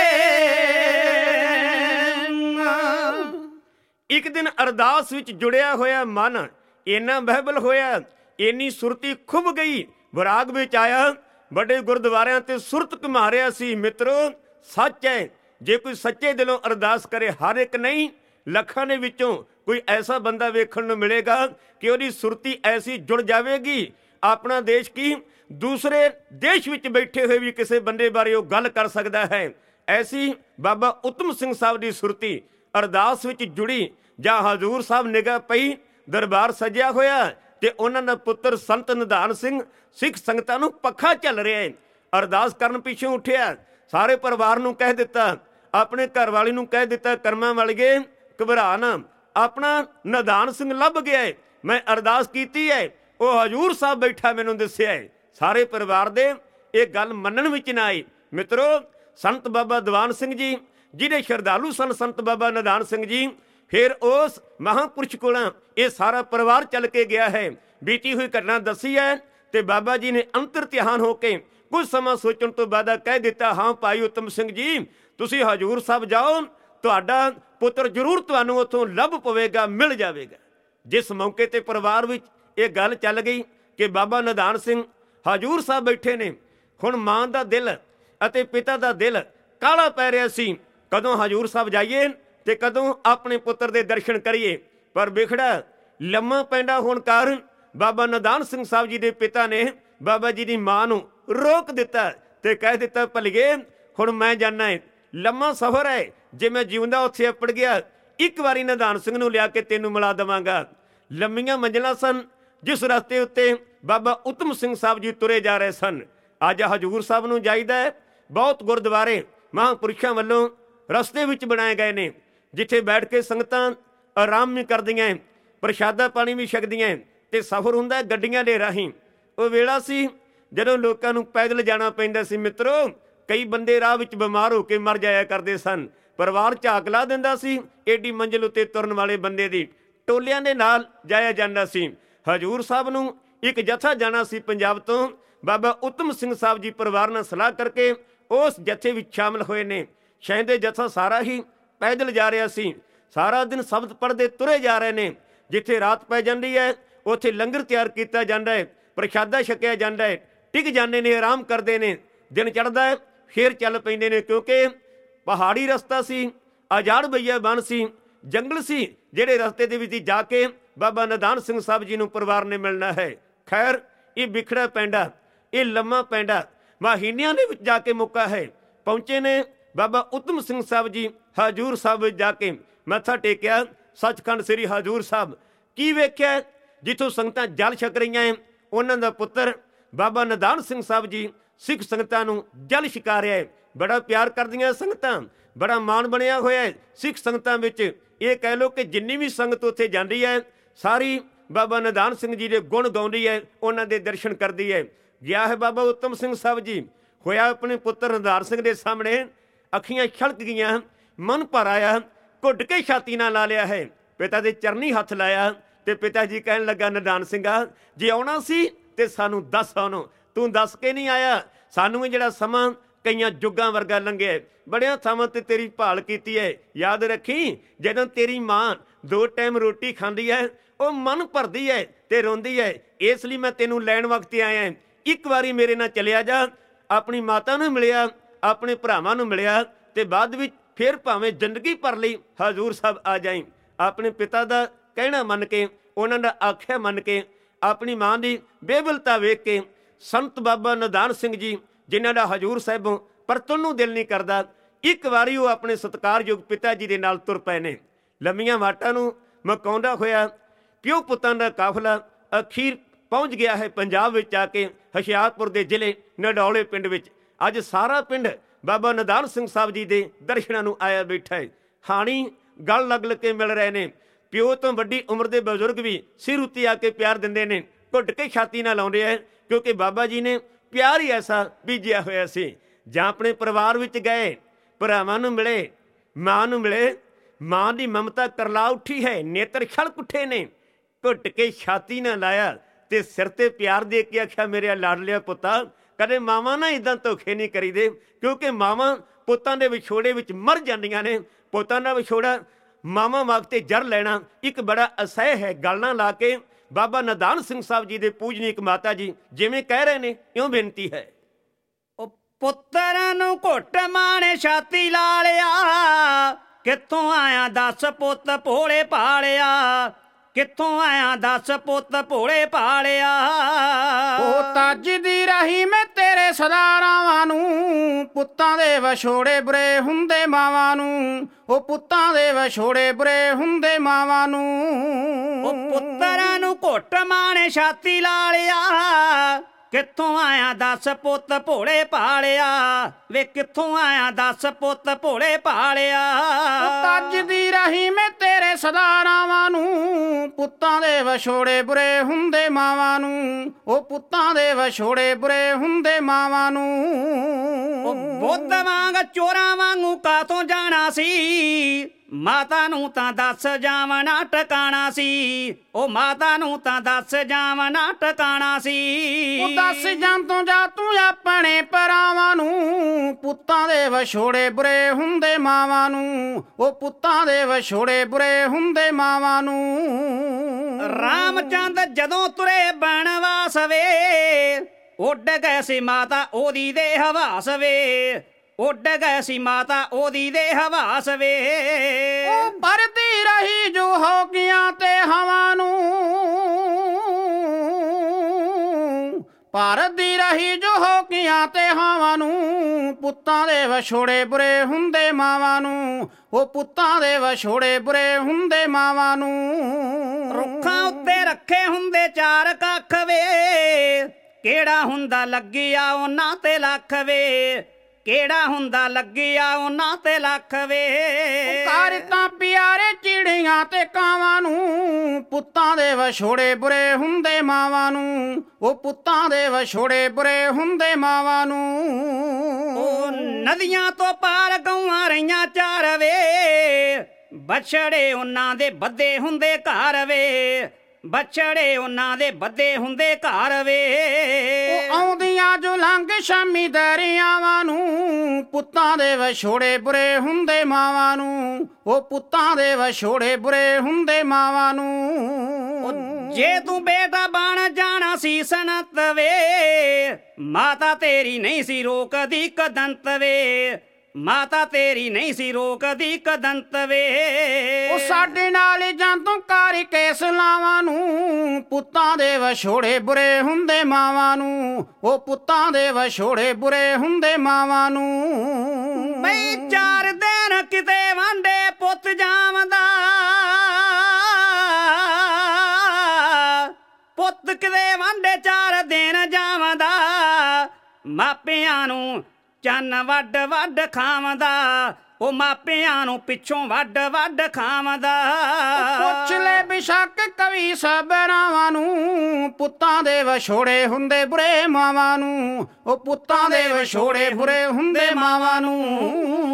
ਇੱਕ ਦਿਨ ਅਰਦਾਸ ਵਿੱਚ ਜੁੜਿਆ ਹੋਇਆ ਮਨ ਇੰਨਾ ਬਹਿਬਲ ਹੋਇਆ, ਇੰਨੀ ਸੁਰਤੀ ਖੁੱਭ ਗਈ, ਵਿਰਾਗ ਵਿੱਚ ਆਇਆ। ਵੱਡੇ ਗੁਰਦੁਆਰਿਆਂ ਤੇ ਸੁਰਤ ਘੁਮਾ ਰਿਹਾ ਸੀ। ਮਿੱਤਰੋ, ਸੱਚ ਹੈ, ਜੇ ਕੋਈ ਸੱਚੇ ਦਿਲੋਂ ਅਰਦਾਸ ਕਰੇ, ਹਰ ਇੱਕ ਨਹੀਂ, ਲੱਖਾਂ ਦੇ ਵਿੱਚੋਂ ਕੋਈ ਐਸਾ ਬੰਦਾ ਵੇਖਣ ਨੂੰ ਮਿਲੇਗਾ ਕਿ ਉਹਦੀ ਸੁਰਤੀ ਐਸੀ ਜੁੜ ਜਾਵੇਗੀ। ਆਪਣਾ ਦੇਸ਼ ਕੀ, ਦੂਸਰੇ ਦੇਸ਼ ਵਿੱਚ ਬੈਠੇ ਹੋਏ ਵੀ ਕਿਸੇ ਬੰਦੇ ਬਾਰੇ ਉਹ ਗੱਲ ਕਰ ਸਕਦਾ ਹੈ। ਐਸੀ ਬਾਬਾ ਉੱਤਮ ਸਿੰਘ ਸਾਹਿਬ ਦੀ ਸੁਰਤੀ ਅਰਦਾਸ ਵਿੱਚ ਜੁੜੀ। ਜਾਂ ਹਜ਼ੂਰ ਸਾਹਿਬ ਨਿਗਾਹ ਪਈ, ਦਰਬਾਰ ਸਜਿਆ ਹੋਇਆ ਤੇ ਉਹਨਾਂ ਦਾ ਪੁੱਤਰ ਸੰਤ ਨਿਧਾਨ ਸਿੰਘ ਸਿੱਖ ਸੰਗਤਾਂ ਨੂੰ ਪੱਖਾ ਚੱਲ ਰਿਹਾ ਹੈ। ਅਰਦਾਸ ਕਰਨ ਪਿੱਛੋਂ ਉੱਠਿਆ, ਸਾਰੇ ਪਰਿਵਾਰ ਨੂੰ ਕਹਿ ਦਿੱਤਾ, ਆਪਣੇ ਘਰ ਵਾਲੀ ਨੂੰ ਕਹਿ ਦਿੱਤਾ, ਕਰਮਾਂ ਵਾਲੀਏ ਘਬਰਾ ਨਾ, ਆਪਣਾ ਨਿਧਾਨ ਸਿੰਘ ਲੱਭ ਗਿਆ ਹੈ, ਮੈਂ ਅਰਦਾਸ ਕੀਤੀ ਹੈ, ਉਹ ਹਜ਼ੂਰ ਸਾਹਿਬ ਬੈਠਾ ਮੈਨੂੰ ਦੱਸਿਆ ਹੈ। ਸਾਰੇ ਪਰਿਵਾਰ ਦੇ ਇਹ ਗੱਲ ਮੰਨਣ ਵਿੱਚ ਨਾ ਆਈ। ਮਿੱਤਰੋ, ਸੰਤ ਬਾਬਾ ਦੀਵਾਨ ਸਿੰਘ ਜੀ ਜਿਹਦੇ ਸ਼ਰਧਾਲੂ ਸਨ ਸੰਤ ਬਾਬਾ ਨਿਧਾਨ ਸਿੰਘ ਜੀ, ਫਿਰ ਉਸ ਮਹਾਂਪੁਰਸ਼ ਕੋਲ ਇਹ ਸਾਰਾ ਪਰਿਵਾਰ ਚੱਲ ਕੇ ਗਿਆ ਹੈ। ਬੀਤੀ ਹੋਈ ਘਟਨਾ ਦੱਸੀ ਹੈ ਤੇ ਬਾਬਾ ਜੀ ਨੇ ਅੰਤਰ ਧਿਆਨ ਹੋ ਕੇ ਕੁਝ ਸਮਾਂ ਸੋਚਣ ਤੋਂ ਬਾਅਦ ਕਹਿ ਦਿੱਤਾ, ਹਾਂ ਭਾਈ ਉੱਤਮ ਸਿੰਘ ਜੀ, ਤੁਸੀਂ ਹਜ਼ੂਰ ਸਾਹਿਬ ਜਾਓ, ਤੁਹਾਡਾ ਪੁੱਤਰ ਜ਼ਰੂਰ ਤੁਹਾਨੂੰ ਉੱਥੋਂ ਲੱਭ ਪਵੇਗਾ, ਮਿਲ ਜਾਵੇਗਾ। ਜਿਸ ਮੌਕੇ ਤੇ ਪਰਿਵਾਰ ਵਿੱਚ ਇਹ ਗੱਲ ਚੱਲ ਗਈ ਕਿ ਬਾਬਾ ਨਿਧਾਨ ਸਿੰਘ ਹਜ਼ੂਰ ਸਾਹਿਬ ਬੈਠੇ ਨੇ, ਹੁਣ ਮਾਂ ਦਾ ਦਿਲ ਅਤੇ ਪਿਤਾ ਦਾ ਦਿਲ ਕਾਹਲਾ ਪੈ ਰਿਹਾ ਸੀ, ਕਦੋਂ ਹਜ਼ੂਰ ਸਾਹਿਬ ਜਾਈਏ ਤੇ ਕਦੋਂ ਆਪਣੇ ਪੁੱਤਰ ਦੇ ਦਰਸ਼ਨ ਕਰੀਏ। ਪਰ ਵਿਖੜਾ ਲੰਮਾ ਪੈਂਦਾ ਹੋਣ ਕਾਰਨ ਬਾਬਾ ਨਿਧਾਨ ਸਿੰਘ ਸਾਹਿਬ ਜੀ ਦੇ ਪਿਤਾ ਨੇ ਬਾਬਾ ਜੀ ਦੀ ਮਾਂ ਨੂੰ ਰੋਕ ਦਿੱਤਾ ਤੇ ਕਹਿ ਦਿੱਤਾ, ਭਲੀਏ ਹੁਣ ਮੈਂ ਜਾਣਾ ਹੈ, ਲੰਮਾ ਸਫ਼ਰ ਹੈ, ਜੇ ਮੈਂ ਜਿਉਂਦਾ ਉੱਥੇ ਅਪੜ ਗਿਆ, ਇੱਕ ਵਾਰੀ ਨਿਧਾਨ ਸਿੰਘ ਨੂੰ ਲਿਆ ਕੇ ਤੈਨੂੰ ਮਿਲਾ ਦੇਵਾਂਗਾ। ਲੰਮੀਆਂ ਮੰਜ਼ਲਾਂ ਸਨ ਜਿਸ ਰਸਤੇ ਉੱਤੇ ਬਾਬਾ ਉੱਤਮ ਸਿੰਘ ਸਾਹਿਬ ਜੀ ਤੁਰੇ ਜਾ ਰਹੇ ਸਨ। ਅੱਜ ਹਜ਼ੂਰ ਸਾਹਿਬ ਨੂੰ ਜਾਈਦਾ ਹੈ। ਬਹੁਤ ਗੁਰਦੁਆਰੇ ਮਹਾਂਪੁਰਸ਼ਾਂ ਵੱਲੋਂ ਰਸਤੇ ਵਿੱਚ ਬਣਾਏ ਗਏ ਨੇ, ਜਿੱਥੇ ਬੈਠ ਕੇ ਸੰਗਤਾਂ ਆਰਾਮ ਵੀ ਕਰਦੀਆਂ, ਪ੍ਰਸ਼ਾਦਾ ਪਾਣੀ ਵੀ ਛਕਦੀਆਂ ਤੇ ਸਫ਼ਰ ਹੁੰਦਾ ਗੱਡੀਆਂ ਦੇ ਰਾਹੀਂ। ਉਹ ਵੇਲਾ ਸੀ ਜਦੋਂ ਲੋਕਾਂ ਨੂੰ ਪੈਦਲ ਜਾਣਾ ਪੈਂਦਾ ਸੀ। ਮਿੱਤਰੋ, ਕਈ ਬੰਦੇ ਰਾਹ ਵਿੱਚ ਬਿਮਾਰ ਹੋ ਕੇ ਮਰ ਜਾਇਆ ਕਰਦੇ ਸਨ। ਪਰਿਵਾਰ ਝਾਕ ਲਾ ਦਿੰਦਾ ਸੀ, ਏਡੀ ਮੰਜ਼ਿਲ ਉੱਤੇ ਤੁਰਨ ਵਾਲੇ ਬੰਦੇ ਦੀ ਟੋਲਿਆਂ ਦੇ ਨਾਲ ਜਾਇਆ ਜਾਂਦਾ ਸੀ। ਹਜ਼ੂਰ ਸਾਹਿਬ ਨੂੰ ਇੱਕ ਜਥਾ ਜਾਣਾ ਸੀ ਪੰਜਾਬ ਤੋਂ। ਬਾਬਾ ਉੱਤਮ ਸਿੰਘ ਸਾਹਿਬ ਜੀ ਪਰਿਵਾਰ ਨਾਲ ਸਲਾਹ ਕਰਕੇ ਉਸ ਜਥੇ ਵਿੱਚ ਸ਼ਾਮਲ ਹੋਏ ਨੇ। ਸ਼ਾਇਦ ਜਥਾ ਸਾਰਾ ਹੀ ਪੈਦਲ ਜਾ ਰਿਹਾ ਸੀ। ਸਾਰਾ ਦਿਨ ਸ਼ਬਦ ਪੜ੍ਹਦੇ ਤੁਰੇ ਜਾ ਰਹੇ ਨੇ। ਜਿੱਥੇ ਰਾਤ ਪੈ ਜਾਂਦੀ ਹੈ ਉੱਥੇ ਲੰਗਰ ਤਿਆਰ ਕੀਤਾ ਜਾਂਦਾ ਹੈ, ਪ੍ਰਸ਼ਾਦਾ ਛਕਿਆ ਜਾਂਦਾ ਹੈ, ਟਿਕ ਜਾਂਦੇ ਨੇ, ਆਰਾਮ ਕਰਦੇ ਨੇ। ਦਿਨ ਚੜ੍ਹਦਾ ਹੈ ਫੇਰ ਚੱਲ ਪੈਂਦੇ ਨੇ, ਕਿਉਂਕਿ ਪਹਾੜੀ ਰਸਤਾ ਸੀ, ਆਜ਼ਾਦ ਬਈਆ ਬਣ ਸੀ, ਜੰਗਲ ਸੀ, ਜਿਹੜੇ ਰਸਤੇ ਦੇ ਵਿੱਚ ਜਾ ਕੇ ਬਾਬਾ ਨਿਧਾਨ ਸਿੰਘ ਸਾਹਿਬ ਜੀ ਨੂੰ ਪਰਿਵਾਰ ਨੇ ਮਿਲਣਾ ਹੈ। ਖੈਰ, ਇਹ ਵਿਖੜਾ ਪੈਂਡਾ, ਇਹ ਲੰਮਾ ਪੈਂਡਾ ਮਹੀਨਿਆਂ ਦੇ ਵਿੱਚ ਜਾ ਕੇ ਮੁੱਕਾ ਹੈ। ਪਹੁੰਚੇ ਨੇ ਬਾਬਾ ਉੱਤਮ ਸਿੰਘ ਸਾਹਿਬ ਜੀ ਹਜ਼ੂਰ ਸਾਹਿਬ ਵਿੱਚ ਜਾ ਕੇ ਮੱਥਾ ਟੇਕਿਆ। ਸੱਚਖੰਡ ਸ੍ਰੀ ਹਜ਼ੂਰ ਸਾਹਿਬ ਕੀ ਵੇਖਿਆ, ਜਿੱਥੋਂ ਸੰਗਤਾਂ ਜਲ ਛਕ ਰਹੀਆਂ, ਉਹਨਾਂ ਦਾ ਪੁੱਤਰ ਬਾਬਾ ਨਿਧਾਨ ਸਿੰਘ ਸਾਹਿਬ ਜੀ ਸਿੱਖ ਸੰਗਤਾਂ ਨੂੰ ਜਲ ਛਕਾ ਰਿਹਾ ਹੈ। ਬੜਾ ਪਿਆਰ ਕਰਦੀਆਂ ਸੰਗਤਾਂ, ਬੜਾ ਮਾਣ ਬਣਿਆ ਹੋਇਆ ਹੈ ਸਿੱਖ ਸੰਗਤਾਂ ਵਿੱਚ। ਇਹ ਕਹਿ ਲਓ ਕਿ ਜਿੰਨੀ ਵੀ ਸੰਗਤ ਉੱਥੇ ਜਾਂਦੀ ਹੈ, ਸਾਰੀ ਬਾਬਾ ਨਿਧਾਨ ਸਿੰਘ ਜੀ ਦੇ ਗੁਣ ਗਾਉਂਦੀ ਹੈ, ਉਹਨਾਂ ਦੇ ਦਰਸ਼ਨ ਕਰਦੀ ਹੈ। ਗਿਆ ਹੈ ਬਾਬਾ ਉੱਤਮ ਸਿੰਘ ਸਾਹਿਬ ਜੀ, ਹੋਇਆ ਆਪਣੇ ਪੁੱਤਰ ਨਿਧਾਨ ਸਿੰਘ ਦੇ ਸਾਹਮਣੇ, ਅੱਖੀਆਂ ਛਲਕ ਗਈਆਂ, ਮਨ ਭਰ ਆਇਆ, ਘੁੱਟ ਕੇ ਛਾਤੀ ਨਾਲ ਲਾ ਲਿਆ ਹੈ, ਪਿਤਾ ਦੇ ਚਰਨੀ ਹੱਥ ਲਾਇਆ ਤੇ ਪਿਤਾ ਜੀ ਕਹਿਣ ਲੱਗਾ, ਨਿਧਾਨ ਸਿੰਘਾ, ਜੇ ਆਉਣਾ ਸੀ ਤੇ ਸਾਨੂੰ ਦੱਸ, ਉਹਨੂੰ ਤੂੰ ਦੱਸ ਕੇ ਨਹੀਂ ਆਇਆ। ਸਾਨੂੰ ਇਹ ਜਿਹੜਾ ਸਮਾਂ ਕਈਆਂ ਜੁੱਗਾਂ ਵਰਗਾ ਲੰਘਿਆ, ਬੜਿਆਂ ਥਾਵਾਂ ਤੇ ਤੇਰੀ ਭਾਲ ਕੀਤੀ ਹੈ। ਯਾਦ ਰੱਖੀ, ਜਦੋਂ ਤੇਰੀ ਮਾਂ ਦੋ ਟਾਈਮ ਰੋਟੀ ਖਾਂਦੀ ਹੈ, ਉਹ ਮਨ ਭਰਦੀ ਹੈ ਤੇ ਰੋਂਦੀ ਹੈ। ਇਸ ਲਈ ਮੈਂ ਤੈਨੂੰ ਲੈਣ ਵਕਤ ਆਇਆ। ਇੱਕ ਵਾਰੀ ਮੇਰੇ ਨਾਲ ਚਲਿਆ ਜਾ, ਆਪਣੀ ਮਾਤਾ ਨੂੰ ਮਿਲਿਆ, ਆਪਣੇ ਭਰਾਵਾਂ ਨੂੰ ਮਿਲਿਆ, ਤੇ ਬਾਅਦ ਵਿੱਚ ਫਿਰ ਭਾਵੇਂ ਜ਼ਿੰਦਗੀ ਭਰ ਲਈ ਹਜ਼ੂਰ ਸਾਹਿਬ ਆ ਜਾਈਂ। ਆਪਣੇ ਪਿਤਾ ਦਾ ਕਹਿਣਾ ਮੰਨ ਕੇ, ਉਹਨਾਂ ਦਾ ਆਖਿਆ ਮੰਨ ਕੇ, ਆਪਣੀ ਮਾਂ ਦੀ ਬੇਬਲਤਾ ਵੇਖ ਕੇ, ਸੰਤ ਬਾਬਾ ਨਿਧਾਨ ਸਿੰਘ ਜੀ ਜਿਨ੍ਹਾਂ ਦਾ ਹਜ਼ੂਰ ਸਾਹਿਬੋਂ ਪਰਤਣ ਨੂੰ ਦਿਲ ਨਹੀਂ ਕਰਦਾ, ਇੱਕ ਵਾਰੀ ਉਹ ਆਪਣੇ ਸਤਿਕਾਰਯੋਗ ਪਿਤਾ ਜੀ ਦੇ ਨਾਲ ਤੁਰ ਪਏ ਨੇ। ਲੰਮੀਆਂ ਵਾਟਾਂ ਨੂੰ ਮਕਾਉਂਦਾ ਹੋਇਆ ਪਿਓ ਪੁੱਤਾਂ ਦਾ ਕਾਫਲਾ ਅਖੀਰ ਪਹੁੰਚ ਗਿਆ ਹੈ ਪੰਜਾਬ ਵਿੱਚ ਆ ਕੇ, ਹੁਸ਼ਿਆਰਪੁਰ ਦੇ ਜ਼ਿਲ੍ਹੇ ਨਡੌਲੇ ਪਿੰਡ ਵਿੱਚ। ਅੱਜ ਸਾਰਾ ਪਿੰਡ ਬਾਬਾ ਨਿਧਾਨ ਸਿੰਘ ਸਾਹਿਬ ਜੀ ਦੇ ਦਰਸ਼ਨਾਂ ਨੂੰ ਆਇਆ ਬੈਠਾ ਹੈ। ਹਾਣੀ ਗਲ ਲੱਗ ਲੱਗ ਕੇ ਮਿਲ ਰਹੇ ਨੇ। ਪਿਓ ਤੋਂ ਵੱਡੀ ਉਮਰ ਦੇ ਬਜ਼ੁਰਗ ਵੀ ਸਿਰ ਉੱਤੇ ਆ ਕੇ ਪਿਆਰ ਦਿੰਦੇ ਨੇ, ਘੁੱਟ ਕੇ ਛਾਤੀ ਨਾਲ ਲਾਉਂਦੇ ਹੈ, ਕਿਉਂਕਿ ਬਾਬਾ ਜੀ ਨੇ ਪਿਆਰ ਹੀ ਐਸਾ ਬੀਜਿਆ ਹੋਇਆ ਸੀ। ਜਾਂ ਆਪਣੇ ਪਰਿਵਾਰ ਵਿੱਚ ਗਏ, ਭਰਾਵਾਂ ਨੂੰ ਮਿਲੇ, ਮਾਂ ਨੂੰ ਮਿਲੇ, ਮਾਂ ਦੀ ਮਮਤਾ ਕਰਲਾ ਉੱਠੀ ਹੈ, ਨੇਤਰ ਛਲਕ ਉੱਠੇ ਨੇ, ਘੁੱਟ ਕੇ ਛਾਤੀ ਨਾਲ ਲਾਇਆ ਤੇ ਸਿਰ ਤੇ ਪਿਆਰ ਦੇ ਕੇ ਆਖਿਆ, ਮੇਰੇ ਲਾਡਲਿਆ ਪੁੱਤਾ, ਕਦੇ ਮਾਵਾਂ ਨਾਲ ਇੱਦਾਂ ਧੋਖੇ ਨਹੀਂ ਕਰੀਦੇ, ਕਿਉਂਕਿ ਮਾਵਾਂ ਪੁੱਤਾਂ ਦੇ ਵਿਛੋੜੇ ਵਿੱਚ ਮਰ ਜਾਂਦੀਆਂ ਨੇ। ਪੁੱਤਾਂ ਦਾ ਵਿਛੋੜਾ ਮਾਵਾਂ ਵਾਸਤੇ ਜਰ ਲੈਣਾ ਇੱਕ ਬੜਾ ਅਸਹਿ ਹੈ। ਗੱਲ ਨਾ ਲਾ ਕੇ ਬਾਬਾ ਨਿਧਾਨ ਸਿੰਘ ਸਾਹਿਬ ਜੀ ਦੇ ਪੂਜਨੀਕ ਮਾਤਾ ਜੀ ਜਿਵੇਂ ਕਹਿ ਰਹੇ ਨੇ, ਇਉਂ ਬੇਨਤੀ ਹੈ। ਉਹ ਪੁੱਤਰਾਂ ਨੂੰ ਘੁੱਟ ਮਾਣੇ ਛਾਤੀ ਲਾ ਲਿਆ, ਕਿੱਥੋਂ ਆਇਆ ਦੱਸ ਪੁੱਤ ਭੋਲੇ ਭਾਲਿਆ, ਕਿੱਥੋਂ ਆਇਆ ਦੱਸ ਪੁੱਤ ਭੋਲੇ ਭਾਲਿਆ। ਉਹ ਤੱਜ ਦੀ ਰਹੀ ਮੈਂ ਤੇਰੇ ਸਦਾ ਰਾਵਾਂ ਨੂੰ, ਪੁੱਤਾਂ ਦੇ ਵਿਛੋੜੇ ਬੁਰੇ ਹੁੰਦੇ ਮਾਵਾਂ ਨੂੰ, ਉਹ ਪੁੱਤਾਂ ਦੇ ਵਿਛੋੜੇ ਬੁਰੇ ਹੁੰਦੇ ਮਾਵਾਂ ਨੂੰ। ਉਹ ਪੁੱਤਰਾਂ ਨੂੰ ਘੁੱਟ ਮਾਣੇ ਛਾਤੀ ਲਾ ਲਿਆ, ਕਿੱਥੋਂ ਆਇਆ ਦੱਸ ਪੁੱਤ ਭੋਲੇ ਭਾਲਿਆ, ਵੇ ਕਿੱਥੋਂ ਆਇਆ ਦੱਸ ਪੁੱਤ ਭੋਲੇ ਭਾਲਿਆ। ਤੱਜ ਦੀ ਰਹੀ ਮੈਂ ਤੇਰੇ ਸਦਾ ਰਾਵਾਂ ਨੂੰ, ਪੁੱਤਾਂ ਦੇ ਵਿਛੋੜੇ ਬੁਰੇ ਹੁੰਦੇ ਮਾਵਾਂ ਨੂੰ, ਉਹ ਪੁੱਤਾਂ ਦੇ ਵਿਛੋੜੇ ਬੁਰੇ ਹੁੰਦੇ ਮਾਵਾਂ ਨੂੰ। ਉਹ ਬੁੱਧ ਵਾਂਗ ਚੋਰਾਂ ਵਾਂਗੂ ਕਾਤੋਂ ਜਾਣਾ ਸੀ, ਮਾਤਾ ਨੂੰ ਤਾਂ ਦੱਸ ਜਾਵਣਾ ਟਿਕਾਣਾ ਸੀ, ਉਹ ਮਾਤਾ ਨੂੰ ਤਾਂ ਦੱਸ ਜਾਵਣਾ ਟਿਕਾਣਾ ਸੀ। ਉਹ ਦੱਸ ਜਾਂਤੋਂ ਜਾ ਤੂੰ ਆਪਣੇ ਭਰਾਵਾਂ ਨੂੰ, ਪੁੱਤਾਂ ਦੇ ਵਿਛੋੜੇ ਬੁਰੇ ਹੁੰਦੇ ਮਾਵਾਂ ਨੂੰ, ਉਹ ਪੁੱਤਾਂ ਦੇ ਵਿਛੋੜੇ ਬੁਰੇ ਹੁੰਦੇ ਮਾਵਾਂ ਨੂੰ। ਰਾਮਚੰਦ ਜਦੋਂ ਤੁਰੇ ਬਨਵਾਸ ਵੇ, ਉੱਡ ਗਏ ਸੀ ਮਾਤਾ ਉਹਦੀ ਦੇ ਹਵਾਸ ਵੇ, ਉੱਡ ਗਏ ਸੀ ਮਾਤਾ ਉਹਦੀ ਦੇ ਹਵਾਸ ਵੇ। ਉਹ ਭਰਦੀ ਰਹੀ ਜੋ ਹੋ ਗਿਆ ਤੇ ਹਵਾ ਨੂੰ, ਭਰਦੀ ਰਹੀ ਜੋ ਹੋ ਗਿਆ ਤੇ ਹਵਾ ਨੂੰ, ਪੁੱਤਾਂ ਦੇ ਵਿਛੋੜੇ ਬੁਰੇ ਹੁੰਦੇ ਮਾਵਾਂ ਨੂੰ, ਉਹ ਪੁੱਤਾਂ ਦੇ ਵਿਛੋੜੇ ਬੁਰੇ ਹੁੰਦੇ ਮਾਵਾਂ ਨੂੰ। ਰੁੱਖਾਂ ਉੱਤੇ ਰੱਖੇ ਹੁੰਦੇ ਚਾਰ ਕੱਖ ਵੇ, ਕਿਹੜਾ ਹੁੰਦਾ ਲੱਗਿਆ ਉਹਨਾਂ ਤੇ ਲੱਖ ਵੇ, ਕਿਹੜਾ ਹੁੰਦਾ ਲੱਗਿਆ ਉਹਨਾਂ ਤੇ ਲੱਖ ਵੇ। ਘਰ ਤਾਂ ਪਿਆਰੇ ਚਿੜੀਆਂ ਤੇ ਕਾਵਾਂ ਨੂੰ, ਪੁੱਤਾਂ ਦੇ ਵਿਛੋੜੇ ਬੁਰੇ ਹੁੰਦੇ ਮਾਵਾਂ ਨੂੰ, ਉਹ ਪੁੱਤਾਂ ਦੇ ਵਿਛੋੜੇ ਬੁਰੇ ਹੁੰਦੇ ਮਾਵਾਂ ਨੂੰ। ਉਹ ਨਦੀਆਂ ਤੋਂ ਪਾਰ ਗਊਆਂ ਰਹੀਆਂ ਚਾਰ ਵੇ, ਬਛੜੇ ਉਹਨਾਂ ਦੇ ਬੱਧੇ ਹੁੰਦੇ ਘਰ ਵੇ, ਬਛੜੇ ਉਹਨਾਂ ਦੇ ਬੱਧੇ ਹੁੰਦੇ ਘਰ ਵੇ। ਉਹ ਆਉਂਦੀਆਂ ਜੋ ਲੰਘ ਸ਼ਾਮੀ ਦਰਿਆਵਾਂ ਨੂੰ, ਪੁੱਤਾਂ ਦੇ ਵਿਛੋੜੇ ਬੁਰੇ ਹੁੰਦੇ ਮਾਵਾਂ ਨੂੰ, ਉਹ ਪੁੱਤਾਂ ਦੇ ਵਿਛੋੜੇ ਬੁਰੇ ਹੁੰਦੇ ਮਾਵਾਂ ਨੂੰ। ਜੇ ਤੂੰ ਬੇਟਾ ਬਣ ਜਾਣਾ ਸੀ ਸਨਤ ਵੇ, ਮਾਤਾ ਤੇਰੀ ਨਹੀਂ ਸੀ ਰੋਕਦੀ ਕਦੰਤ ਵੇ, ਮਾਤਾ ਤੇਰੀ ਨਹੀਂ ਸੀ ਰੋਕਦੀ ਕਦੰਤ ਵੇ। ਉਹ ਸਾਡੇ ਨਾਲ ਜਾਂਤੋਂ ਕਰ ਕੇ ਸਲਾਵਾਂ ਨੂੰ, ਪੁੱਤਾਂ ਦੇ ਵਿਛੋੜੇ ਬੁਰੇ ਹੁੰਦੇ ਮਾਵਾਂ ਨੂੰ, ਉਹ ਪੁੱਤਾਂ ਦੇ ਵਿਛੋੜੇ ਬੁਰੇ ਹੁੰਦੇ ਮਾਵਾਂ ਨੂੰ। ਮੈਂ ਚਾਰ ਦਿਨ ਕਿਤੇ ਵਾਂਡੇ ਪੁੱਤ ਜਾਵਦਾ, ਪੁੱਤ ਕਿਤੇ ਵਾਂਡੇ ਚਾਰ ਦਿਨ ਜਾਵਦਾ, ਮਾਪਿਆਂ ਨੂੰ ਚੰਨ ਵੱਡ ਵੱਡ ਖਾਵਦਾ, ਉਹ ਮਾਪਿਆਂ ਨੂੰ ਪਿੱਛੋਂ ਵੱਡ ਵੱਡ ਖਾਵਦਾ। ਪੁੱਛ ਲੈ ਬਿਸ਼ੱਕ ਕਵੀ ਸਬਰਾਵਾਂ ਨੂੰ, ਪੁੱਤਾਂ ਦੇ ਵਿਛੋੜੇ ਹੁੰਦੇ ਬੁਰੇ ਮਾਵਾਂ ਨੂੰ, ਉਹ ਪੁੱਤਾਂ ਦੇ ਵਿਛੋੜੇ ਬੁਰੇ ਹੁੰਦੇ ਮਾਵਾਂ ਨੂੰ।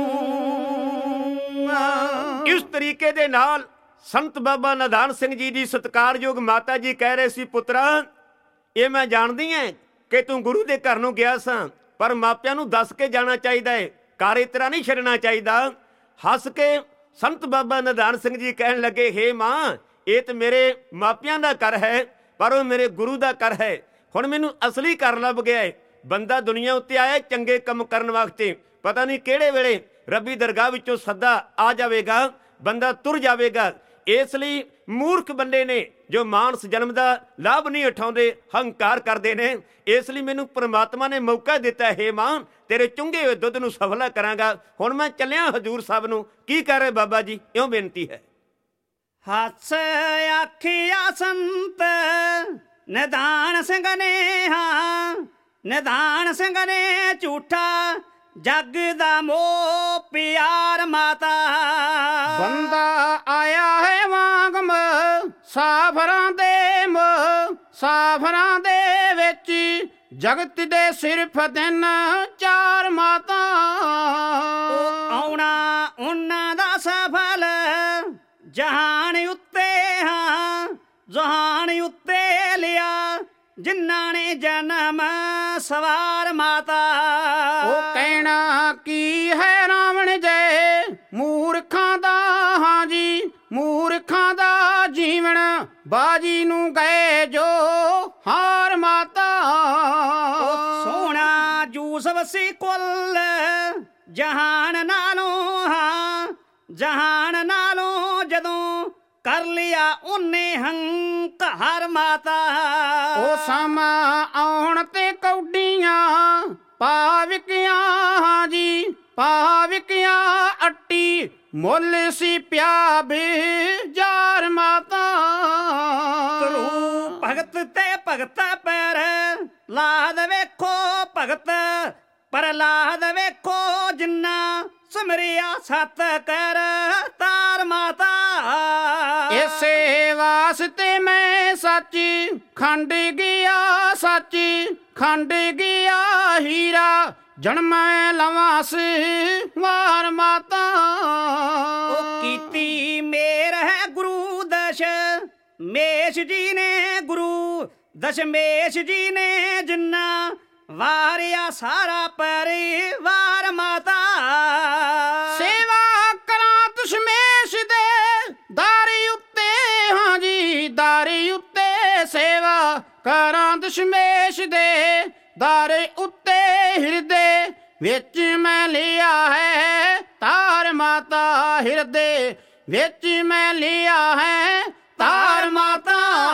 ਇਸ ਤਰੀਕੇ ਦੇ ਨਾਲ ਸੰਤ ਬਾਬਾ ਨਿਧਾਨ ਸਿੰਘ ਜੀ ਦੀ ਸਤਿਕਾਰਯੋਗ ਮਾਤਾ ਜੀ ਕਹਿ ਰਹੇ ਸੀ, ਪੁੱਤਰਾ ਇਹ ਮੈਂ ਜਾਣਦੀ ਐ ਕਿ ਤੂੰ ਗੁਰੂ ਦੇ ਘਰ ਨੂੰ ਗਿਆ ਸਾਂ, ਪਰ ਮਾਪਿਆਂ ਨੂੰ ਦੱਸ ਕੇ ਜਾਣਾ ਚਾਹੀਦਾ ਹੈ, ਘਰ ਇਸ ਤਰ੍ਹਾਂ ਨਹੀਂ ਛੱਡਣਾ ਚਾਹੀਦਾ। ਹੱਸ ਕੇ ਸੰਤ ਬਾਬਾ ਨਿਧਾਨ ਸਿੰਘ ਜੀ ਕਹਿਣ ਲੱਗੇ, ਹੇ ਮਾਂ, ਇਹ ਤਾਂ ਮੇਰੇ ਮਾਪਿਆਂ ਦਾ ਘਰ ਹੈ, ਪਰ ਉਹ ਮੇਰੇ ਗੁਰੂ ਦਾ ਘਰ ਹੈ। ਹੁਣ ਮੈਨੂੰ ਅਸਲੀ ਘਰ ਲੱਭ ਗਿਆ ਹੈ। ਬੰਦਾ ਦੁਨੀਆ ਉੱਤੇ ਆਇਆ ਚੰਗੇ ਕੰਮ ਕਰਨ ਵਾਸਤੇ, ਪਤਾ ਨਹੀਂ ਕਿਹੜੇ ਵੇਲੇ ਰੱਬੀ ਦਰਗਾਹ ਵਿੱਚੋਂ ਸੱਦਾ ਆ ਜਾਵੇਗਾ, ਬੰਦਾ ਤੁਰ ਜਾਵੇਗਾ। ਇਸ ਲਈ ਮੂਰਖ ਬੰਦੇ ਨੇ ਜੋ ਮਾਨਸ ਜਨਮ ਦਾ ਲਾਭ ਨਹੀਂ ਉਠਾਉਂਦੇ, ਹੰਕਾਰ ਕਰਦੇ ਨੇ। ਇਸ ਲਈ ਮੈਨੂੰ ਪ੍ਰਮਾਤਮਾ ਨੇ ਮੌਕਾ ਦਿੱਤਾ, ਹੇ ਮਾਂ, ਤੇਰੇ ਚੁੰਗੇ ਹੋਏ ਦੁੱਧ ਨੂੰ ਸਫਲਾ ਕਰਾਂਗਾ। ਹੁਣ ਮੈਂ ਚੱਲਿਆ ਹਜ਼ੂਰ ਸਾਹਿਬ ਨੂੰ। ਕੀ ਕਰ ਰਹੇ ਬਾਬਾ ਜੀ? ਇਉਂ ਬੇਨਤੀ ਹੈ। ਹੱਸ ਆਖਿਆ ਸੰਤ ਨਿਧਾਨ ਸਿੰਘ ਨੇ, ਹਾਂ ਨਿਧਾਨ ਸਿੰਘ ਨੇ, ਝੂਠਾ ਜੱਗ ਦਾ ਮੋਹ ਪਿਆਰ ਮਾਤਾ। ਬੰਦਾ ਆਇਆ ਹੈ ਵਾਂਗ ਸਾਫਰਾਂ ਦੇ ਸਾਫਰਾਂ ਦੇ ਵਿੱਚ, ਜਗਤ ਦੇ ਸਿਰਫ ਦਿਨ ਚਾਰ ਮਾਤਾ। ਆਉਣਾ ਉਹਨਾਂ ਦਾ ਸਫਲ ਜਹਾਨ ਉੱਤੇ, ਹਾਂ ਜਹਾਨ ਉੱਤੇ ਲਿਆ ਜਿਨ੍ਹਾਂ ਨੇ ਜਨਮ ਸਵਾਰ ਮਾਤਾ। ਉਹ ਕਹਿਣਾ ਕੀ ਹੈ ਰਾਵਣ ਜੈ ਮੂਰਖਾਂ ਦਾ, ਹਾਂ ਜੀ ਮੂਰਖਾਂ ਦਾ ਜੀਵਨ ਬਾਜੀ ਨੂੰ ਗਏ ਜੋ ਹਾਰ ਮਾਤਾ। ਉਹ ਸੋਹਣਾ ਯੂਸਫ ਸੀ ਕੁੱਲ ਜਹਾਨ ਨਾਲੋਂ, ਹਾਂ ਜਹਾਨ ਨਾਲੋਂ ਜਦੋਂ ਕਰ ਲਿਆ ਉਹਨੇ ਹੰਕਾਰ ਮਾਤਾ। ਉਹ ਸਮਾਂ ਆਉਣ ਤੇ ਕੌਡੀਆਂ ਪਾਵਿਕਿਆ, ਹਾਂ ਜੀ ਪਾਵਿਕਿਆ ਅੱਟੀ ਮੁੱਲ ਸੀ ਪਿਆ ਬੇਜਾਰ ਮਾਤਾ। ਧਰੂ ਭਗਤ ਤੇ ਭਗਤ ਪੈਰ ਲਾਦ ਵੇਖੋ, ਭਗਤ ਪ੍ਰਲਾਦ ਵੇਖੋ ਜਿੰਨਾ ਸਮਰਿਆ ਸਤ ਕਰ ਤਾਰ ਮਾਤਾ। ਇਸੇ ਵਾਸਤੇ ਮੈਂ ਸੱਚ ਖੰਡ ਗਿਆ, ਸੱਚ ਖੰਡ ਗਿਆ ਹੀਰਾ ਜਨਮ ਲਵਾਸ ਵਾਰ ਮਾਤਾ। ਉਹ ਕੀਤੀ ਮੇਰ ਹੈ ਗੁਰੂ ਦਸ਼ ਮੇਸ਼ ਜੀ ਨੇ, ਗੁਰੂ ਦਸ਼ਮੇਸ਼ ਜੀ ਨੇ ਜਿੰਨਾ ਵਾਰਿਆ ਸਾਰਾ ਪਰਿਵਾਰ ਮਾਤਾ। ਸੇਵਾ ਕਰਾਂ ਦਸ਼ਮੇਸ਼ ਦੇ ਦਾਰੀ ਉੱਤੇ, ਹਾਂ ਜੀ ਦਾਰੀ ਉੱਤੇ ਸੇਵਾ ਕਰਾਂ ਦਸ਼ਮੇਸ਼ ਦੇ ਦਾਰੇ ਉੱਤੇ। ਹਿਰਦੇ ਵਿੱਚ ਮੈਂ ਲਿਆ ਹੈ ਤਾਰ ਮਾਤਾ, ਹਿਰਦੇ ਵਿੱਚ ਮੈਂ ਲਿਆ ਹੈ ਤਾਰ ਮਾਤਾ।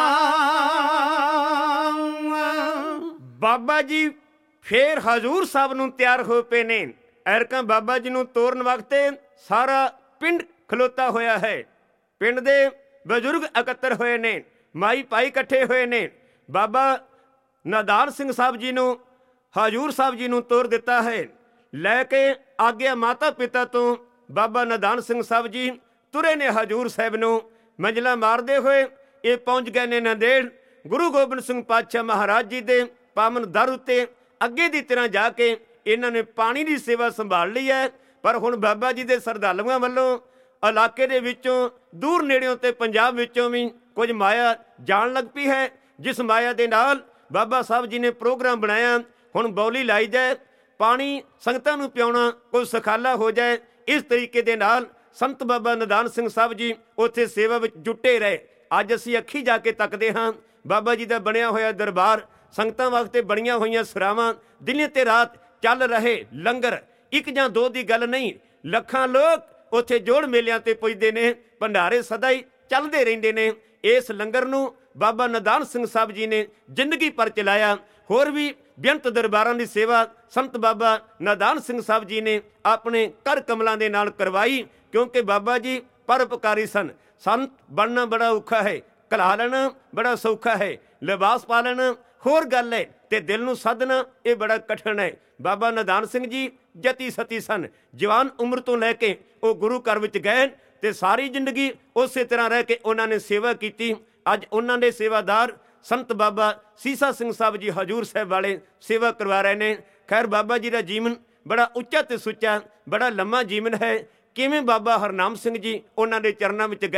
ਬਾਬਾ ਜੀ ਫੇਰ ਹਜ਼ੂਰ ਸਾਹਿਬ ਨੂੰ ਤਿਆਰ ਹੋ ਪਏ ਨੇ। ਐਰਕਾਂ ਬਾਬਾ ਜੀ ਨੂੰ ਤੋਰਨ ਵਕਤੇ ਸਾਰਾ ਪਿੰਡ ਖਲੋਤਾ ਹੋਇਆ ਹੈ। ਪਿੰਡ ਦੇ ਬਜ਼ੁਰਗ ਇਕੱਤਰ ਹੋਏ ਨੇ, ਮਾਈ ਭਾਈ ਇਕੱਠੇ ਹੋਏ ਨੇ। ਬਾਬਾ ਨਿਧਾਨ ਸਿੰਘ ਸਾਹਿਬ ਜੀ ਨੂੰ ਹਜ਼ੂਰ ਸਾਹਿਬ ਜੀ ਨੂੰ ਤੋਰ ਦਿੱਤਾ ਹੈ। ਲੈ ਕੇ ਆਗਿਆ ਮਾਤਾ ਪਿਤਾ ਤੋਂ ਬਾਬਾ ਨਿਧਾਨ ਸਿੰਘ ਸਾਹਿਬ ਜੀ ਤੁਰੇ ਨੇ ਹਜ਼ੂਰ ਸਾਹਿਬ ਨੂੰ। ਮੰਜ਼ਲਾਂ ਮਾਰਦੇ ਹੋਏ ਇਹ ਪਹੁੰਚ ਗਏ ਨੇ ਨੰਦੇੜ। ਗੁਰੂ ਗੋਬਿੰਦ ਸਿੰਘ ਪਾਤਸ਼ਾਹ ਮਹਾਰਾਜ ਜੀ ਦੇ ਪਾਵਨ ਦਰ ਉੱਤੇ ਅੱਗੇ ਦੀ ਤਰ੍ਹਾਂ ਜਾ ਕੇ ਇਹਨਾਂ ਨੇ ਪਾਣੀ ਦੀ ਸੇਵਾ ਸੰਭਾਲ ਲਈ ਹੈ। ਪਰ ਹੁਣ ਬਾਬਾ ਜੀ ਦੇ ਸਰਦਾਲੂਆਂ ਵੱਲੋਂ ਇਲਾਕੇ ਦੇ ਵਿੱਚੋਂ ਦੂਰ ਨੇੜਿਓਂ ਤੇ ਪੰਜਾਬ ਵਿੱਚੋਂ ਵੀ ਕੁਝ ਮਾਇਆ ਜਾਣ ਲੱਗ ਪਈ ਹੈ, ਜਿਸ ਮਾਇਆ ਦੇ ਨਾਲ ਬਾਬਾ ਸਾਹਿਬ ਜੀ ਨੇ ਪ੍ਰੋਗਰਾਮ ਬਣਾਇਆ। ਹੁਣ ਬੌਲੀ ਲਾਈ ਜਾਏ, ਪਾਣੀ ਸੰਗਤਾਂ ਨੂੰ ਪਿਆਉਣਾ ਕੋਈ ਸੁਖਾਲਾ ਹੋ ਜਾਏ। ਇਸ ਤਰੀਕੇ ਦੇ ਨਾਲ ਸੰਤ ਬਾਬਾ ਨਿਧਾਨ ਸਿੰਘ ਸਾਹਿਬ ਜੀ ਉੱਥੇ ਸੇਵਾ ਵਿੱਚ ਜੁਟੇ ਰਹੇ। ਅੱਜ ਅਸੀਂ ਅੱਖੀ ਜਾ ਕੇ ਤੱਕਦੇ ਹਾਂ ਬਾਬਾ ਜੀ ਦਾ ਬਣਿਆ ਹੋਇਆ ਦਰਬਾਰ, ਸੰਗਤਾਂ ਵਾਸਤੇ ਬਣੀਆਂ ਹੋਈਆਂ ਸਰਾਵਾਂ, ਦਿਨ ਤੇ ਰਾਤ ਚੱਲ ਰਹੇ ਲੰਗਰ। ਇੱਕ ਜਾਂ ਦੋ ਦੀ ਗੱਲ ਨਹੀਂ, ਲੱਖਾਂ ਲੋਕ ਉੱਥੇ ਜੋੜ ਮੇਲਿਆਂ ਤੇ ਪੁੱਜਦੇ ਨੇ। ਭੰਡਾਰੇ ਸਦਾ ਹੀ ਚੱਲਦੇ ਰਹਿੰਦੇ ਨੇ। ਇਸ ਲੰਗਰ ਨੂੰ ਬਾਬਾ ਨਿਧਾਨ ਸਿੰਘ ਸਾਹਿਬ ਜੀ ਨੇ ਜ਼ਿੰਦਗੀ ਪਰ ਚਲਾਇਆ। ਹੋਰ ਵੀ ਬੇਅੰਤ ਦਰਬਾਰਾਂ ਦੀ ਸੇਵਾ ਸੰਤ ਬਾਬਾ ਨਿਧਾਨ ਸਿੰਘ ਸਾਹਿਬ ਜੀ ਨੇ ਆਪਣੇ ਕਰ ਕਮਲਾਂ ਦੇ ਨਾਲ ਕਰਵਾਈ, ਕਿਉਂਕਿ ਬਾਬਾ ਜੀ ਪਰਉਪਕਾਰੀ ਸਨ। ਸੰਤ ਬਣਨਾ ਬੜਾ ਔਖਾ ਹੈ, ਕਲਾ ਲੈਣਾ ਬੜਾ ਸੌਖਾ ਹੈ, ਲਿਬਾਸ ਪਾ ਲੈਣਾ ਹੋਰ ਗੱਲ ਹੈ, ਤੇ ਦਿਲ ਨੂੰ ਸੱਧਣਾ ਇਹ ਬੜਾ ਕਠਿਨ ਹੈ। ਬਾਬਾ ਨਿਧਾਨ ਸਿੰਘ ਜੀ ਜਤੀ ਸਤੀ ਸਨ। ਜਵਾਨ ਉਮਰ ਤੋਂ ਲੈ ਕੇ ਉਹ ਗੁਰੂ ਘਰ ਵਿੱਚ ਗਏ ਤੇ ਸਾਰੀ ਜ਼ਿੰਦਗੀ ਉਸੇ ਤਰ੍ਹਾਂ ਰਹਿ ਕੇ ਉਹਨਾਂ ਨੇ ਸੇਵਾ ਕੀਤੀ। ਅੱਜ ਉਹਨਾਂ ਦੇ ਸੇਵਾਦਾਰ ਸੰਤ ਬਾਬਾ ਸੀਸਾ ਸਿੰਘ ਸਾਹਿਬ ਜੀ ਹਜ਼ੂਰ ਸਾਹਿਬ ਵਾਲੇ ਸੇਵਾ ਕਰਵਾ ਰਹੇ ਨੇ। ਖੈਰ ਬਾਬਾ ਜੀ ਦਾ ਜੀਵਨ ਬੜਾ ਉੱਚਾ ਤੇ ਸੁੱਚਾ, ਬੜਾ ਲੰਮਾ ਜੀਵਨ ਹੈ। ਕਿਵੇਂ ਬਾਬਾ ਹਰਨਾਮ ਸਿੰਘ ਜੀ ਉਹਨਾਂ ਦੇ ਚਰਨਾਂ ਵਿੱਚ ਗਏ,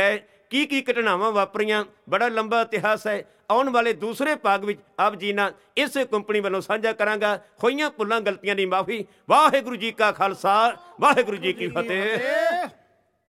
ਕੀ ਕੀ ਘਟਨਾਵਾਂ ਵਾਪਰੀਆਂ, ਬੜਾ ਲੰਬਾ ਇਤਿਹਾਸ ਹੈ। ਆਉਣ ਵਾਲੇ ਦੂਸਰੇ ਭਾਗ ਵਿੱਚ ਆਪ ਜੀ ਨਾਲ ਇਸੇ ਕੰਪਨੀ ਵੱਲੋਂ ਸਾਂਝਾ ਕਰਾਂਗਾ। ਹੋਈਆਂ ਭੁੱਲਾਂ ਗਲਤੀਆਂ ਦੀ ਮਾਫੀ। ਵਾਹਿਗੁਰੂ ਜੀ ਕਾ ਖਾਲਸਾ, ਵਾਹਿਗੁਰੂ ਜੀ ਕੀ ਫਤਿਹ।